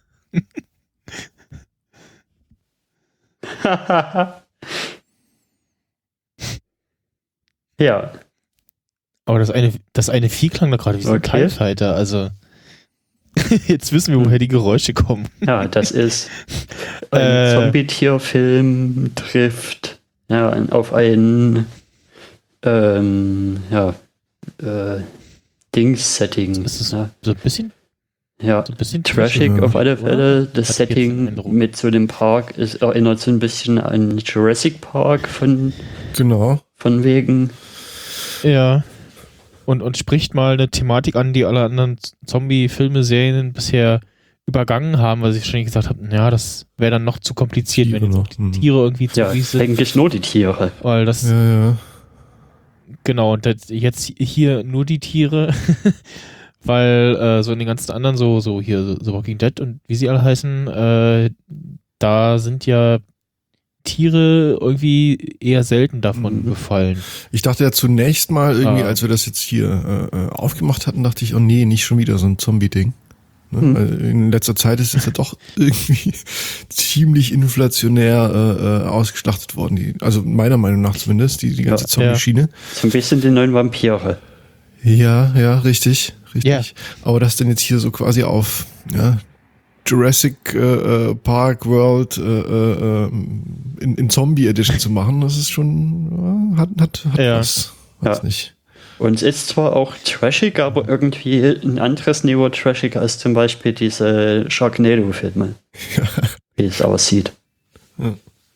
Ja. Aber das eine Vieh klang da gerade wie so ein Okay. TIE Fighter, also jetzt wissen wir, woher die Geräusche kommen. Ja, das ist ein Zombie-Tier-Film trifft auf ein Dings-Setting. Ist es Ja. so ein bisschen Trashig trashig, auf alle oder? Fälle. Das Hatte ich jetzt den Setting Eindruck. mit so dem Park erinnert so ein bisschen an Jurassic Park von Genau. wegen. Ja. Und spricht mal eine Thematik an, die alle anderen Zombie-Filme, Serien bisher übergangen haben, weil sie wahrscheinlich gesagt haben, ja, das wäre dann noch zu kompliziert, wenn jetzt auch die Tiere irgendwie zu Ja, fies sind. eigentlich nur die Tiere. Weil das, Ja. genau, und jetzt hier nur die Tiere, weil so in den ganzen anderen, so hier The Walking Dead und wie sie alle heißen, da sind ja Tiere irgendwie eher selten davon befallen. Ich dachte ja zunächst mal irgendwie, als wir das jetzt hier aufgemacht hatten, dachte ich, oh nee, nicht schon wieder so ein Zombie-Ding. Ne? Weil in letzter Zeit ist es ja doch irgendwie ziemlich inflationär ausgeschlachtet worden. Also meiner Meinung nach zumindest, die ganze Zombie-Schiene. So ein bisschen die neuen Vampire. Ja, richtig. Ja. Aber das denn jetzt hier so quasi auf Jurassic Park World in Zombie Edition zu machen, das ist schon, hat was. Weiß nicht. Und es ist zwar auch trashig, aber irgendwie ein anderes Niveau trashig als zum Beispiel diese Sharknado-Filme. Wie es aussieht. Ja.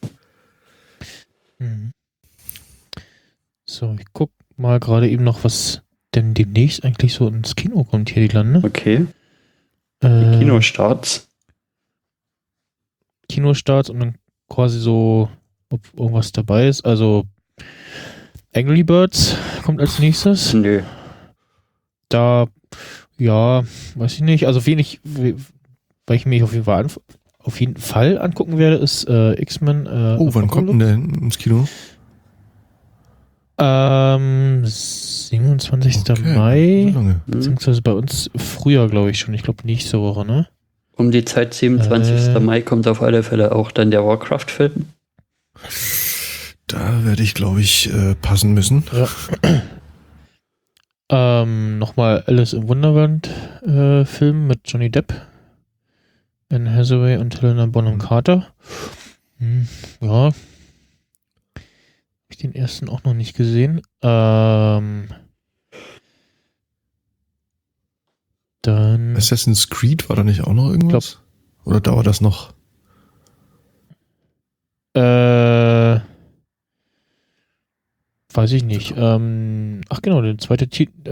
So, ich guck mal gerade eben noch, was denn demnächst eigentlich so ins Kino kommt hier, die Lande. Okay. Die Kinostarts. Kinostarts und dann quasi so, ob irgendwas dabei ist. Also Angry Birds kommt als nächstes. Nö. Da, ja, weiß ich nicht. Also wenig, weil ich mich auf jeden Fall auf jeden Fall angucken werde, ist X-Men. Wann kommt denn der ins Kino? 27. Mai, Lange. beziehungsweise bei uns früher, glaube ich schon. Ich glaube nächste Woche, ne? Um die Zeit 27. Mai kommt auf alle Fälle auch dann der Warcraft-Film. Da werde ich, glaube ich, passen müssen. Ja. Nochmal Alice im Wunderland Film mit Johnny Depp, Anne Hathaway und Helena Bonham Carter. Ja. Hab ich den ersten auch noch nicht gesehen. Dann Assassin's Creed, war da nicht auch noch irgendwas? Oder dauert das noch? weiß ich nicht. Ach genau, der zweite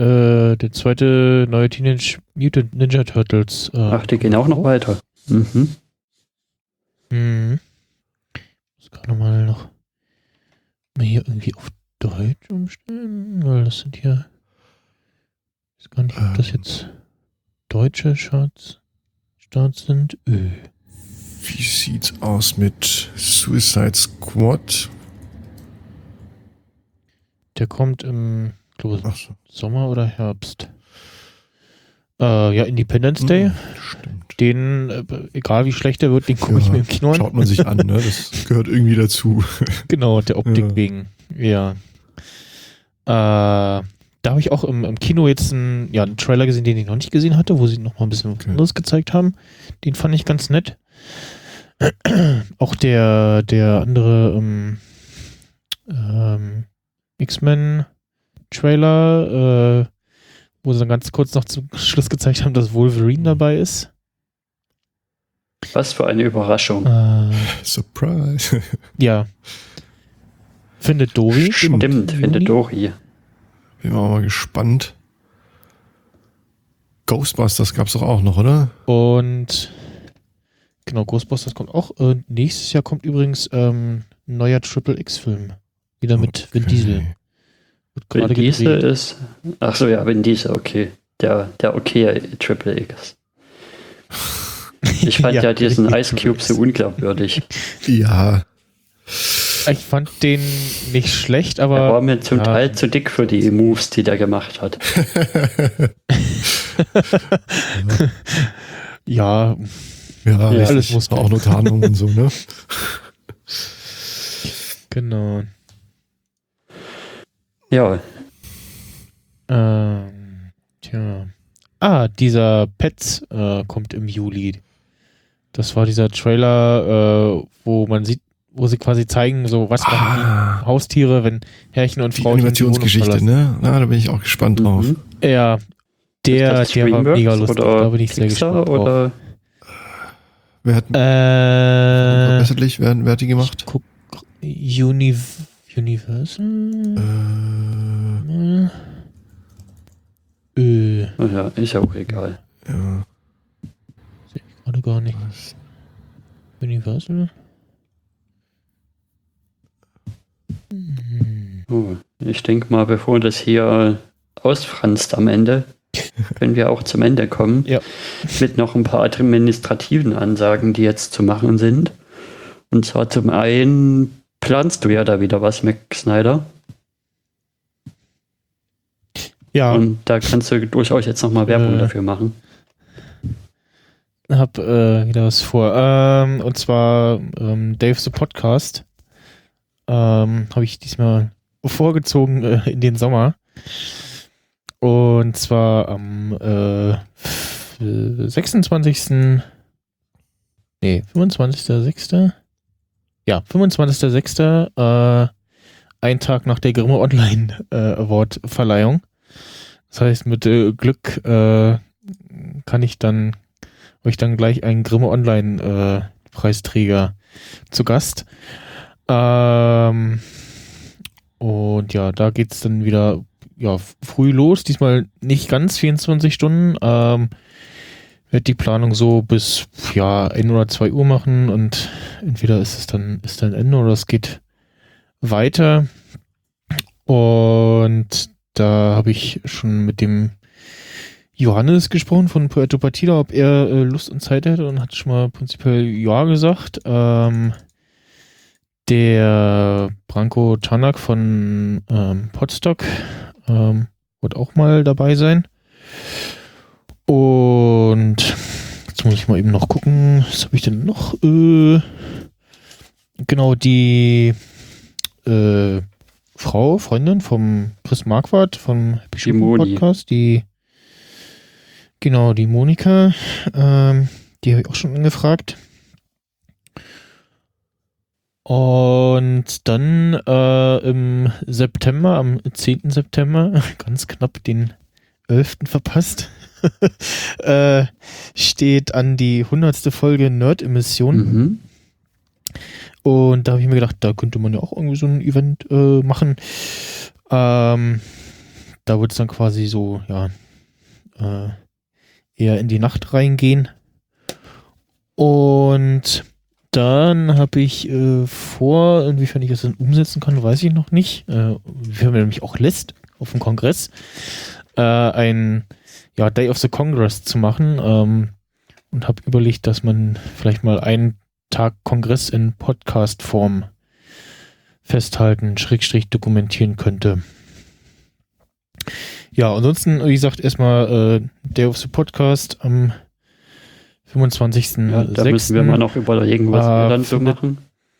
neue Teenage Mutant Ninja Turtles. Ach, die gehen auch noch weiter. Mhm. Ich muss gerade mal hier irgendwie auf Deutsch umstellen, weil das sind hier, ich weiß gar nicht, ob das jetzt deutsche Starts sind. Wie sieht's aus mit Suicide Squad? Der kommt im, glaube ich, Ach so. Sommer oder Herbst. Ja, Independence Day. Stimmt. Den, egal wie schlecht der wird, den gucke ich mir im Kino an. Schaut man sich an, ne? Das gehört irgendwie dazu. Genau, der Optik Ja. wegen. Ja. Da habe ich auch im Kino jetzt einen Trailer gesehen, den ich noch nicht gesehen hatte, wo sie noch mal ein bisschen was anderes gezeigt haben. Den fand ich ganz nett. Auch der andere X-Men-Trailer, wo sie dann ganz kurz noch zum Schluss gezeigt haben, dass Wolverine dabei ist. Was für eine Überraschung. Surprise. Ja. Findet Dory. Stimmt, findet Dori. Bin mal gespannt. Ghostbusters gab's doch auch noch, oder? Und genau, Ghostbusters kommt auch. Nächstes Jahr kommt übrigens ein neuer Triple X-Film. Wieder mit Vin Diesel. Wird Vin gerade Diesel gedreht. ist. Ach so, ja, Vin Diesel, okay. Der okay Triple X. Ich fand ja diesen der Ice Cube so unglaubwürdig. Ja. Ich fand den nicht schlecht, Er war aber mir zum Teil zu dick für die Moves, die der gemacht hat. Ja, ja, richtig. alles muss auch nur Tarnung und so, ne? genau. Ja, Tja. Dieser Pets kommt im Juli. Das war dieser Trailer, wo man sieht, wo sie quasi zeigen, so was machen die Haustiere, wenn Herrchen und Die Frauchen Animationsgeschichte, ne? Na, da bin ich auch gespannt drauf. Mhm. Ja, der Ist das war DreamWorks mega lustig. oder Da bin ich sehr Pixar gespannt drauf. oder Wer hat wer hat die gemacht? Guck, Universal? ja, ist ja auch egal. Ja. Sehe ich gerade gar nicht. Universal? Oh, ich denke mal, bevor das hier ausfranst am Ende, können wir auch zum Ende kommen. Ja. Mit noch ein paar administrativen Ansagen, die jetzt zu machen sind. Und zwar zum einen planst du ja da wieder was, Mac Snyder. Ja, Und da kannst du durchaus jetzt nochmal Werbung dafür machen. hab wieder was vor. Und zwar Dave the Podcast. Habe ich diesmal vorgezogen in den Sommer. Und zwar am 25.6. Ja, 25.6. Ein Tag nach der Grimme Online Award Verleihung. Das heißt, mit Glück kann ich dann euch dann gleich einen Grimme Online Preisträger zu Gast. Und ja, da geht's dann wieder früh los. Diesmal nicht ganz 24 Stunden. Werde die Planung so bis 1 oder 2 Uhr machen und entweder ist dann Ende oder es geht weiter. Und da habe ich schon mit dem Johannes gesprochen von Puerto Partida, ob er Lust und Zeit hätte, und hat schon mal prinzipiell ja gesagt. Der Branko Tanak von Podstock wird auch mal dabei sein. Und jetzt muss ich mal eben noch gucken, was habe ich denn noch? Genau, die Freundin vom Chris Marquardt vom Die Moni. Podcast, die Monika, die habe ich auch schon angefragt. Und dann im September, am 10. September, ganz knapp den 11. verpasst, steht an die 100. Folge Nerd-Emission. Mhm. Und da habe ich mir gedacht, da könnte man ja auch irgendwie so ein Event machen. Da wird es dann quasi so, ja, eher in die Nacht reingehen. Und dann habe ich vor, inwiefern ich das dann umsetzen kann, weiß ich noch nicht. Inwiefern man mich auch lässt auf dem Kongress, ein Day of the Congress zu machen. Und habe überlegt, dass man vielleicht mal einen Tag Kongress in Podcast-Form festhalten, / dokumentieren könnte. Ja, ansonsten, wie gesagt, erstmal Day of the Podcast am 25.06. Ja, da müssen wir mal noch überlegen, was wir dann so machen.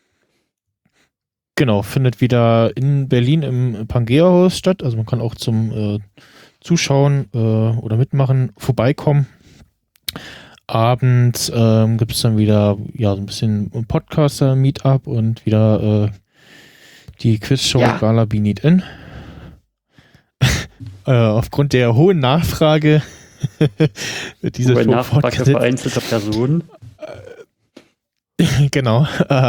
Genau, findet wieder in Berlin im Pangea-Haus statt. Also man kann auch zum Zuschauen oder Mitmachen vorbeikommen. Abends gibt es dann wieder so ein bisschen Podcaster-Meetup und wieder die Quizshow Gala Be Need In. Aufgrund der hohen Nachfrage wird diese Show Nachfrage fortgesetzt. vereinzelter Personen. Genau.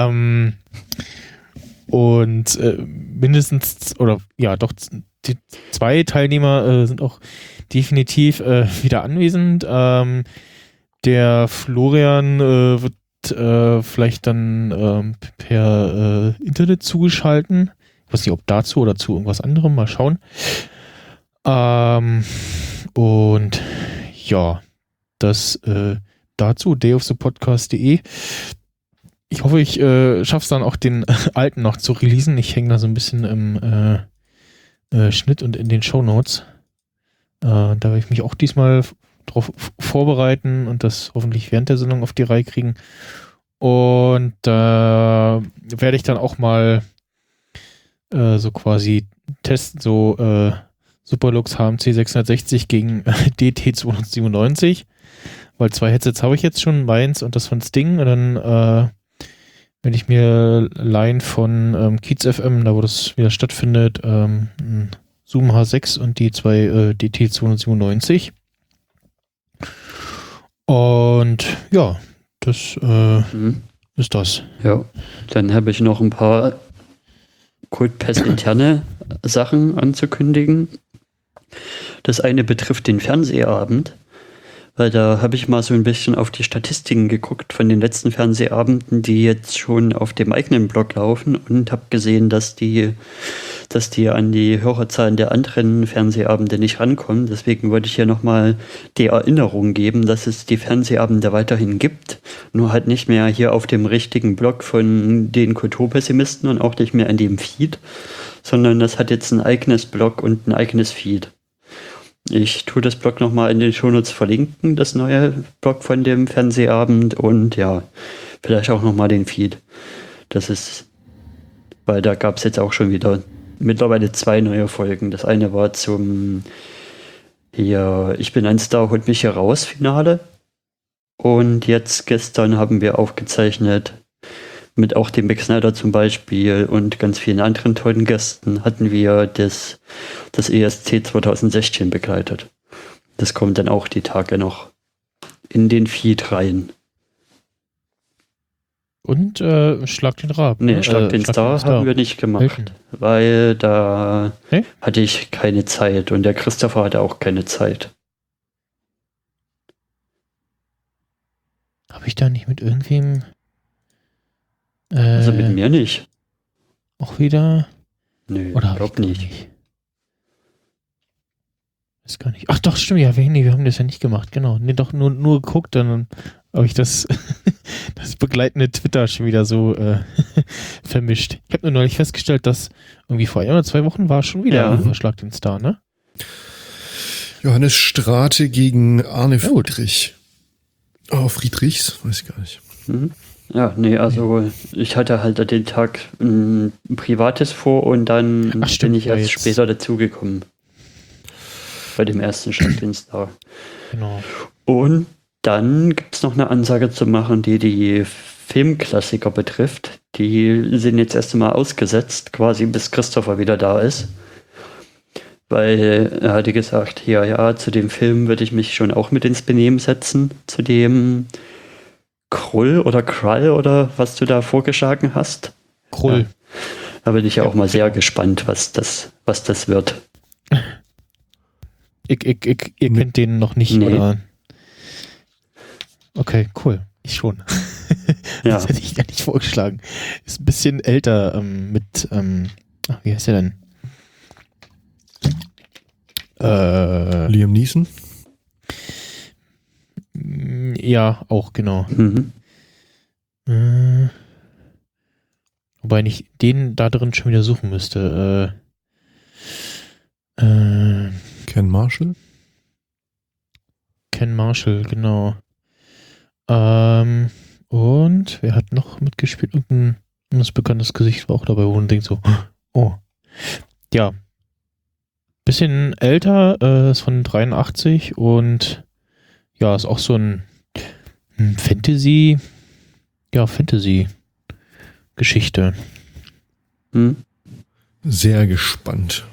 Und mindestens, oder ja, doch, die 2 Teilnehmer sind auch definitiv wieder anwesend. Der Florian wird vielleicht dann per Internet zugeschalten. Ich weiß nicht, ob dazu oder zu irgendwas anderem. Mal schauen. Und ja, das dazu, dayofthepodcast.de. Ich hoffe, ich schaffe es dann auch, den alten noch zu releasen. Ich hänge da so ein bisschen im Schnitt und in den Shownotes. Da werde ich mich auch diesmal drauf vorbereiten und das hoffentlich während der Sendung auf die Reihe kriegen. Und werde ich dann auch mal so quasi testen, so Superlux HMC 660 gegen DT 297, weil 2 Headsets habe ich jetzt schon, meins und das von Sting, und dann werde ich mir leihen von Kiez FM, da wo das wieder stattfindet, Zoom H6 und die 2 DT 297. Und ja, das ist das. Ja, dann habe ich noch ein paar CodePass interne Sachen anzukündigen. Das eine betrifft den Fernsehabend, weil da habe ich mal so ein bisschen auf die Statistiken geguckt von den letzten Fernsehabenden, die jetzt schon auf dem eigenen Blog laufen, und habe gesehen, dass die an die Hörerzahlen der anderen Fernsehabende nicht rankommen. Deswegen wollte ich hier nochmal die Erinnerung geben, dass es die Fernsehabende weiterhin gibt, nur halt nicht mehr hier auf dem richtigen Blog von den Kulturpessimisten und auch nicht mehr in dem Feed, sondern das hat jetzt ein eigenes Blog und ein eigenes Feed. Ich tue das Blog nochmal in den Shownotes verlinken, das neue Blog von dem Fernsehabend, und ja, vielleicht auch nochmal den Feed. Das ist, weil da gab es jetzt auch schon wieder mittlerweile 2 neue Folgen. Das eine war zum Ich bin ein Star, holt mich hier raus Finale. Und jetzt gestern haben wir aufgezeichnet, mit auch dem Mick Snyder zum Beispiel und ganz vielen anderen tollen Gästen, hatten wir das ESC 2016 begleitet. Das kommt dann auch die Tage noch in den Feed rein. Und Schlag den Rab. Nee, Schlag den Star haben wir nicht gemacht, weil da hatte ich keine Zeit und der Christopher hatte auch keine Zeit. Habe ich da nicht mit irgendwem Also mit mir nicht. Auch wieder? Nö, Oder glaub nicht. Weiß gar nicht. Ach doch, stimmt, ja, nee, wir haben das ja nicht gemacht, genau. Nee, doch, nur geguckt, dann habe ich das begleitende Twitter schon wieder so vermischt. Ich habe nur neulich festgestellt, dass irgendwie vor 1 oder 2 Wochen war schon wieder Schlag den Star, ne? Johannes Strate gegen Arne Friedrich. Oh, Friedrichs? Weiß ich gar nicht. Mhm. Ja, nee, also ich hatte halt an den Tag ein privates vor und dann bin ich erst später dazugekommen. Bei dem ersten Schlag den Star. Genau. Und dann gibt es noch eine Ansage zu machen, die Filmklassiker betrifft. Die sind jetzt erst einmal ausgesetzt, quasi bis Christopher wieder da ist. Weil er hatte gesagt, ja, zu dem Film würde ich mich schon auch mit ins Benehmen setzen. Zu dem Krull oder Krall oder was du da vorgeschlagen hast. Krull. Ja. Da bin ich ja auch mal sehr gespannt, was das wird. Ihr kennt den noch nicht, oder? Okay, cool. Ich schon. Ja. Das hätte ich gar nicht vorgeschlagen. Ist ein bisschen älter mit, wie heißt der denn? Liam Neeson? Ja, auch, genau. Mhm. Wobei ich den da drin schon wieder suchen müsste. Ken Marshall? Ken Marshall, genau. Und wer hat noch mitgespielt? Irgendein bekanntes Gesicht war auch dabei, wo man denkt so, oh. Ja. Bisschen älter, ist von 83 und ja, ist auch so ein Fantasy-Geschichte. Sehr gespannt.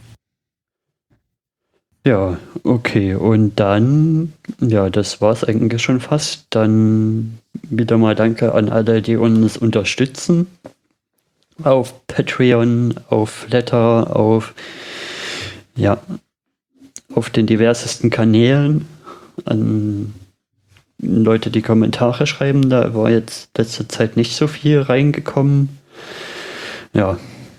Ja, okay. Und dann, das war es eigentlich schon fast. Dann wieder mal Danke an alle, die uns unterstützen. Auf Patreon, auf Flatter, auf den diversesten Kanälen. An Leute, die Kommentare schreiben. Da war jetzt letzte Zeit nicht so viel reingekommen. Ja.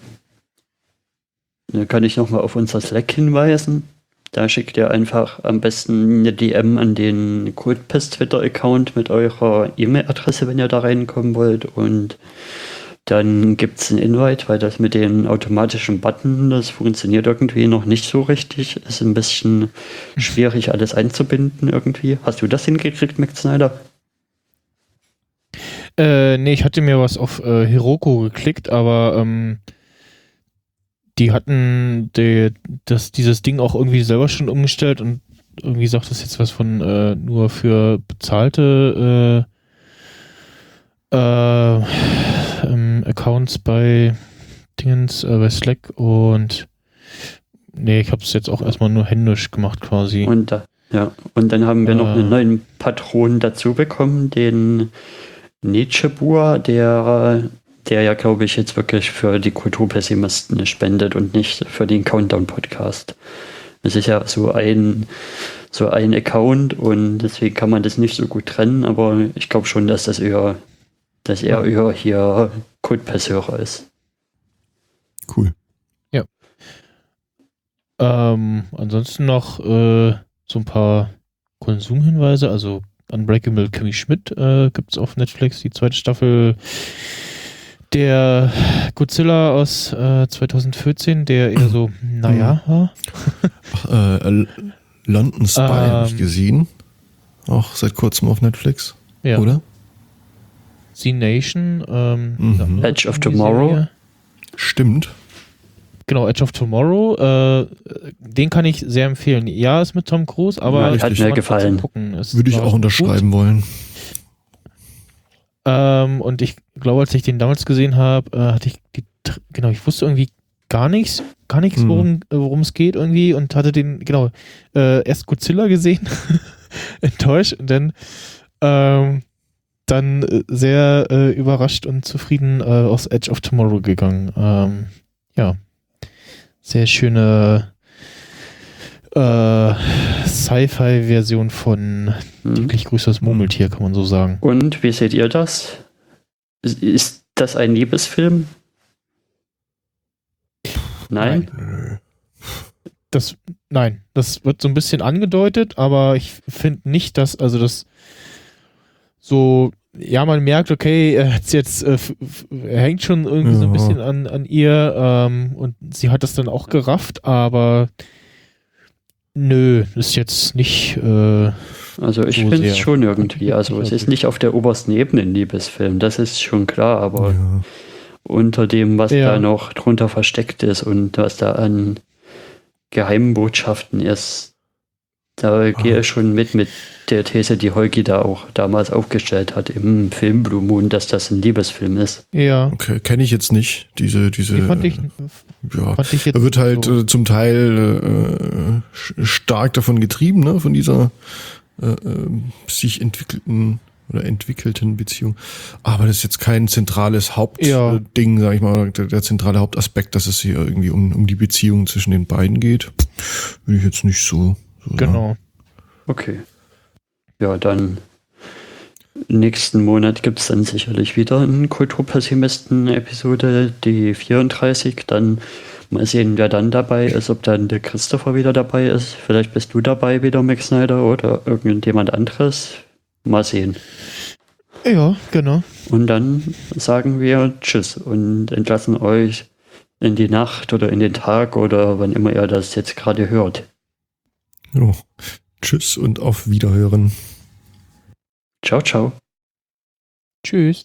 Da kann ich nochmal auf unser Slack hinweisen. Da schickt ihr einfach am besten eine DM an den Codepass Twitter-Account mit eurer E-Mail-Adresse, wenn ihr da reinkommen wollt. Und dann gibt es einen Invite, weil das mit den automatischen Button, das funktioniert irgendwie noch nicht so richtig. Ist ein bisschen schwierig, alles einzubinden irgendwie. Hast du das hingekriegt, Mac Snyder? Nee, ich hatte mir was auf Heroku geklickt, aber die hatten dieses Ding auch irgendwie selber schon umgestellt und irgendwie sagt das jetzt was von nur für bezahlte Accounts bei Dingens, bei Slack und nee, ich habe es jetzt auch erstmal nur händisch gemacht quasi. Und dann haben wir noch einen neuen Patron dazu bekommen, den Nietzsche-Bur, der ja, glaube ich, jetzt wirklich für die Kulturpessimisten spendet und nicht für den Countdown-Podcast. Es ist ja so ein Account und deswegen kann man das nicht so gut trennen, aber ich glaube schon, dass er eher hier Codepass-Hörer ist. Cool. Ja. Ansonsten noch so ein paar Konsumhinweise, also Unbreakable Kimmy Schmidt gibt es auf Netflix, die 2. Staffel der Godzilla aus 2014, der eher so, war. London Spy habe ich gesehen. Auch seit kurzem auf Netflix. Ja. Oder? Z-Nation. Edge of Tomorrow. Stimmt. Genau, Edge of Tomorrow. Den kann ich sehr empfehlen. Ja, ist mit Tom Cruise, aber hat mir gefallen. Würde ich auch unterschreiben wollen. Und ich glaube, als ich den damals gesehen habe, hatte ich ich wusste irgendwie gar nichts, worum es geht irgendwie und hatte den, erst Godzilla gesehen, enttäuscht und dann sehr überrascht und zufrieden aus Edge of Tomorrow gegangen. Sehr schöne Sci-Fi-Version von Täglich grüßt das Murmeltier, kann man so sagen. Und wie seht ihr das? Ist das ein Liebesfilm? Nein? Nein, das wird so ein bisschen angedeutet, aber ich finde nicht, dass, also das so, ja, man merkt, okay, er hat's jetzt, er hängt schon irgendwie so ein bisschen an ihr, und sie hat das dann auch gerafft, aber nö, ist jetzt nicht, Also ich so finde sehr. es schon irgendwie, also es ist nicht auf der obersten Ebene ein Liebesfilm, das ist schon klar, aber Ja. unter dem, was Ja. da noch drunter versteckt ist und was da an geheimen Botschaften ist, da gehe ich schon mit der These, die Holgi da auch damals aufgestellt hat im Film Blue Moon, dass das ein Liebesfilm ist. Ja, Okay, kenne ich jetzt nicht. Diese die fand ich ja. jetzt Er wird halt so. zum Teil stark davon getrieben, ne, von dieser sich entwickelten Beziehung. Aber das ist jetzt kein zentrales Hauptding, sag ich mal, der zentrale Hauptaspekt, dass es hier irgendwie um die Beziehung zwischen den beiden geht. Will ich jetzt nicht so Genau. Okay. Ja, dann nächsten Monat gibt es dann sicherlich wieder eine Kulturpessimisten-Episode, die 34. Dann mal sehen, wer dann dabei ist, ob dann der Christopher wieder dabei ist. Vielleicht bist du dabei wieder, Max Snyder, oder irgendjemand anderes. Mal sehen. Ja, genau. Und dann sagen wir Tschüss und entlassen euch in die Nacht oder in den Tag oder wann immer ihr das jetzt gerade hört. Ja. Tschüss und auf Wiederhören. Ciao, ciao. Tschüss.